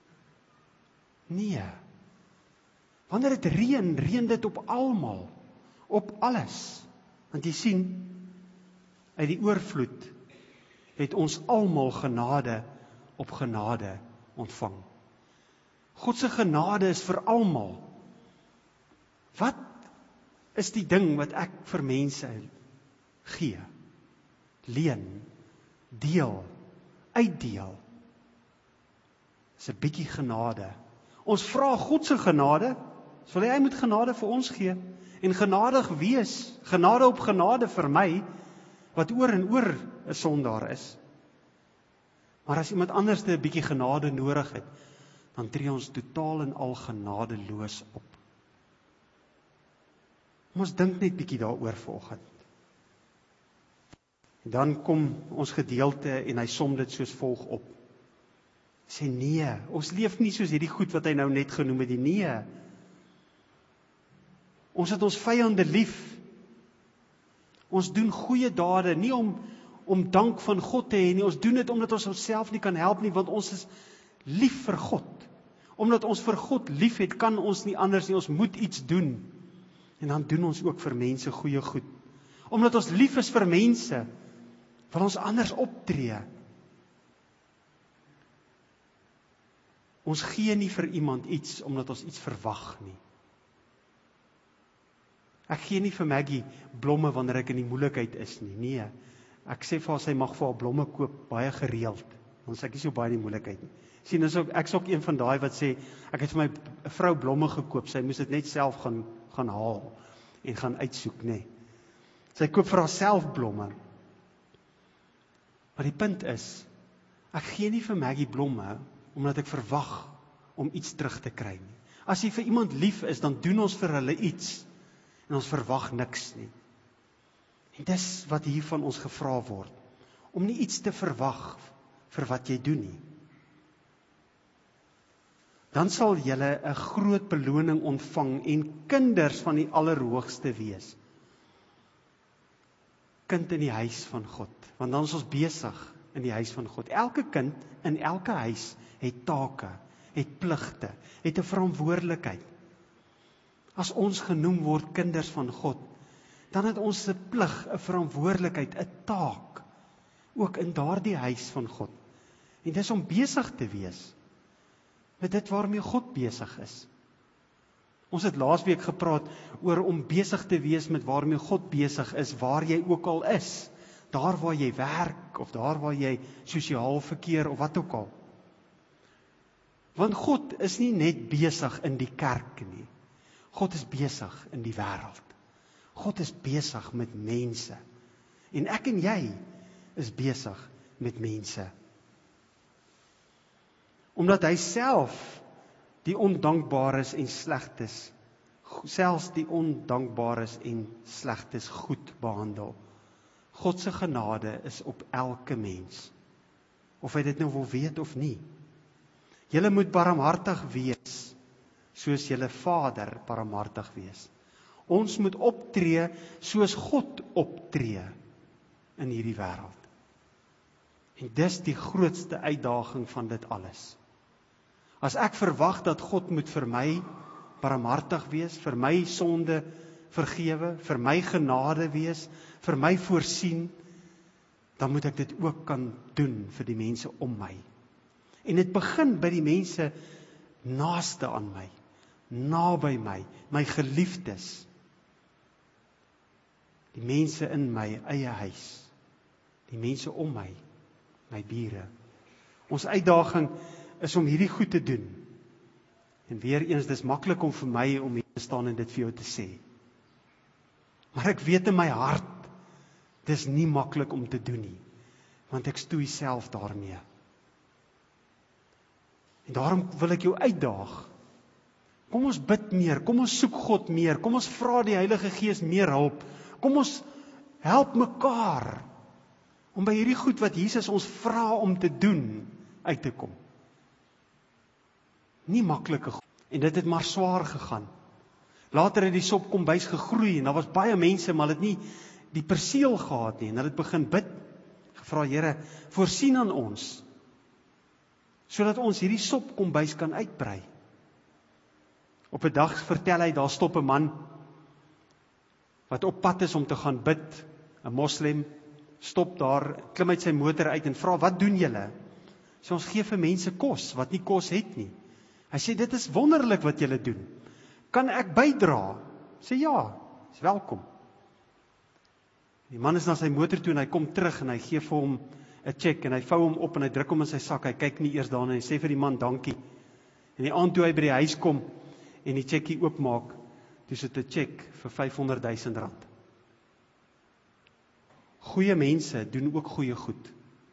Nee. Wanneer dit reën dit op almal, op alles. Want jy sien, uit die oorvloed het ons almal genade op genade ontvang. God se genade is vir almal. Wat is die ding wat ek vir mense gee? Leen, deel, uitdeel. Dis 'n bietjie genade. Ons vra God se genade, so hy moet genade vir ons gee, en genadig wees, genade op genade vir my, wat oor en oor 'n sondaar is. Maar as iemand anders 'n bietjie genade nodig het, dan tree ons totaal en al genadeloos op. Ons dink net bietjie daaroor vanoggend. Dan kom ons gedeelte en hy som dit soos volg op. Sê nee, ons leef nie soos hierdie goed wat hy nou net genoem het, die nee. Ons het ons vyande lief. Ons doen goeie dade, nie om dank van God te hê nie, ons doen dit omdat ons onsself nie kan help nie, want ons is lief vir God. Omdat ons vir God lief het, kan ons nie anders nie, ons moet iets doen. En dan doen ons ook vir mense goeie goed. Omdat ons lief is vir mense, wil ons anders optree. Ons gee nie vir iemand iets, omdat ons iets verwag nie. Ek gee nie vir Maggie blomme wanneer ek in die moeilikheid is nie, nee. Ek sê vir haar, sy mag vir haar blomme koop, baie gereeld, want ek is so baie in die moeilikheid nie. Sien, ek is ook een van daai wat sê, ek het vir my vrou blomme gekoop, sy moes dit net self gaan haal, en gaan uitsoek, nee. Sy koop vir haarself blomme. Maar die punt is, ek gee nie vir Maggie blomme, omdat ek verwag om iets terug te kry nie. As jy vir iemand lief is, dan doen ons vir hulle iets, en ons verwag niks nie. En dis wat hier van ons gevra word, om nie iets te verwag vir wat jy doen nie. Dan sal julle 'n groot beloning ontvang en kinders van die Allerhoogste wees. Kind in die huis van God, want dan is ons besig in die huis van God. Elke kind in elke huis het take, het pligte, het 'n verantwoordelikheid. As ons genoem word kinders van God, dan het ons 'n plig, 'n verantwoordelikheid, 'n taak, ook in daardie huis van God. En dis om besig te wees met dit waarmee God besig is. Ons het laasweek gepraat oor om besig te wees met waarmee God besig is, waar jy ook al is. Daar waar jy werk, of daar waar jy sosiaal verkeer, of wat ook al. Want God is nie net besig in die kerk nie. God is besig in die wêreld. God is besig met mense. En ek en jy is besig met mense. Omdat hy self die ondankbares en slegtes, selfs die ondankbares en slegtes goed behandel. God se genade is op elke mens. Of hy dit nou wil weet of nie. Julle moet barmhartig wees, soos julle Vader barmhartig wees. Ons moet optree soos God optree in hierdie wêreld. En dis die grootste uitdaging van dit alles. As ek verwag dat God moet vir my barmhartig wees, vir my sonde vergewe, vir my genade wees, vir my voorsien, dan moet ek dit ook kan doen vir die mense om my. En dit begin by die mense naaste aan my, naby my, my geliefdes, die mense in my eie huis, die mense om my, my bure. Ons uitdaging is om hierdie goed te doen. En weer eens, dis maklik om vir my om hier te staan en dit vir jou te sê. Maar ek weet in my hart, dis nie maklik om te doen nie, want ek stoei self daarmee. En daarom wil ek jou uitdaag. Kom ons bid meer, kom ons soek God meer, kom ons vra die Heilige Gees meer hulp. Kom ons help mekaar om by hierdie goed wat Jesus ons vra om te doen, uit te kom. Nie maklike goed. En dit het maar swaar gegaan. Later het die sop kombuis gegroei en daar was baie mense, maar het nie die perseel gehad nie. En hulle het begin bid, gevra, Here, voorsien aan ons, sodat ons hierdie sop kombuis kan uitbrei. Op 'n dag vertel hy, daar stop 'n man wat op pad is om te gaan bid, 'n moslem, stop daar, klim uit sy motor uit en vra, wat doen julle? So ons gee vir mense kos, wat nie kos het nie. Hy sê, dit is wonderlik wat julle doen. Kan ek bydra? Sê ja, is welkom. Die man is na sy motor toe en hy kom terug en hy gee vir hom 'n cheque en hy vou hom op en hy druk hom in sy sak. Hy kyk nie eers daarna en hy sê vir die man dankie. En die aand toe hy by die huis kom en die cheque oopmaak, dis dit 'n cheque vir R500,000. Goeie mense doen ook goeie goed.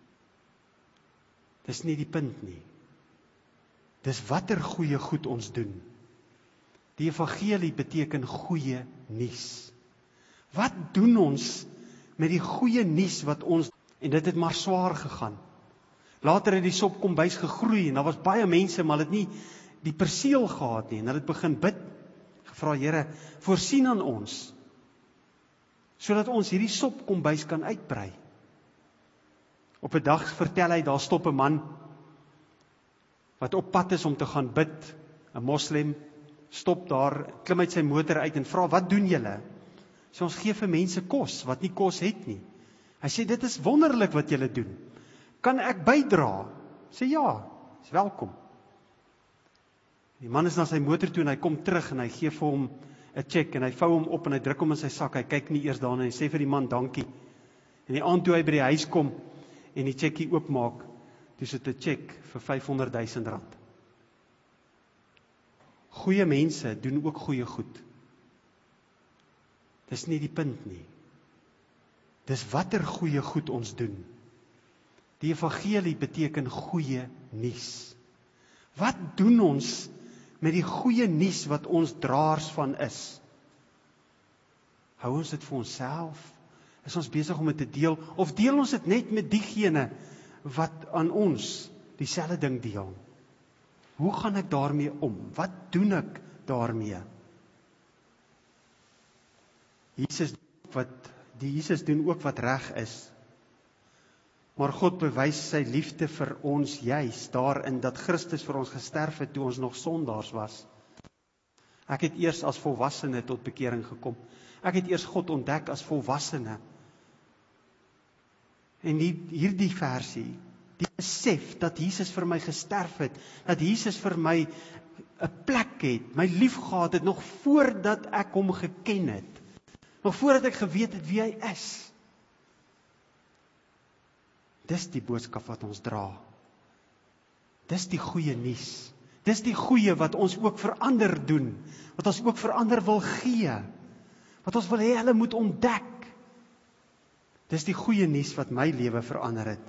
Dis nie die punt nie. Dis watter goeie goed ons doen. Die evangelie beteken goeie nuus. Wat doen ons met die goeie nuus wat ons, en dit het maar swaar gegaan. Later het die sop kombuis gegroei en daar was baie mense, maar hulle het nie die perseel gehad nie. En hulle het begin bid, gevra, Here, voorsien aan ons, sodat ons hierdie sop kombuis kan uitbrei. Op 'n dag vertel hy, daar stop 'n man wat op pad is om te gaan bid, 'n moslem, stop daar, klim uit sy motor uit en vra, wat doen julle? So ons gee vir mense kos, wat nie kos het nie. Hy sê, dit is wonderlik wat julle doen. Kan ek bydra? Sê ja, is welkom. Die man is na sy motor toe en hy kom terug en hy gee vir hom 'n cheque en hy vou hom op en hy druk hom in sy sak. Hy kyk nie eers daarna en hy sê vir die man dankie. En die aand toe hy by die huis kom en die cheque oopmaak, dis dit 'n cheque vir R500,000. Goeie mense doen ook goeie goed. Dis nie die punt nie. Dis watter goeie goed ons doen. Die evangelie beteken goeie nuus. Wat doen ons met die goeie nuus wat ons draers van is? Hou ons dit vir onsself? Is ons besig om dit te deel? Of deel ons dit net met diegene wat aan ons dieselfde ding deel? Hoe gaan ek daarmee om? Wat doen ek daarmee? Jesus doen ook wat reg is. Maar God bewys sy liefde vir ons juis daarin dat Christus vir ons gesterf het toe ons nog sondaars was. Ek het eers as volwassene tot bekering gekom. Ek het eers God ontdek as volwassene. En hierdie versie, die besef dat Jesus vir my gesterf het, dat Jesus vir my 'n plek het, my liefgehad het, nog voordat ek hom geken het, nog voordat ek geweet het wie hy is. Dis die boodskap wat ons dra. Dis die goeie nuus. Dis die goeie wat ons ook vir ander doen, wat ons ook vir ander wil gee, wat ons wil hê hulle moet ontdek. Dis die goeie nuus wat my lewe verander het.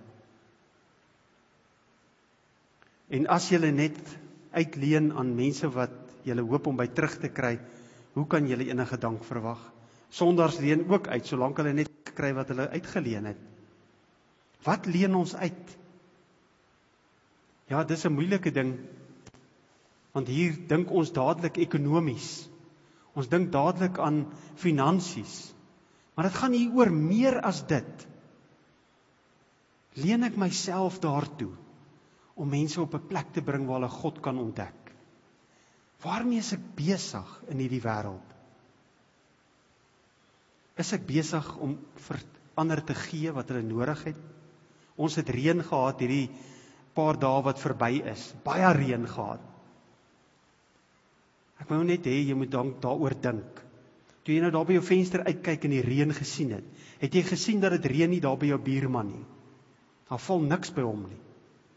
En as jy net uitleen aan mense wat jy hoop om by terug te kry, hoe kan jy enige dank verwag? Sondaars leen ook uit, solank hulle net kry wat hulle uitgeleen het. Wat leen ons uit? Ja, dis 'n moeilike ding, want hier dink ons dadelik ekonomies. Ons dink dadelik aan finansies. Maar dit gaan hier oor meer as dit. Leen ek myself daartoe om mense op 'n plek te bring waar hulle God kan ontdek? Waarmee is ek besig in hierdie wêreld? Is ek besig om vir ander te gee wat hulle nodig het? Ons het reën gehad hierdie paar dae wat verby is. Baie reën gehad. Ek wou net hê jy moet daaroor dink. Toe jy nou daar by jou venster uitkyk en die reën gesien het jy gesien dat dit reën nie daar by jou buurman nie? Daar val niks by hom nie.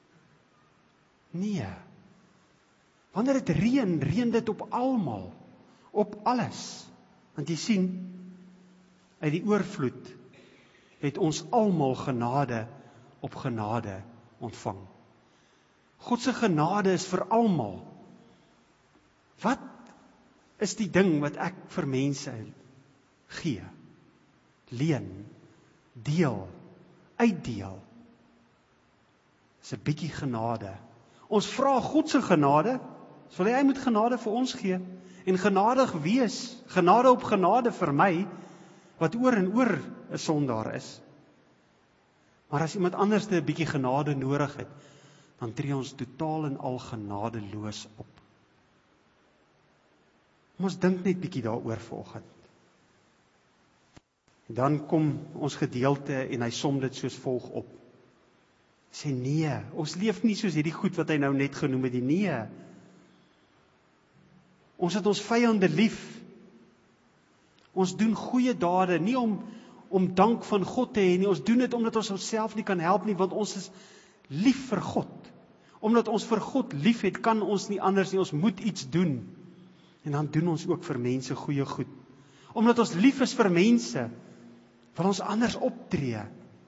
Nee. Wanneer dit reën dit op almal, op alles. Want jy sien, uit die oorvloed het ons almal genade op genade ontvang. God se genade is vir almal. Wat is die ding wat ek vir mense gee? Leen, deel, uitdeel. Dis 'n bietjie genade. Ons vra God se genade, so hy moet genade vir ons gee, en genadig wees, genade op genade vir my, wat oor en oor 'n sondaar is. Maar as iemand anders 'n bietjie genade nodig het, dan tree ons totaal en al genadeloos op. Ons dink net bietjie daaroor vanoggend. Dan kom ons gedeelte en hy som dit soos volg op. Sê nee, ons leef nie soos hierdie goed wat hy nou net genoem het, nee. Ons het ons vyande lief. Ons doen goeie dade, nie om dank van God te hê nie, ons doen dit omdat ons onsself nie kan help nie, want ons is lief vir God. Omdat ons vir God lief het, kan ons nie anders nie, ons moet iets doen. En dan doen ons ook vir mense goeie goed. Omdat ons lief is vir mense, wil ons anders optree.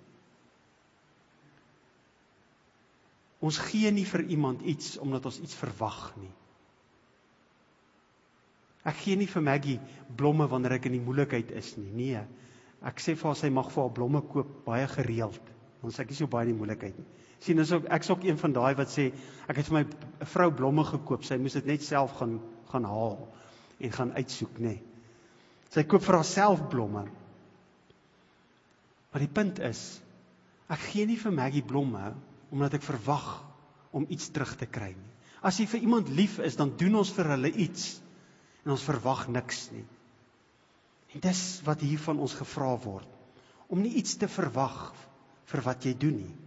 Ons gee nie vir iemand iets, omdat ons iets verwag nie. Ek gee nie vir Maggie blomme wanneer ek in die moeilikheid is nie, nee. Ek sê vir haar, sy mag vir haar blomme koop, baie gereeld, want ek is so baie in die moeilikheid nie. Sien, ek is ook een van daai wat sê, ek het vir my vrou blomme gekoop, sy moes dit net self gaan haal, en gaan uitsoek, nee. Sy koop vir haarself blomme. Maar die punt is, ek gee nie vir Maggie blomme, omdat ek verwag om iets terug te kry nie. As jy vir iemand lief is, dan doen ons vir hulle iets, en ons verwag niks nie. En dis wat hier van ons gevra word, om nie iets te verwag vir wat jy doen nie.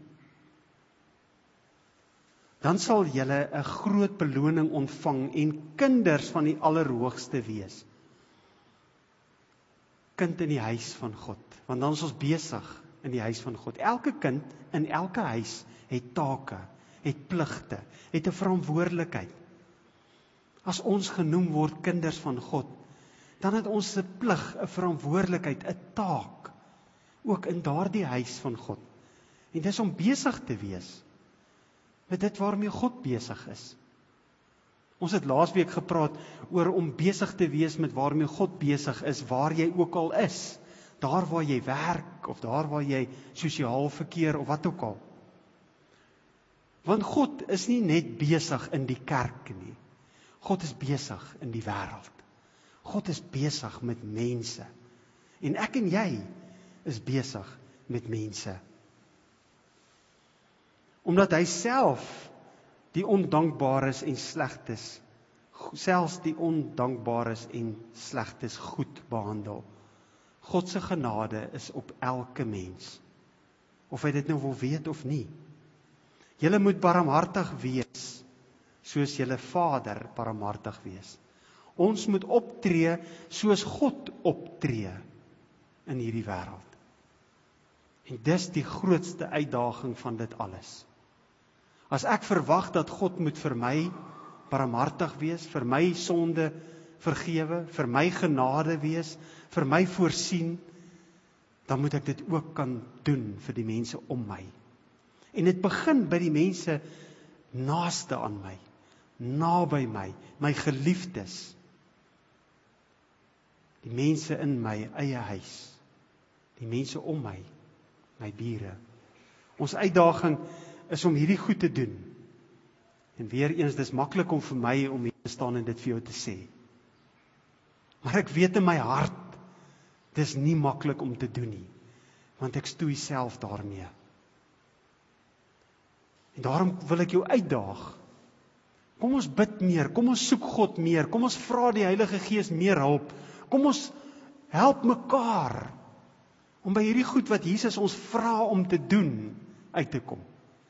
Dan sal julle 'n groot beloning ontvang en kinders van die Allerhoogste wees. Kind in die huis van God, want dan is ons besig in die huis van God. Elke kind in elke huis het take, het pligte, het 'n verantwoordelikheid. As ons genoem word kinders van God, dan het ons 'n plig, 'n verantwoordelikheid, 'n taak, ook in daardie huis van God. En dis om besig te wees met dit waarmee God besig is. Ons het laasweek gepraat oor om besig te wees met waarmee God besig is, waar jy ook al is. Daar waar jy werk, of daar waar jy sosiaal verkeer, of wat ook al. Want God is nie net besig in die kerk nie. God is besig in die wêreld. God is besig met mense. En ek en jy is besig met mense. Omdat hy self die ondankbares en slegtes, selfs die ondankbares en slegtes goed behandel. God se genade is op elke mens. of hy dit nou wil weet of nie. Julle moet barmhartig wees, soos julle Vader barmhartig wees. Ons moet optree soos God optree in hierdie wêreld. En dis die grootste uitdaging van dit alles. As ek verwag dat God moet vir my barmhartig wees, vir my sonde vergewe, vir my genade wees, vir my voorsien, dan moet ek dit ook kan doen vir die mense om my. En dit begin by die mense naaste aan my, naby my, my geliefdes, die mense in my eie huis, die mense om my, my bure. Ons uitdaging is om hierdie goed te doen. En weer eens, dis maklik om vir my om hier te staan en dit vir jou te sê. Maar ek weet in my hart, dis nie maklik om te doen nie, want ek stoei self daarmee. En daarom wil ek jou uitdaag. Kom ons bid meer, kom ons soek God meer, kom ons vra die Heilige Gees meer hulp. Kom ons help mekaar om by hierdie goed wat Jesus ons vra om te doen, uit te kom.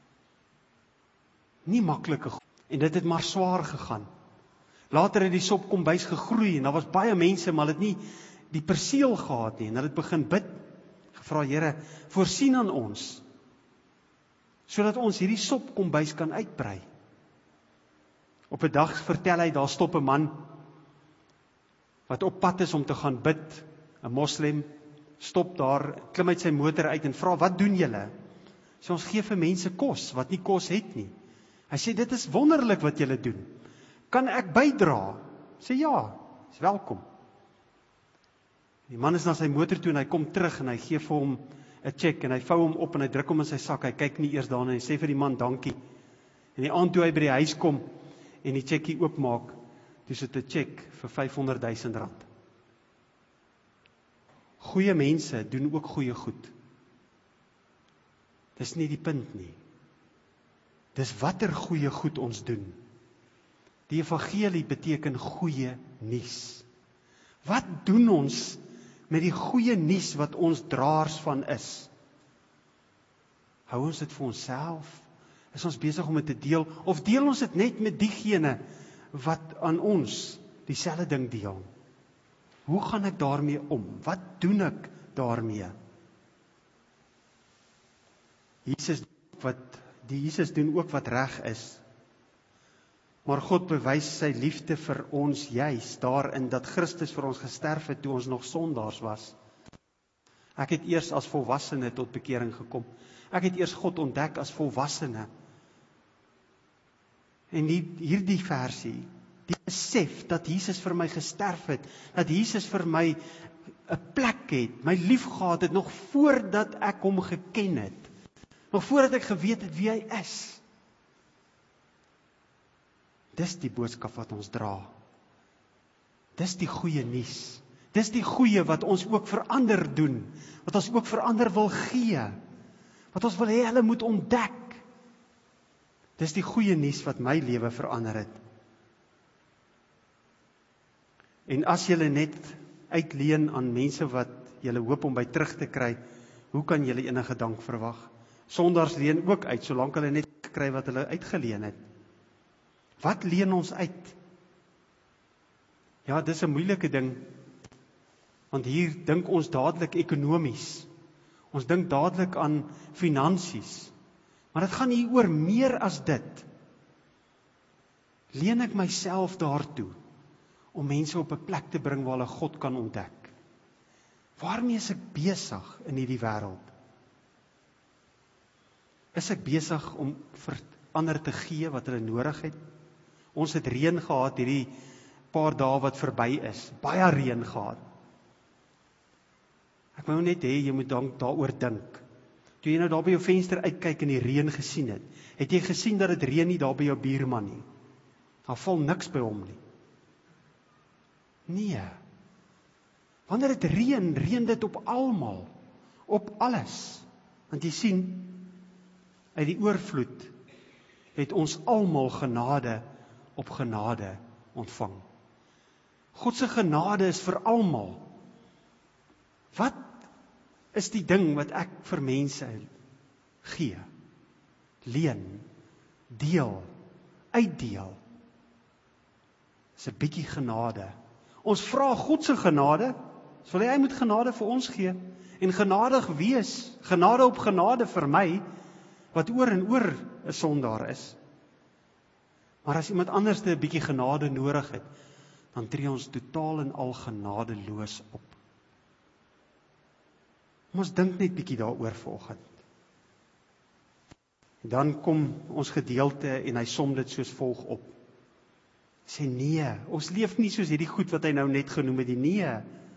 Nie maklike goed. En dit het maar swaar gegaan. Later het die sop kombuis gegroei en daar was baie mense, maar hulle het nie die perseel gehad nie. En hulle het begin bid, gevra, Here, voorsien aan ons, sodat ons hierdie sop kombuis kan uitbrei. Op 'n dag vertel hy, daar stop 'n man wat op pad is om te gaan bid, 'n moslem, stop daar, klim uit sy motor uit en vra, wat doen julle? So ons gee vir mense kos, wat nie kos het nie. Hy sê, dit is wonderlik wat julle doen. Kan ek bydra? Sê ja, is welkom. Die man is na sy motor toe en hy kom terug en hy gee vir hom 'n cheque en hy vou hom op en hy druk hom in sy sak. Hy kyk nie eers daarna en hy sê vir die man dankie. En die aand toe hy by die huis kom en die cheque oopmaak, dis dit 'n cheque vir R500,000. Goeie mense doen ook goeie goed. Dis nie die punt nie. Dis watter goeie goed ons doen. Die evangelie beteken goeie nuus. Wat doen ons met die goeie nuus wat ons draers van is? Hou ons dit vir onsself? Is ons besig om dit te deel? Of deel ons dit net met diegene wat aan ons dieselfde ding deel? Hoe gaan ek daarmee om? Wat doen ek daarmee? Jesus doen ook wat reg is. Maar God bewys sy liefde vir ons juis daarin dat Christus vir ons gesterf het toe ons nog sondaars was. Ek het eers as volwassene tot bekering gekom. Ek het eers God ontdek as volwassene. En hierdie versie, die besef dat Jesus vir my gesterf het, dat Jesus vir my 'n plek het, my liefgehad het, nog voordat ek hom geken het, nog voordat ek geweet het wie hy is. Dis die boodskap wat ons dra. Dis die goeie nuus. Dis die goeie wat ons ook vir ander doen, wat ons ook vir ander wil gee, wat ons wil hê hulle moet ontdek. Dis die goeie nuus wat my lewe verander het. En as jy net uitleen aan mense wat jy hoop om by terug te kry, hoe kan jy enige dank verwag? Sondaars leen ook uit, solank hulle net gekry wat hulle uitgeleen het. Wat leen ons uit? Ja, dis 'n moeilike ding, want hier dink ons dadelik ekonomies. Ons dink dadelik aan finansies. Maar dit gaan hier oor meer as dit. Leen ek myself daartoe om mense op 'n plek te bring waar hulle God kan ontdek? Waarmee is ek besig in hierdie wêreld? Is ek besig om vir ander te gee wat hulle nodig het? Ons het reën gehad hierdie paar dae wat verby is. Baie reën gehad. Ek wou net hê jy moet daaroor dink. Toe jy nou daar by jou venster uitkyk en die reën gesien het jy gesien dat dit reën nie daar by jou buurman nie? Daar val niks by hom nie. Nee. Wanneer dit reën dit op almal, op alles. Want jy sien, uit die oorvloed het ons almal genade op genade ontvang. God se genade is vir almal. Wat is die ding wat ek vir mense gee, leen, deel, uitdeel. Dis 'n bietjie genade. Ons vra God se genade, so hy moet genade vir ons gee, en genadig wees, genade op genade vir my, wat oor en oor 'n sondaar is. Maar as iemand anders 'n bietjie genade nodig het, dan tree ons totaal en al genadeloos op. Ons dink net bietjie daaroor vanoggend. En dan kom ons gedeelte en hy som dit soos volg op. Sê nee, ons leef nie soos hierdie goed wat hy nou net genoem het, nee.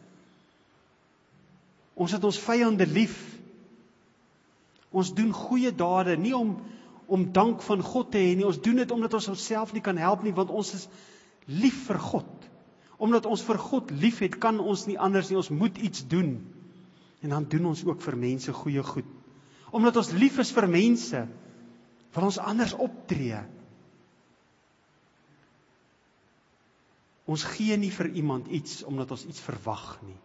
Ons het ons vyande lief. Ons doen goeie dade, nie om dank van God te hê nie, ons doen dit omdat ons onsself nie kan help nie, want ons is lief vir God. Omdat ons vir God lief het, kan ons nie anders nie, ons moet iets doen. En dan doen ons ook vir mense goeie goed. Omdat ons lief is vir mense, wil ons anders optree. Ons gee nie vir iemand iets, omdat ons iets verwag nie.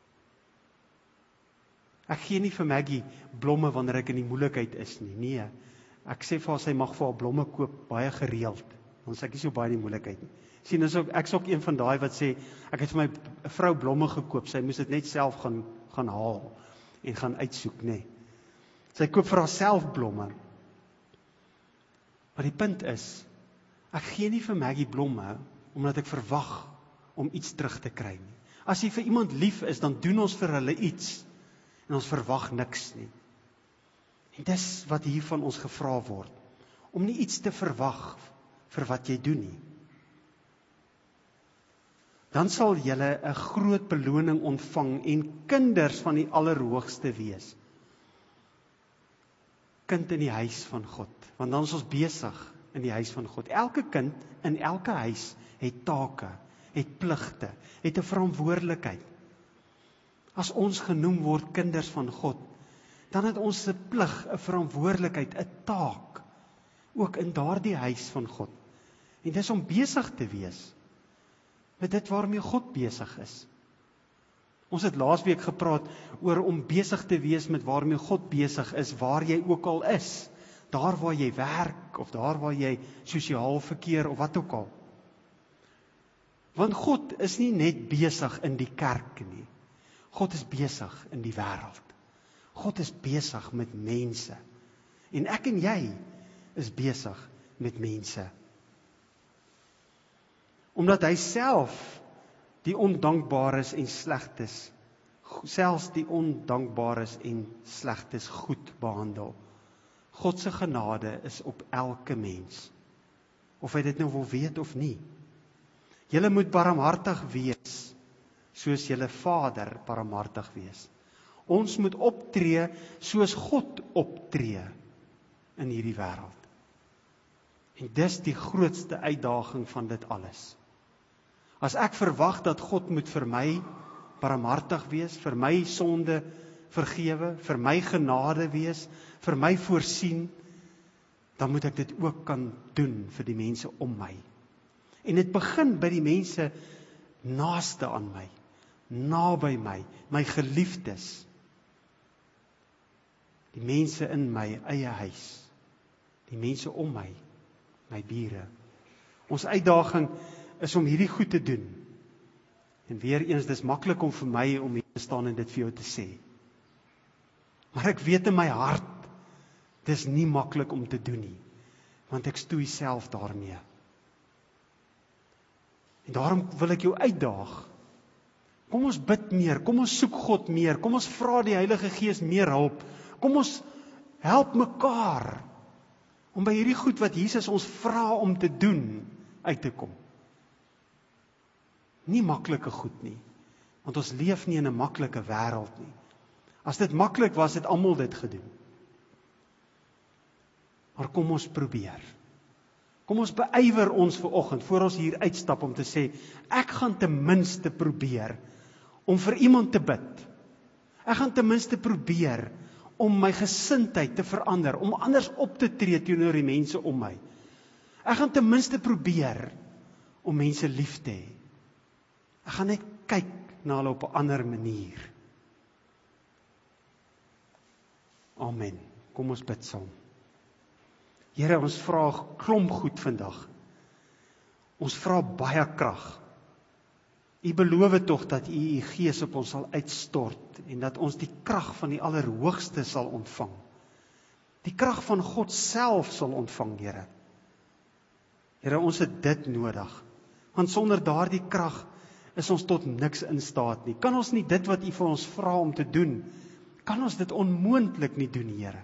Ek gee nie vir Maggie blomme wanneer ek in die moeilikheid is nie, nee. Ek sê vir haar, sy mag vir haar blomme koop, baie gereeld, want ek is so baie in die moeilikheid nie. Sien, ek is ook een van daai wat sê, ek het vir my vrou blomme gekoop, sy moes dit net self gaan haal, en gaan uitsoek, nee. Sy koop vir haarself blomme. Maar die punt is, ek gee nie vir Maggie blomme, omdat ek verwag om iets terug te kry nie. As jy vir iemand lief is, dan doen ons vir hulle iets, en ons verwag niks nie. En dis wat hier van ons gevra word, om nie iets te verwag vir wat jy doen nie. Dan sal julle 'n groot beloning ontvang en kinders van die Allerhoogste wees. Kind in die huis van God, want dan is ons besig in die huis van God. Elke kind in elke huis het take, het pligte, het 'n verantwoordelikheid. As ons genoem word kinders van God, dan het ons 'n plig, 'n verantwoordelikheid, 'n taak, ook in daardie huis van God. En dis om besig te wees met dit waarmee God besig is. Ons het laasweek gepraat oor om besig te wees met waarmee God besig is, waar jy ook al is. Daar waar jy werk, of daar waar jy sosiaal verkeer, of wat ook al. Want God is nie net besig in die kerk nie. God is besig in die wêreld. God is besig met mense. En ek en jy is besig met mense. Omdat hy self die ondankbares en slegtes, selfs die ondankbares en slegtes goed behandel. God se genade is op elke mens. Of hy dit nou wil weet of nie. Julle moet barmhartig wees, soos julle Vader barmhartig wees. Ons moet optree soos God optree in hierdie wêreld. En dis die grootste uitdaging van dit alles. As ek verwag dat God moet vir my barmhartig wees, vir my sonde vergewe, vir my genade wees, vir my voorsien, dan moet ek dit ook kan doen vir die mense om my. En dit begin by die mense naaste aan my, naby my, my geliefdes, die mense in my eie huis, die mense om my, my bure. Ons uitdaging is om hierdie goed te doen. En weer eens, dis maklik om vir my om hier te staan en dit vir jou te sê. Maar ek weet in my hart, dis nie maklik om te doen nie, want ek stoei self daarmee. En daarom wil ek jou uitdaag. Kom ons bid meer, kom ons soek God meer, kom ons vra die Heilige Gees meer hulp. Kom ons help mekaar om by hierdie goed wat Jesus ons vra om te doen, uit te kom. Nie maklike goed nie, want ons leef nie in 'n maklike wêreld nie. As dit maklik was, het almal dit gedoen. Maar kom ons probeer. Kom ons beywer ons vanoggend, voor ons hier uitstap om te sê, ek gaan ten minste probeer om vir iemand te bid. Ek gaan ten minste probeer om my gesindheid te verander, om anders op te tree teenoor die mense om my. Ek gaan ten minste probeer om mense lief te hê. Ek gaan net kyk na hulle op 'n ander manier. Amen. Kom ons bid saam. Here, ons vra 'n klomp goed vandag. Ons vra baie krag. U beloof tog dat u Gees op ons sal uitstort en dat ons die krag van die Allerhoogste sal ontvang. Die krag van God self sal ontvang, Here. Here, ons het dit nodig. Want sonder daardie krag is ons tot niks in staat nie. Kan ons nie dit wat u vir ons vra om te doen, kan ons dit onmoontlik nie doen, Here.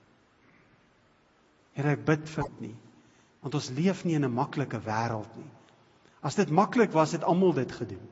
Here, ek bid vir dit nie, want ons leef nie in 'n maklike wêreld nie. As dit maklik was, het almal dit gedoen.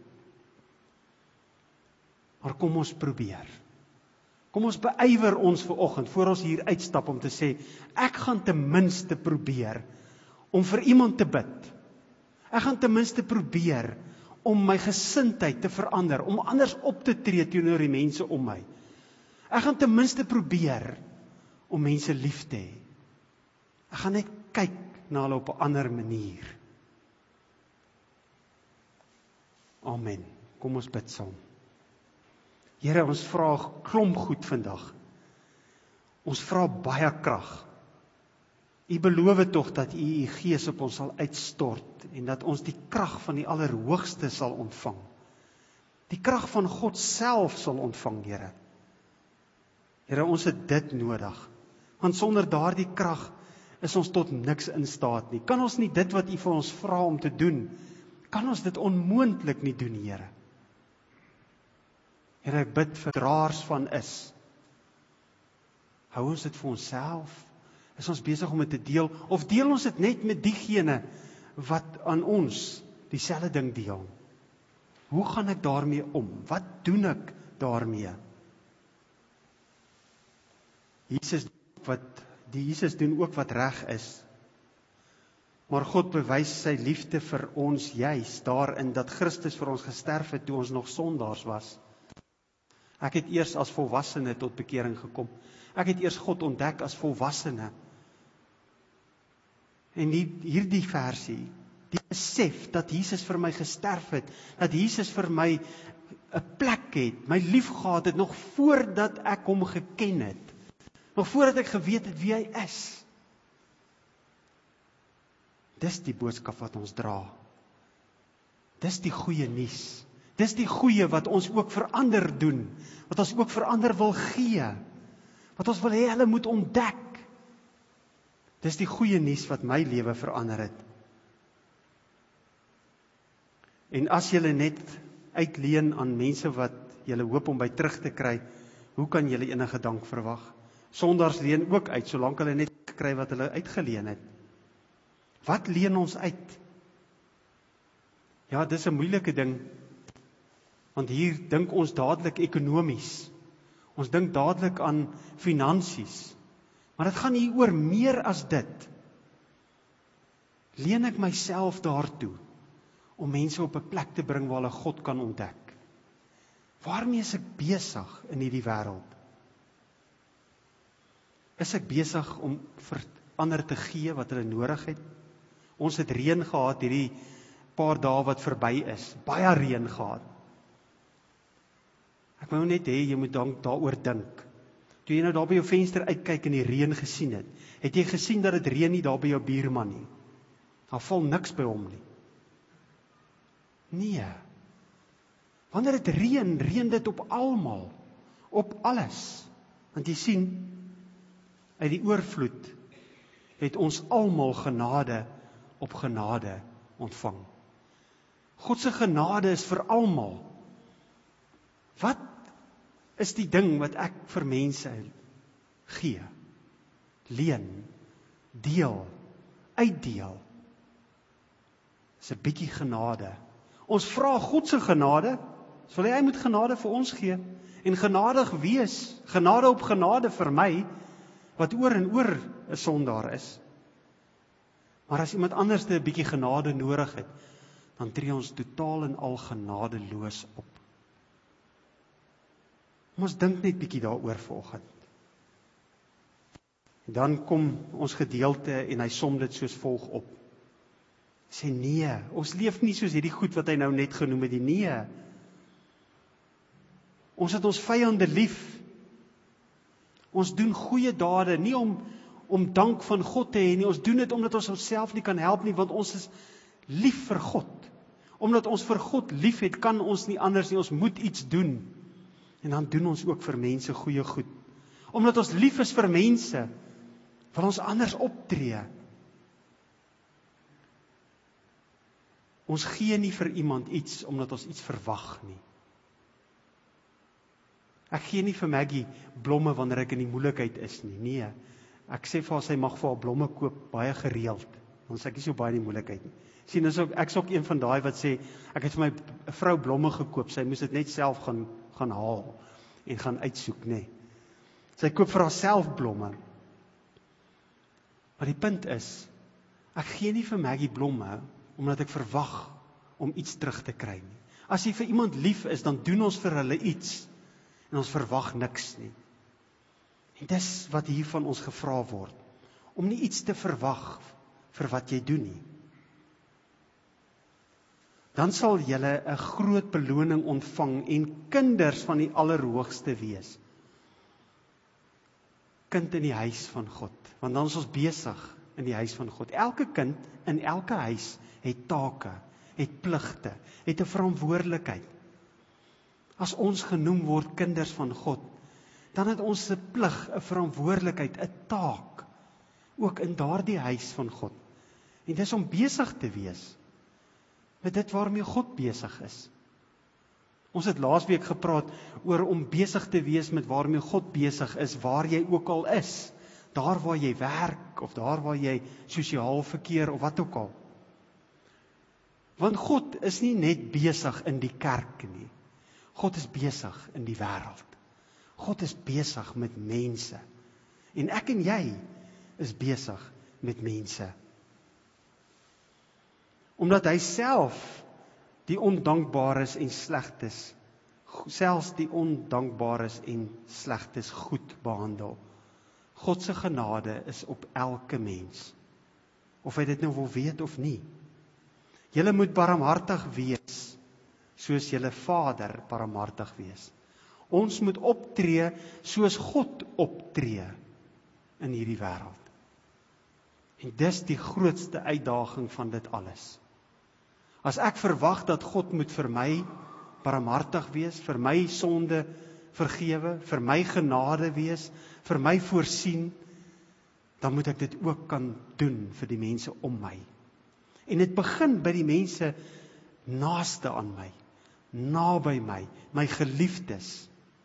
Maar kom ons probeer. Kom ons beywer ons vanoggend, voor ons hier uitstap om te sê, ek gaan ten minste probeer om vir iemand te bid. Ek gaan ten minste probeer om my gesindheid te verander, om anders op te tree teenoor die mense om my. Ek gaan ten minste probeer om mense lief te hê. Ek gaan net kyk na hulle op 'n ander manier. Amen. Kom ons bid saam. Here, ons vra 'n klomp goed vandag. Ons vra baie krag. U beloof tog dat u Gees op ons sal uitstort en dat ons die krag van die Allerhoogste sal ontvang. Die krag van God self sal ontvang, Here. Here, ons het dit nodig. Want sonder daardie krag is ons tot niks in staat nie. Kan ons nie dit wat u vir ons vra om te doen, kan ons dit onmoontlik nie doen, Here. Here, ek bid vir draers van is. Hou ons dit vir onsself? Is ons besig om dit te deel? Of deel ons dit net met diegene wat aan ons dieselfde ding deel? Hoe gaan ek daarmee om? Wat doen ek daarmee? Jesus doen ook wat reg is. Maar God bewys sy liefde vir ons juis daarin dat Christus vir ons gesterf het toe ons nog sondaars was. Ek het eers as volwassene tot bekering gekom. Ek het eers God ontdek as volwassene. En hierdie versie, die besef dat Jesus vir my gesterf het, dat Jesus vir my 'n plek het, my liefgehad het, nog voordat ek hom geken het, nog voordat ek geweet het wie hy is. Dis die boodskap wat ons dra. Dis die goeie nuus. Dis die goeie wat ons ook vir ander doen, wat ons ook vir ander wil gee, wat ons wil hê hulle moet ontdek. Dis die goeie nuus wat my lewe verander het. En as julle net uitleen aan mense wat julle hoop om by terug te kry, hoe kan julle enige dank verwag? Sondaars leen ook uit, solank hulle net kry wat hulle uitgeleen het. Wat leen ons uit? Ja, dis 'n moeilike ding, want hier dink ons dadelik ekonomies. Ons dink dadelik aan finansies. Maar dit gaan hier oor meer as dit. Leen ek myself daartoe om mense op 'n plek te bring waar hulle God kan ontdek? Waarmee is ek besig in hierdie wêreld? Is ek besig om vir ander te gee wat hulle nodig het? Ons het reën gehad hierdie paar dae wat verby is. Baie reën gehad. Ek wou net hê jy moet daaroor dink. Toe jy nou daar by jou venster uitkyk en die reën gesien het jy gesien dat dit reën nie daar by jou buurman nie? Daar val niks by hom nie. Nee. Wanneer dit reën dit op almal, op alles. Want jy sien, uit die oorvloed het ons almal genade op genade ontvang. God se genade is vir almal. Wat is die ding wat ek vir mense gee? Leen, deel, uitdeel. Dis 'n bietjie genade. Ons vra God se genade, so hy moet genade vir ons gee en genadig wees, genade op genade vir my wat oor en oor 'n sondaar is. Maar as iemand anders 'n bietjie genade nodig het, dan tree ons totaal en al genadeloos op. Ons dink net bietjie daaroor vanoggend. Dan kom ons gedeelte en hy som dit soos volg op. Sê nee, ons leef nie soos hierdie goed wat hy nou net genoem het, die nee. Ons het ons vyande lief. Ons doen goeie dade, nie om dank van God te hê nie. Ons doen dit omdat ons onsself nie kan help nie, want ons is lief vir God. Omdat ons vir God lief het, kan ons nie anders nie, ons moet iets doen. En dan doen ons ook vir mense goeie goed. Omdat ons lief is vir mense, wil ons anders optree. Ons gee nie vir iemand iets, omdat ons iets verwag nie. Ek gee nie vir Maggie blomme wanneer ek in die moeilikheid is nie. Nee, ek sê vir haar, sy mag vir haar blomme koop, baie gereeld. Want ek is so baie in die moeilikheid nie. Sien, ek is ook een van daai wat sê, ek het vir my vrou blomme gekoop, sy moes dit net self gaan haal en gaan uitsoek, nee. Sy koop vir haarself blomme. Maar die punt is, ek gee nie vir Maggie blomme, omdat ek verwag om iets terug te kry nie. As jy vir iemand lief is, dan doen ons vir hulle iets, en ons verwag niks nie. En dis wat hier van ons gevra word, om nie iets te verwag vir wat jy doen nie. Dan sal julle 'n groot beloning ontvang en kinders van die Allerhoogste wees. Kind in die huis van God, want dan is ons besig in die huis van God. Elke kind in elke huis het take, het pligte, het 'n verantwoordelikheid. As ons genoem word kinders van God, dan het ons 'n plig, 'n verantwoordelikheid, 'n taak, ook in daardie huis van God. En dis om besig te wees met dit waarmee God besig is. Ons het laasweek gepraat oor om besig te wees met waarmee God besig is, waar jy ook al is. Daar waar jy werk, of daar waar jy sosiaal verkeer, of wat ook al. Want God is nie net besig in die kerk nie. God is besig in die wêreld. God is besig met mense. En ek en jy is besig met mense. Omdat hy self die ondankbares en slegtes, selfs die ondankbares en slegtes goed behandel. God se genade is op elke mens, of hy dit nou wil weet of nie. Julle moet barmhartig wees, soos julle Vader barmhartig wees. Ons moet optree soos God optree in hierdie wêreld. En dis die grootste uitdaging van dit alles. As ek verwag dat God moet vir my barmhartig wees, vir my sonde vergewe, vir my genade wees, vir my voorsien, dan moet ek dit ook kan doen vir die mense om my. En dit begin by die mense naaste aan my, naby my, my geliefdes,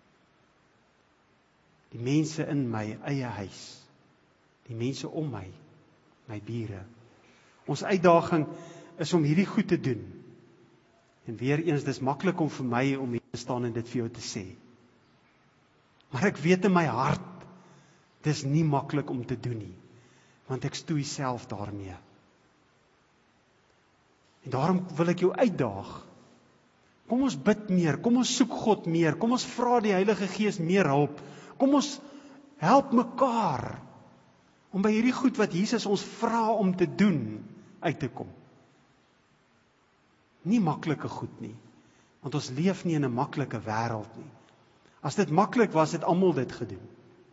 die mense in my eie huis, die mense om my, my bure. Ons uitdaging is om hierdie goed te doen. En weer eens, dis maklik om vir my om hier te staan en dit vir jou te sê. Maar ek weet in my hart, dis nie maklik om te doen nie, want ek stoei self daarmee. En daarom wil ek jou uitdaag. Kom ons bid meer, kom ons soek God meer, kom ons vra die Heilige Gees meer hulp. Kom ons help mekaar om by hierdie goed wat Jesus ons vra om te doen, uit te kom. Nie maklike goed nie, want ons leef nie in 'n maklike wêreld nie. As dit maklik was, het almal dit gedoen.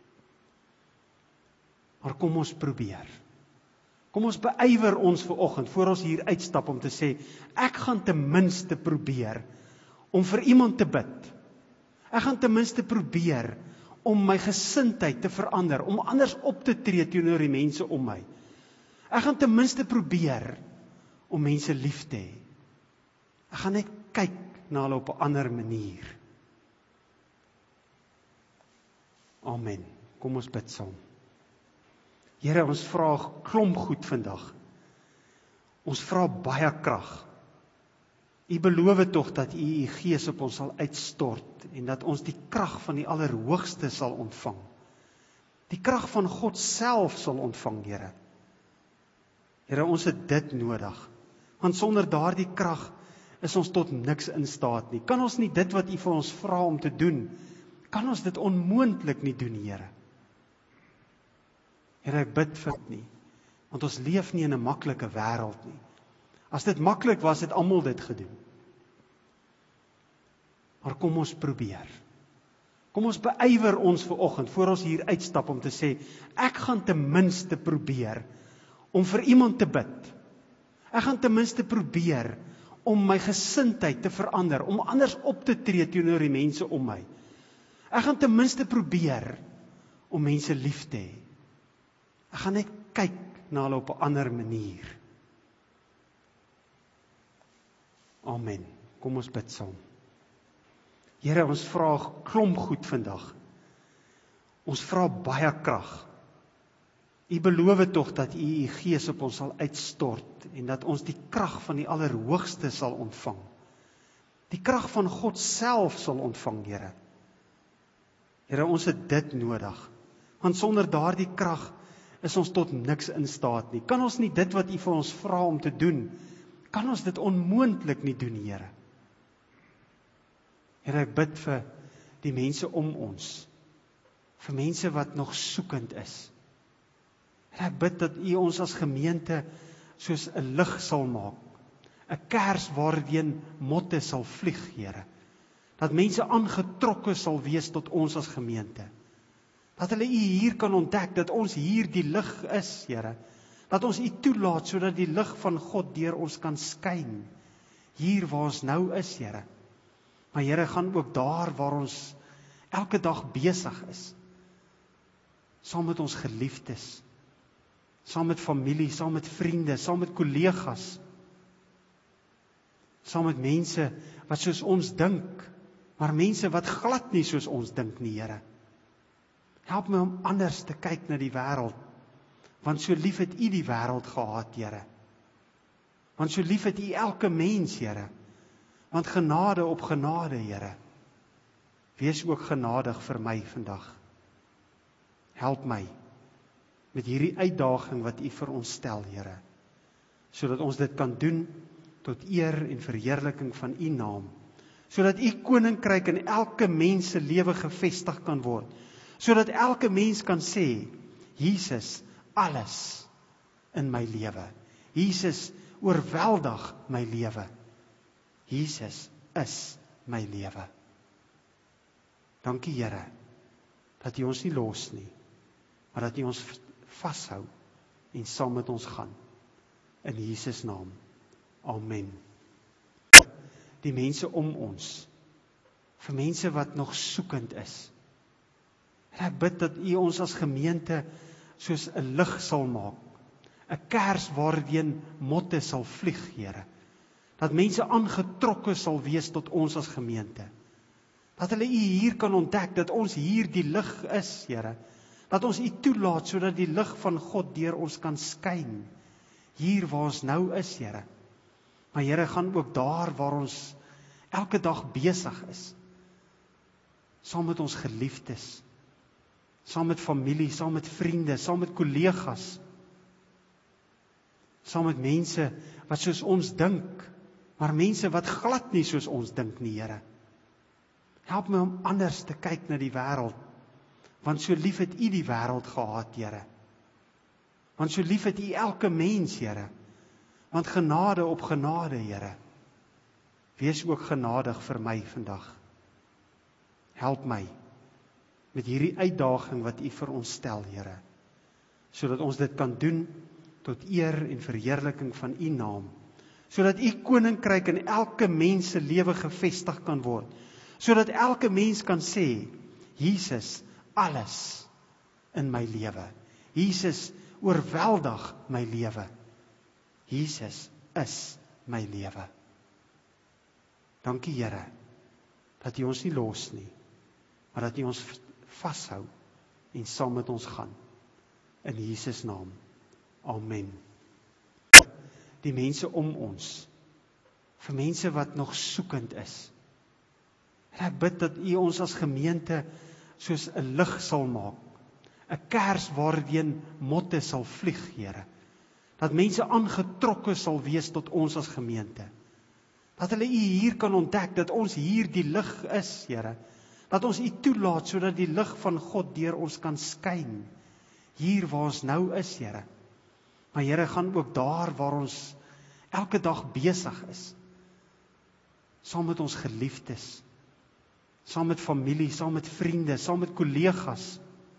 Maar kom ons probeer. Kom ons beywer ons vanoggend, voor ons hier uitstap, om te sê, ek gaan ten minste probeer om vir iemand te bid. Ek gaan ten minste probeer om my gesindheid te verander, om anders op te tree teenoor die mense om my. Ek gaan ten minste probeer om mense lief te hê. Ek gaan net kyk na hulle op 'n ander manier. Amen. Kom ons bid saam. Here, ons vra 'n klomp goed vandag. Ons vra baie krag. U beloof tog dat u Gees op ons sal uitstort en dat ons die krag van die Allerhoogste sal ontvang. Die krag van God self sal ontvang, Here. Here, ons het dit nodig. Want sonder daardie krag is ons tot niks in staat nie. Kan ons nie dit wat u vir ons vra om te doen, kan ons dit onmoontlik nie doen, Here. Here, ek bid vir dit nie, want ons leef nie in 'n maklike wêreld nie. As dit maklik was, het almal dit gedoen. Maar kom ons probeer. Kom ons beywer ons vanoggend, voor ons hier uitstap om te sê, ek gaan ten minste probeer om vir iemand te bid. Ek gaan ten minste probeer om my gesindheid te verander, om anders op te tree teenoor die mense om my. Ek gaan ten minste probeer om mense lief te hê. Ek gaan net kyk na hulle op 'n ander manier. Amen. Kom ons bid saam. Here, ons vra 'n klomp goed vandag. Ons vra baie krag. U beloof tog dat u Gees op ons sal uitstort en dat ons die krag van die Allerhoogste sal ontvang. Die krag van God self sal ontvang, Here. Here, ons het dit nodig. Want sonder daardie krag is ons tot niks in staat nie. Kan ons nie dit wat u vir ons vra om te doen, kan ons dit onmoontlik nie doen, Here. Here, ek bid vir die mense om ons, vir mense wat nog soekend is. Here, ek bid dat u ons as gemeente soos 'n lig sal maak, 'n kers waardeur motte sal vlieg, Here. Dat mense aangetrokke sal wees tot ons as gemeente. Dat hulle u hier kan ontdek, dat ons hier die lig is, Here. Dat ons u toelaat, sodat die lig van God deur ons kan skyn. Hier waar ons nou is, Here. Maar Here, gaan ook daar waar ons elke dag besig is. Saam met ons geliefdes. Saam met familie, saam met vriende, saam met kollegas. Saam met mense wat soos ons dink, maar mense wat glad nie soos ons dink nie, Here. Help my om anders te kyk na die wêreld, want so lief het u die wêreld gehad, Here. Want so lief het u elke mens, Here. Want genade op genade, Here. Wees ook genadig vir my vandag. Help my met hierdie uitdaging wat u vir ons stel, Here, sodat ons dit kan doen tot eer en verheerliking van u naam, sodat u koninkryk in elke mens se lewe gevestig kan word, sodat elke mens kan sê, Jesus, alles in my lewe. Jesus, oorweldig my lewe. Jesus is my lewe. Dankie, Here, dat u ons nie los nie, maar dat u ons vashou en saam met ons gaan. In Jesus naam. Amen. Die mense om ons, vir mense wat nog soekend is. En ek bid dat u ons as gemeente soos 'n lig sal maak, 'n kers waardeur motte sal vlieg, Here. Dat mense aangetrokke sal wees tot ons as gemeente. Dat hulle u hier kan ontdek, dat ons hier die lig is, Here. Dat ons u toelaat, sodat die lig van God deur ons kan skyn. Hier waar ons nou is, Here. Maar Here, gaan ook daar waar ons elke dag besig is. Saam met ons geliefdes. Saam met familie, saam met vriende, saam met kollegas. Saam met mense wat soos ons dink, maar mense wat glad nie soos ons dink nie, Here. Help my om anders te kyk na die wêreld, want so lief het u die wêreld gehad, Here. Want so lief het u elke mens, Here. Want genade op genade, Here. Wees ook genadig vir my vandag. Help my met hierdie uitdaging wat u vir ons stel, Here, sodat ons dit kan doen tot eer en verheerliking van u naam, sodat u koninkryk in elke mens se lewe gevestig kan word, sodat elke mens kan sê, Jesus, alles in my lewe. Jesus, oorweldig my lewe. Jesus is my lewe. Dankie, Here, dat u ons nie los nie, maar dat u ons vashou en saam met ons gaan. In Jesus naam. Amen. Die mense om ons, vir mense wat nog soekend is. En ek bid dat u ons as gemeente soos 'n lig sal maak, 'n kers waardeur motte sal vlieg, Here. Dat mense aangetrokke sal wees tot ons as gemeente. Dat hulle u hier kan ontdek, dat ons hier die lig is, Here. Dat ons u toelaat, sodat die lig van God deur ons kan skyn. Hier waar ons nou is, Here. Maar Here, gaan ook daar waar ons elke dag besig is. Saam met ons geliefdes. saam met familie, saam met vriende, saam met kollegas,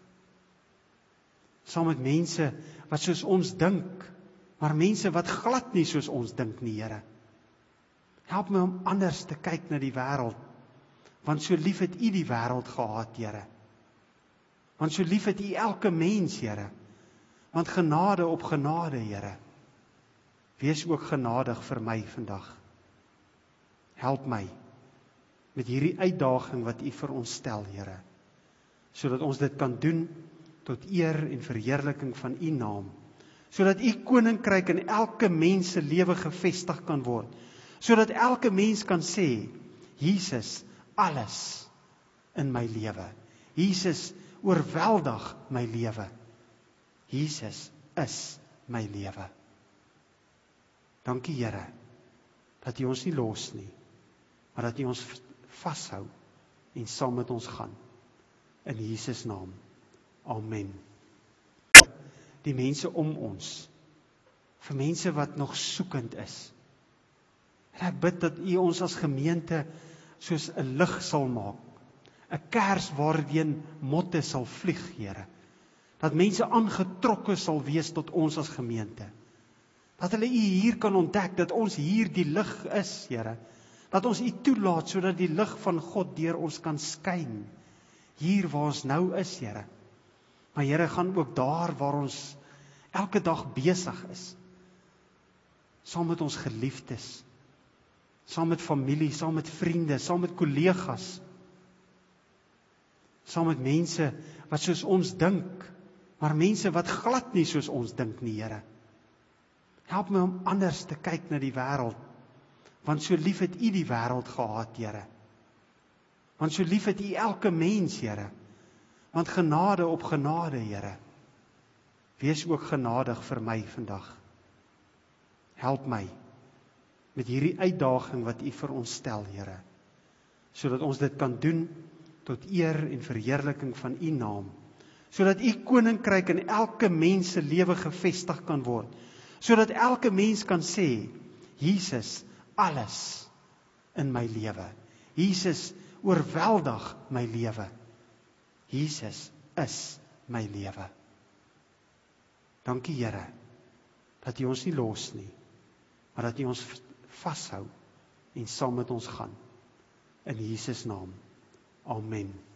saam met mense wat soos ons dink, maar mense wat glad nie soos ons dink nie, Here. Help my om anders te kyk na die wêreld, want so lief het U die wêreld gehad, Here. Want so lief het U elke mens, Here. Want genade op genade, Here. Wees ook genadig vir my vandag. Help my met hierdie uitdaging wat U vir ons stel, Here, sodat ons dit kan doen tot eer en verheerliking van U naam, sodat U koninkryk in elke mens se lewe gevestig kan word, sodat elke mens kan sê, Jesus, alles in my lewe. Jesus, oorweldig my lewe. Jesus is my lewe. Dankie, Here, dat U ons nie los nie, maar dat U ons vashou en saam met ons gaan. In Jesus naam. Amen. Die mense om ons, vir mense wat nog soekend is. En ek bid dat U ons as gemeente soos 'n lig sal maak, 'n kers waardeur motte sal vlieg, Here. Dat mense aangetrokke sal wees tot ons as gemeente. Dat hulle U hier kan ontdek, dat ons hier die lig is, Here. Dat ons U toelaat, sodat die lig van God deur ons kan skyn. Hier waar ons nou is, Here. Maar Here, gaan ook daar waar ons elke dag besig is. Saam met ons geliefdes. Saam met familie, saam met vriende, saam met kollegas. Saam met mense wat soos ons dink, maar mense wat glad nie soos ons dink nie, Here. Help my om anders te kyk na die wêreld, want so lief het U die wêreld gehad, Here. Want so lief het U elke mens, Here. Want genade op genade, Here. Wees ook genadig vir my vandag. Help my met hierdie uitdaging wat U vir ons stel, Here, sodat ons dit kan doen tot eer en verheerliking van U naam, sodat U koninkryk in elke mens se lewe gevestig kan word, sodat elke mens kan sê, Jesus, alles in my lewe. Jesus, oorweldig my lewe. Jesus is my lewe. Dankie, Here, dat U ons nie los nie, maar dat U ons vashou en saam met ons gaan. In Jesus naam. Amen.